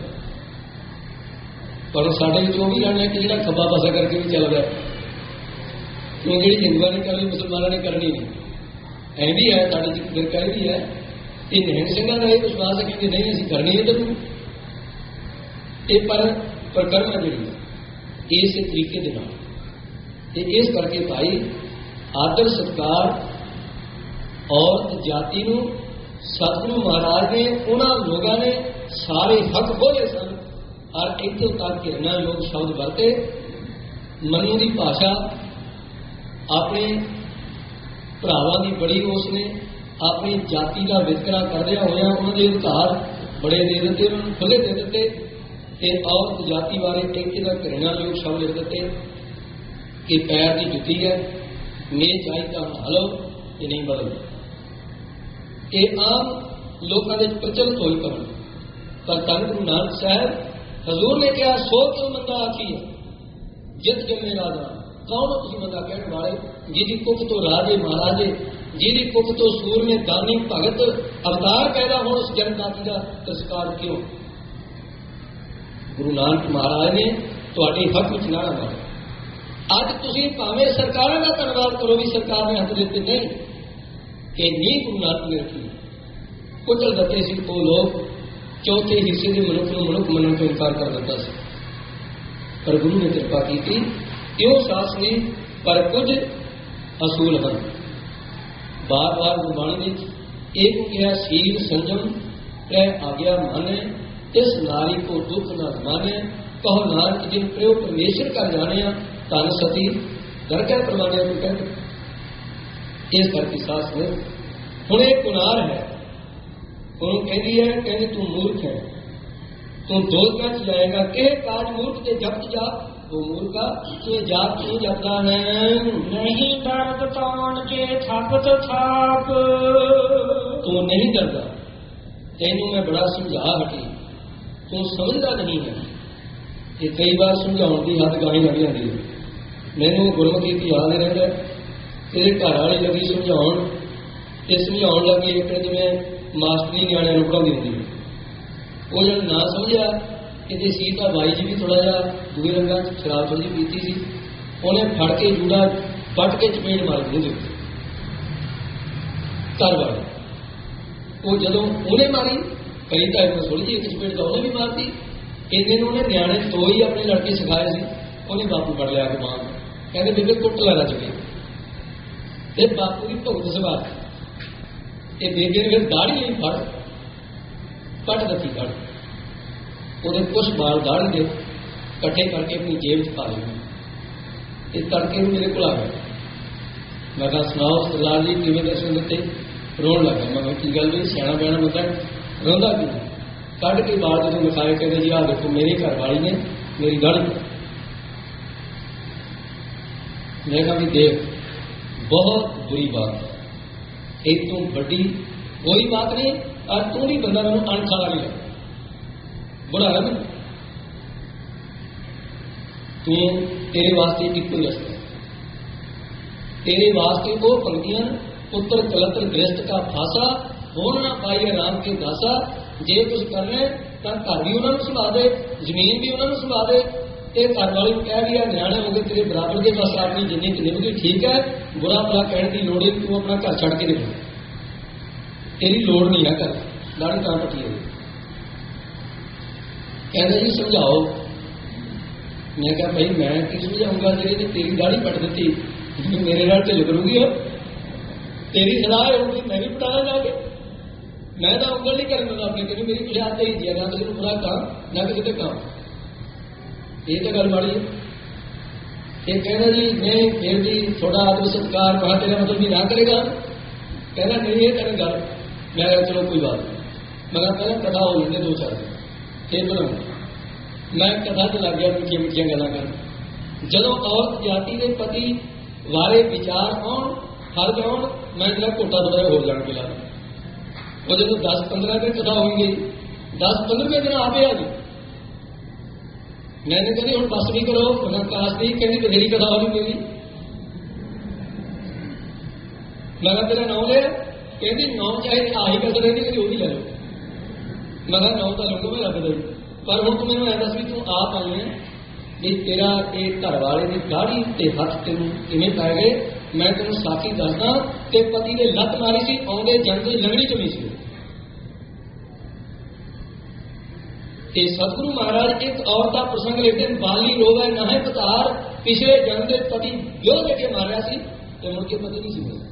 पर साढ़े वो भी जाने कि जो खब्बा पासा करके भी चल रहा है, क्योंकि जी हिंदुआ ने करनी मुसलमानों ने करनी नहीं। ऐ भी है साढ़े फिरका भी है कि निहंग सिंह का ये विश्वास है कि नहीं असीं करनी है तो ये पर प्रकर्म जी इस तरीके के नाल इस करके भाई आदर सत्कार और जाति नूं सतगुरु महाराज ने उन्होंने लोगों ने सारे हक बोले सन। और इतों तक कि इन्ना लोग शब्द वरते मनु की भाषा अपने भरावां की बड़ी उसने अपनी जाति का वितकरा करदे होया उन्होंने अधिकार बड़े दे दिते, उन्होंने खुले दे दिते ते औरत जाति बारे एक घृणा योग शब्द लिख दिते कि पैर की जुती है, मेज चाहिए हलो ये नहीं बदल। ये आम लोगों के प्रचलित होई करन, पर धन गुरु नानक साहब हजूर ने कहा सो क्यों बंदा आखी है जित जमे राजा। कौन हो तुम बंदा कहने वाले जिदी कुख तो राजे महाराजे, जिदी कुख तो सूर में दानी भगत अवतार पैदा हो उस जनजाति का तिरस्कार क्यों? गुरु नानक महाराज ने तुहाडे हक विच ना मारे। अज तुसीं भावें सरकारां दा धन्नवाद करो भी सरकार ने हक दिते नहीं कि नहीं गुरु नानक ने रखी। कुचल दते सी वो लोग चौथे हिस्से के मनुख को मनुख मनन तो इनकार कर दिता सी, पर गुरु ने कृपा की थी क्यों सास ने पर कुछ असूल हैं। बार बार गुरबाणी में एक क्या शील संयम कह आज्ञा माने इस नारी को दुख न माने कहो नानक जिन प्रयोग परमेश्वर का जाने धन सती घर कह परवाने को कहते। इस करके सास ने हूँ एक कुनार है उन्होंने कहती है कहती तू मूर्ख है, तू दोस्त में जाएगा के काज मूर्ख के जब जा वो मूर्खा तू जात क्यों जाता है? नहीं दर्द तौण के थापत थाप। तू नहीं डरता, तेनू मैं बड़ा समझा हटी, तू समझदा नहीं है। ये कई बार समझाने की हद गाही लग जाती है। मैनू गुरमुखी की याद रहता तेरे घर वाली लगी समझाउण ते समझाउण लगी एक जिवें मास्टरी न्याणिਆਂ ਨੂੰ पढ़ाती होंगी। वो जब ना समझा कि सीता बाई जी भी थोड़ा जहा दूए रंगा शराब थोड़ी पीती सी, उन्हें फड़ के जूड़ा पट के चपेट मार दी घर वाले। वो जो उन्हें मारी कई तो एक थोड़ी जी एक चपेट तो उन्हें भी मारती। इन्हें उन्हें न्याणे तो ही अपने लड़के सिखाए थे। उन्हें बापू फड़ लिया के मां कहते बेबे कुट ला चुके फिर बापू की भुगत सवा ये बेबे ने फिर दाढ़ी नहीं फड़ पट दती फड़ वो कुछ बाल दाढ़ी दे कट्ठे करके अपनी जेब च पा लेना। ये तड़के मेरे को आ गया, मैं कहा सुनाओ सरदार जी किमें दर्शन दिते? रोन लगा। मैं की गल नहीं सियाना बैना मतलब रोंदा क्यों? कट के बाल जो लिखाए कहते जी आ देखो मेरे घर वाली ने मेरी गल। मैं कहा भी देख बहुत बुरी बात है, एक तो बड़ी कोई बात नहीं और तू भी बंदा मैं अनखाला नहीं लगा बुरा है ना। तू तेरे वास्ते एक कोई रस्ता तेरे वास्ते वो पंक्तियां पुत्र कलत्र गृहस्थ का फासा होन ना पाई राम के दासा। जे कुछ कर रहे तो घर भी उन्होंने संभा दे, जमीन भी उन्होंने संभा दे, ਇਹ ਘਰ ਵਾਲੇ ਨੂੰ ਕਹਿ ਵੀ ਆ ਨਿਆਣੇ ਹੋ ਗਏ ਤੇਰੇ ਬਰਾਬਰ ਦੇ, ਬਸ ਆਪਣੀ ਜਿੰਨੀ ਕੁ ਨਿਭ ਗਈ ਠੀਕ ਹੈ, ਬੁਰਾ ਭਲਾ ਕਹਿਣ ਦੀ ਲੋੜ ਨਹੀਂ, ਤੂੰ ਆਪਣਾ ਘਰ ਛੱਡ ਕੇ ਨਿਕਲ, ਤੇਰੀ ਲੋੜ ਨਹੀਂ ਹੈ ਘਰ, ਦਾੜੀ ਤਾਂ ਪੱਟੀ ਹੋਈ। ਕਹਿੰਦੇ ਜੀ ਸਮਝਾਓ। ਮੈਂ ਕਿਹਾ ਭਾਈ ਮੈਂ ਕੀ ਸਮਝਾਊਂਗਾ, ਜਿਹੜੇ ਨੇ ਤੇਰੀ ਦਾੜੀ ਪੱਟ ਦਿੱਤੀ ਮੇਰੇ ਨਾਲ ਢਿੱਲ ਕਰੂਗੀ, ਉਹ ਤੇਰੀ ਸਲਾਹ ਹੋਊਗੀ ਮੈਂ ਵੀ ਪਟਾਇਆ ਜਾ ਕੇ। ਮੈਂ ਤਾਂ ਉਂਗਲ ਨਹੀਂ ਕਰਨ ਦਿੰਦਾ ਆਪਣੇ, ਕਿਉਂਕਿ ਮੇਰੀ ਖਿਆਲ ਤੇ ਹੀ ਨਾ ਕਿਸੇ ਨੂੰ ਬੁਰਾ ਕਹਾਂ ਨਾ ਕਿਸੇ ਤੇ ਕਹਾਂ, ਇਹ ਤਾਂ ਗੱਲ ਮਾੜੀ ਹੈ। ਇਹ ਕਹਿੰਦਾ ਜੀ ਨਹੀਂ ਫਿਰ ਵੀ ਥੋੜਾ ਆਦਰ ਸਤਿਕਾਰ ਕਹਾ ਤੇਰਾ ਮਤਲਬ ਵੀ ਨਾ ਕਰੇਗਾ, ਕਹਿੰਦਾ ਨਹੀਂ ਇਹ ਕਰਨ ਗੱਲ। ਮੈਂ ਕਿਹਾ ਚਲੋ ਕੋਈ ਬਾਤ ਨਹੀਂ, ਮੈਂ ਕਿਹਾ ਪਹਿਲਾਂ ਕਥਾ ਹੋ ਲੈਂਦੇ ਦੋ ਚਾਰ ਫਿਰ ਬਣਾਉਂਗਾ। ਮੈਂ ਕਥਾ ਚ ਲੱਗ ਗਿਆ ਮਿੱਠੀਆਂ ਮਿੱਠੀਆਂ ਗੱਲਾਂ ਕਰਨ। ਜਦੋਂ ਔਰਤ ਜਾਤੀ ਦੇ ਪਤੀ ਵਾਰੇ ਵਿਚਾਰ ਆਉਣ ਹਰ ਆਉਣ, ਮੈਂ ਜਿਹੜਾ ਘੋਟਾ ਥੋੜਾ ਹੋਰ ਜਾਣ ਕੇ ਲਾ ਉਹ ਜਦੋਂ ਦਸ ਪੰਦਰਾਂ ਦਿਨ ਕਥਾ ਹੋਈ ਗਈ, ਦਸ ਪੰਦਰਵੇਂ ਦਿਨ ਆਪੇ ਆ ਗਈ। मैंने कहती हूँ बस भी करो, मैं काश नहीं कहती बथेरी कथा हो मेरी। मैं तेरा नाम लिया, कहती नाम चाहे आही कसर रहती कभी वो भी ले लो। मैं नाम तो लूंगा मैं रब दे, पर हूँ तू मैंने दस भी तू आप आई है भी तेरा एक घर वाले की दाढ़ी ते हथ तेन किमें पै गए। मैं तेन साखी दसदा कि पति ने लत मारी सी आउंदे जंदे लंगड़ी चुनी सी। सतगुरु महाराज एक औरत का प्रसंग लेते बाली रोवे ना है पतार, पिछले जन्म के पति जो लेके मारिया सी तो मुड़ के पति नहीं सी मिले।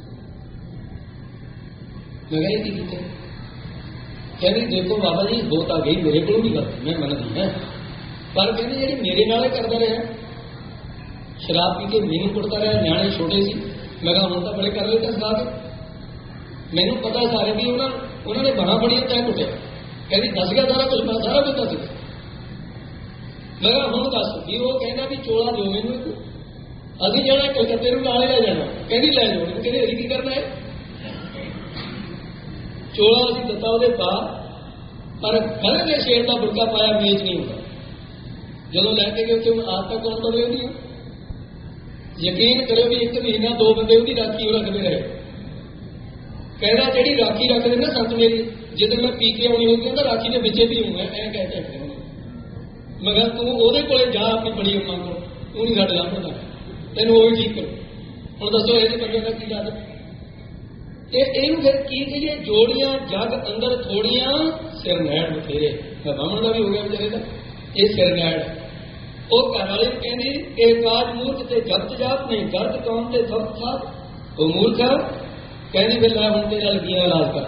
मैं कहा की कीते, कहती देखो बाबा जी हो तो गई मेरे को नहीं गलती, मैं मनती है, पर कहती जी मेरे नाले करता रहा, शराब पी के मैनू कुटता रहा, न्याणे छोटे सी। मैं कहा हूँ तो बड़े कर लेते सा के, मैनू पता सारे भी उन्होंने बना बड़िया तय कुटिया। कहती दस गया सारा कुछ, मैं सारा कुछ दस गया। मैं कहा हूँ दस भी, वो कहना भी चोला दो मैनू, अभी जाना कलकत्ते नाले लै जाना, कहती लै जाओ, कहते अभी की करना है चोला अभी दता वो पा, पर गले ने शेर का बुरका पाया मेज नहीं होता। जो लैके गए उसे आज तक कौन बदले नहीं, यकीन करो भी एक महीना दो बंदे उसकी राखी वो रखते रहे। कहना जी राखी रखते ना संत मेरी, जिस मैं पी के आनी होगी तो राखी के बच्चे भी हूँ ऐ कहते हैं। मैं कहा तू वो को जा अपनी बड़ी अम्मा को, तू नहीं साढ़े लाभा, तेन वो भी ठीक करो। हम दसो ये बंदे का की याद फिर की कहिए, जोड़ियां जग अंदर थोड़ियां सिर नैड़ बथेरे। बामण का भी हो गया बेचारे का ये सिर नैड़। वो घर वाले कहते कि काज मूर्ख से जगत जात नहीं, गलत कौन से सब था वो मूर्ख कहती फिर मैं हूँ तेरा लगिया इलाज कर।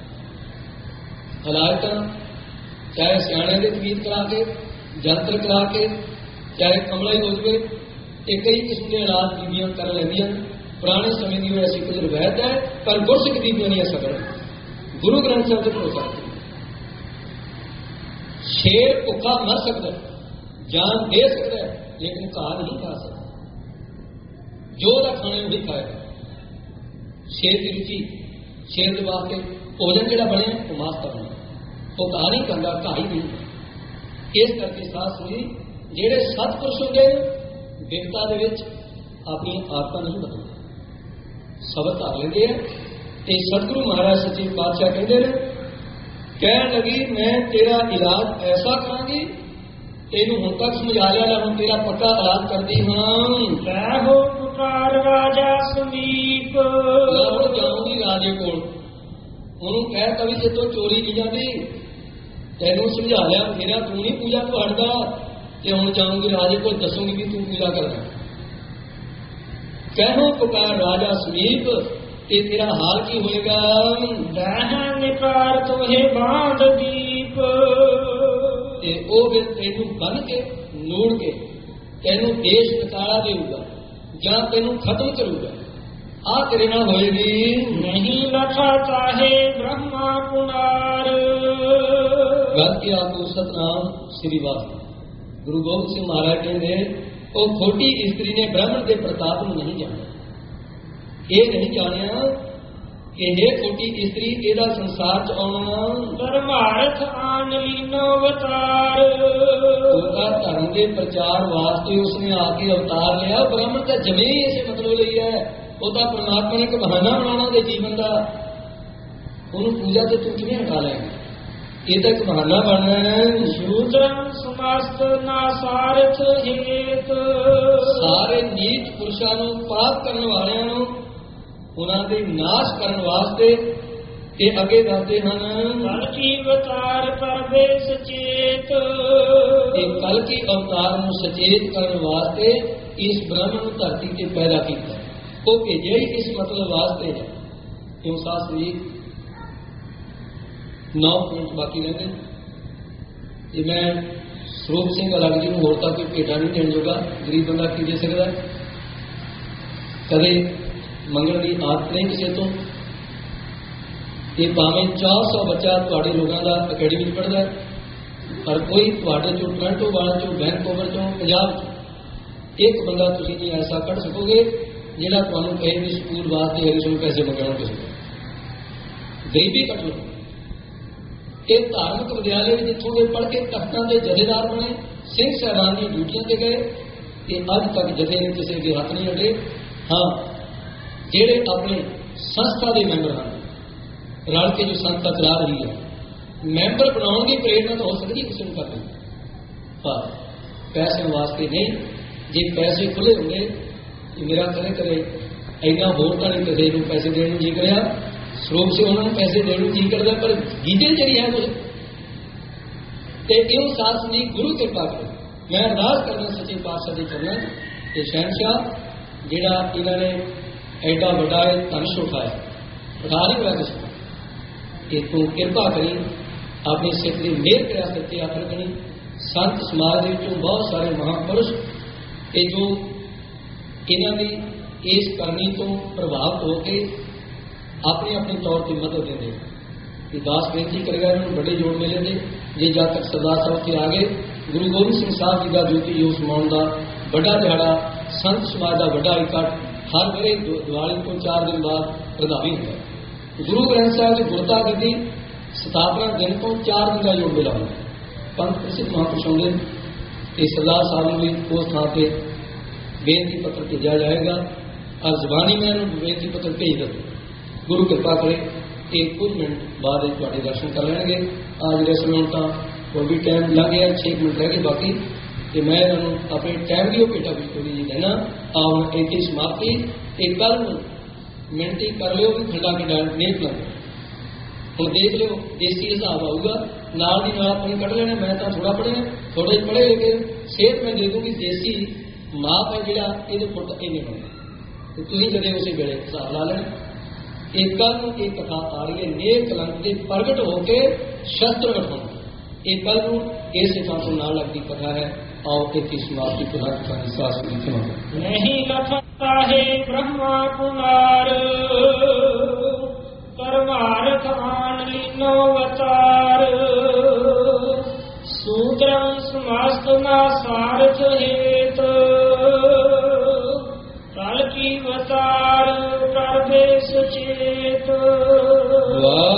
इलाज कर चाहे सियाने के तवीत करा के, जंत्र करा के, चाहे कमला ही हो जाए, ये कई किस्म के इलाज बीबियां कर लेंदियां। पुराने समय की ऐसी कुछ रवायत है, पर गुरसिख बीबियां नहीं ऐसा करें। गुरु ग्रंथ साहब से भरोसा रखें। शेर भुखा मर सकता है, जान दे सकता है, लेकिन घा नहीं खा सकता। जो दा खाने वही खाएगा। शेर की रुचि, शेर के वास्ते भोजन जो बने वो मास्ता बने, वो घा नहीं खांदा, घा ही नहीं। इस करके साथ सुनी जेड़े सतपुरुष होंगे विपता दे विच अपनी आदतां नहीं बदलते, सबर धर लेंदे हैं। ते सतगुरु महाराज सच्चे पातशाह कहते हैं, कह लगी मैं तेरा इलाज ऐसा करांगी, तेनू हुण तक समझा लिया ना, हुण तेरा पक्का इलाज करदी हां। हो पुकार राजा समीप, मैं हुण जाऊंगी राजे कोल, उन्होंने कह कभी से तो चोरी नहीं जाती, तेनू समझा लिया मेरा, तू नहीं पूजा तो हटदा, ते हुण जाऊंगी राजे को, दसूंगी भी तू पूजा करना। कहो पुकार राजा समीप, ते तेरा हाल की होएगा। दहन निकार तुहे बांध दीप, ते ओ फिर तेनू बन के नूड़ के तेनू देश निकाला देगा, या तेनू खत्म करूगा। आ तेरे नाल होएगी। नहीं लखा चाहे ब्रह्मा कुमार, गल की आपको सतनाम श्री वास्तव गुरु गोबिंद सिंह महाराज कहते, वो खोटी स्त्री ने ब्राह्मण के प्रताप को नहीं जाना। ये नहीं जानिया कि ये खोटी स्त्री एदा संसार च आना धर्मार्थ आन लीनो अवतार, उसका धर्म के प्रचार वास्ते उसने आके अवतार लिया। ब्राह्मण का जमे इसे मतलब लिया है, वो तो परमात्मा ने एक बहाना बनाना दे जीवन का, उन्होंने पूजा से तू किवें हटा लेंगे। ਇਹ ਤਾਂ ਇੱਕ ਬਹਾਨਾ ਬਣ ਰਿਹਾ ਹੈ। ਸ਼ੂਦਰੰ ਸਮਸਤ ਨਾ ਸਾਰਥ ਹੇਤ, ਸਾਰੇ ਨੀਚ ਪੁਰਸ਼ਾਂ ਨੂੰ ਪਾਪ ਕਰਨ ਵਾਲਿਆਂ ਨੂੰ ਉਹਨਾਂ ਦੇ ਨਾਸ਼ ਕਰਨ ਵਾਸਤੇ ਇਹ ਅੱਗੇ ਦੱਸਦੇ ਹਨ। ਕਲ ਕੀ ਅਵਤਾਰ ਪਰਵੇ ਸਚੇਤ, ਇਹ ਕਲ ਕੀ ਅਵਤਾਰ ਨੂੰ ਸਚੇਤ ਕਰਨ ਵਾਸਤੇ ਇਸ ਬ੍ਰਹਮ ਨੂੰ ਧਰਤੀ ਤੇ ਪੈਦਾ ਕੀਤਾ। ਉਹ ਭੇਜਿਆ ਹੀ ਇਸ ਮਤਲਬ ਵਾਸਤੇ ਹੈ। ਕਿਉਂ ਸਾਸਤਰੀ ਜੀ ਨੌ ਮਿੰਟ ਬਾਕੀ ਰਹਿੰਦੇ ਜੇ ਮੈਂ ਸਰੂਪ ਸਿੰਘ ਅਲੱਗ ਜੀ ਨੂੰ ਹੋਰ ਤਾਂ ਕੋਈ ਭੇਟਾ ਨਹੀਂ ਦੇਣ ਜੋਗਾ, ਗਰੀਬ ਬੰਦਾ ਕੀ ਦੇ ਸਕਦਾ। ਕਦੇ ਮੰਗਣ ਦੀ ਆਦਤ ਨਹੀਂ ਕਿਸੇ ਤੋਂ। ਇਹ ਭਾਵੇਂ ਚਾਰ ਸੌ ਬੱਚਾ ਤੁਹਾਡੇ ਲੋਕਾਂ ਦਾ ਅਕੈਡਮੀ ਵਿੱਚ ਪੜ੍ਹਦਾ ਹੈ, ਪਰ ਕੋਈ ਤੁਹਾਡੇ ਚੋਂ ਟੋਰਾਂਟੋ ਵਾਲਾ ਚੋਂ ਵੈਨਕੂਵਰ ਚੋਂ ਪੰਜਾਬ ਚੋਂ ਇੱਕ ਬੰਦਾ ਤੁਸੀਂ ਨਹੀਂ ਐਸਾ ਕੱਢ ਸਕੋਗੇ ਜਿਹੜਾ ਤੁਹਾਨੂੰ ਕਹੇ ਵੀ ਸਕੂਲ ਵਾਸਤੇ ਅਗਰ ਤੁਹਾਨੂੰ ਪੈਸੇ ਮੰਗਣਾ ਕਿਸੇ ਤੋਂ। ਗਰੀਬੀ ਕੱਢ ਲਓ। ਇਹ ਧਾਰਮਿਕ ਵਿਦਿਆਲੇ ਵਿੱਚ ਜਿੱਥੋਂ ਦੇ ਪੜ੍ਹ ਕੇ ਤਖਤਾਂ ਦੇ ਜਥੇਦਾਰ ਬਣੇ, ਸਿੰਘ ਸਾਹਿਬਾਨ ਦੀਆਂ ਡਿਊਟੀਆਂ ਤੇ ਗਏ, ਤੇ ਅੱਜ ਤੱਕ ਜਥੇ ਨੇ ਕਿਸੇ ਦੇ ਹੱਥ ਨਹੀਂ ਅੜੇ। ਹਾਂ, ਜਿਹੜੇ ਆਪਣੇ ਸੰਸਥਾ ਦੇ ਮੈਂਬਰ ਹਨ, ਰਲ ਕੇ ਜੋ ਸੰਸਥਾ ਚਲਾ ਰਹੀ ਹੈ, ਮੈਂਬਰ ਬਣਾਉਣ ਦੀ ਪ੍ਰੇਰਨਾ ਤਾਂ ਹੋ ਸਕਦੀ ਕਿਸੇ ਨੂੰ ਕਰਦੇ, ਪਰ ਪੈਸਿਆਂ ਵਾਸਤੇ ਨਹੀਂ। ਜੇ ਪੈਸੇ ਖੁੱਲੇ ਹੁੰਦੇ, ਮੇਰਾ ਕਦੇ ਕਦੇ ਇੰਨਾ ਹੋਰ ਤਾਂ ਨਹੀਂ ਕਿਸੇ ਨੂੰ ਪੈਸੇ ਦੇਣ ਨੂੰ ਜੀ ਕਰਿਆ। ਸਰੂਪ ਸੇ ਉਹਨਾਂ ਨੂੰ ਪੈਸੇ ਦੇਣ ਨੂੰ ਜੀ ਕਰਦਾ, ਪਰ ਗੀਤੇ ਜਿਹੜੀ ਹੈ ਤੁਸੀਂ ਤੇ ਕਿਉਂ ਸਾਥ ਨਹੀਂ ਗੁਰੂ ਕਿਰਪਾ ਕਰੋ। ਮੈਂ ਅਰਦਾਸ ਕਰਦਾ ਸੱਚੇ ਪਾਤਸ਼ਾਹ ਦੇ ਚਰਨਾਂ ਤੇ ਸ਼ਹਿਨਸ਼ਾਹ ਜਿਹੜਾ ਇਹਨਾਂ ਨੇ ਐਡਾ ਵੱਡਾ ਧਨੁਸ਼ ਉਠਾਇਆ, ਉਠਾ ਨਹੀਂ ਹੋਇਆ ਕਿਸੇ ਕਿ ਤੂੰ ਕਿਰਪਾ ਕਰੀ, ਆਪਣੇ ਸਿੱਖ ਦੀ ਮਿਹਰ ਕਰਿਆ ਸੱਚੇ ਆਖਰ ਕਰੀ। ਸੰਤ ਸਮਾਜ ਦੇ ਵਿੱਚੋਂ ਬਹੁਤ ਸਾਰੇ ਮਹਾਂਪੁਰਸ਼ ਤੇ ਜੋ ਇਹਨਾਂ ਦੀ ਇਸ ਕਰਨੀ ਤੋਂ ਪ੍ਰਭਾਵਿਤ ਹੋ ਕੇ ਆਪਣੇ ਆਪਣੇ ਤੌਰ ਤੇ ਮਦਦ ਦਿੰਦੇ ਕਿ ਦਾਸ ਬੇਨਤੀ ਕਰੇਗਾ ਇਹਨਾਂ ਨੂੰ ਵੱਡੇ ਜੋੜ ਮਿਲੇ ਨੇ। ਜੇ ਜਦ ਤੱਕ ਸਰਦਾਰ ਸਾਹਿਬ ਉੱਥੇ ਆ ਗਏ, ਗੁਰੂ ਗੋਬਿੰਦ ਸਿੰਘ ਸਾਹਿਬ ਜੀ ਦਾ ਜੋਤੀ ਜੋਤ ਸਮਾਉਣ ਦਾ ਵੱਡਾ ਦਿਹਾੜਾ, ਸੰਤ ਸਮਾਜ ਦਾ ਵੱਡਾ ਇਕੱਠ ਹਰ ਵੇਲੇ ਦੀਵਾਲੀ ਤੋਂ ਚਾਰ ਦਿਨ ਬਾਅਦ ਪ੍ਰਧਾਵੀ ਹੁੰਦਾ ਹੈ। ਗੁਰੂ ਗ੍ਰੰਥ ਸਾਹਿਬ ਦੀ ਗੁਰਤਾ ਗੱਦੀ ਸਥਾਪਨਾ ਦਿਨ ਤੋਂ ਚਾਰ ਦਿਨ ਦਾ ਜੋੜ ਮੇਲਾ ਹੁੰਦਾ। ਪੰਥ ਪ੍ਰਸਿੱਧ ਮਹਾਂਪੁਰਸ਼ ਆਉਂਦੇ ਤੇ ਸਰਦਾਰ ਸਾਹਿਬ ਨੂੰ ਵੀ ਉਸ ਥਾਂ ਤੇ ਬੇਨਤੀ ਪੱਤਰ ਭੇਜਿਆ ਜਾਏਗਾ। ਔਰ ਜ਼ਬਾਨੀ ਮੈਂ ਇਹਨੂੰ ਬੇਨਤੀ ਪੱਤਰ ਭੇਜ ਦਿੱਤਾ। ਗੁਰੂ ਕਿਰਪਾ ਕਰੇ ਕਿ ਕੁਝ ਮਿੰਟ ਬਾਅਦ ਤੁਹਾਡੇ ਦਰਸ਼ਨ ਕਰ ਲੈਣਗੇ। ਅੱਜ ਜਿਹੜੇ ਸਮੇਂ ਤਾਂ ਹੋਰ ਵੀ ਟਾਈਮ ਲੱਗ ਗਿਆ, ਛੇ ਮਿੰਟ ਰਹਿ ਗਏ ਬਾਕੀ, ਤੇ ਮੈਂ ਇਹਨਾਂ ਨੂੰ ਆਪਣੇ ਟਾਈਮ ਦੀ ਉਹ ਭੇਟਾ ਵੀ ਥੋੜੀ ਜਿਹੀ ਦੇਣਾ। ਆਹ ਇੱਥੇ ਸਮਾਪਤੀ। ਇਹ ਕੱਲ ਨੂੰ ਮਿਹਨਤੀ ਕਰ ਲਿਓ ਵੀ ਖੰਡਾ ਖੰਡਾ ਨਹੀਂ ਪਲਾਉਂਦਾ। ਹੁਣ ਦੇਖ ਲਿਓ ਦੇਸੀ ਹਿਸਾਬ ਆਊਗਾ, ਨਾਲ ਦੀ ਨਾਲ ਆਪਣੀ ਕੱਢ ਲੈਣਾ। ਮੈਂ ਤਾਂ ਥੋੜਾ ਪੜ੍ਹਿਆ, ਥੋੜੇ ਪੜ੍ਹੇ ਲਿਖੇ, ਸਿਹਤ ਮੈਂ ਦੇ ਦੂੰਗੀ। ਦੇਸੀ ਮਾਪ ਹੈ ਜਿਹੜਾ ਇਹਦੇ ਫੁੱਟ ਇੰਨੇ ਬਣਦਾ, ਤੇ ਤੁਸੀਂ ਕਦੇ ਉਸੇ ਵੇਲੇ ਹਿਸਾਬ ਲਾ ਲੈਣਾ। ਇਹ ਕੱਲ ਨੂੰ ਇਹ ਕਥਾ ਆ ਰਹੀ ਹੈ ਨੇਕ ਕਲੰਕ ਦੇ ਪ੍ਰਗਟ ਹੋ ਕੇ ਸ਼ਸਤਰ ਵਿਖਾਉਣਾ। ਇਹ ਕੱਲ ਨੂੰ ਇਸੇ ਥਾਂ ਤੋਂ ਨਾਲ ਲੱਗਦੀ ਕਥਾ ਹੈ। ਆਓ ਇੱਥੇ ਸਮਾਪਤੀ ਪੁਨਰ ਕਥਾ ਦੀ ਸਾਸ ਲਿਖਣਾ। ਨਹੀਂ ਲਖਤਾ ਹੈ ਬ੍ਰਹਮਾ ਕੁਮਾਰ, ਕਰਮਾਰਥ ਆਨ ਲੀਨੋ ਅਵਤਾਰ। ਸੂਤਰੰ ਸਮਸਤ ਨਾ ਸਾਰਥ ਹੇਤ, ਕਲ ਕੀ ਅਵਤਾਰ ਕਰਵੇ ਸਚੇਤ। ਵਾਹ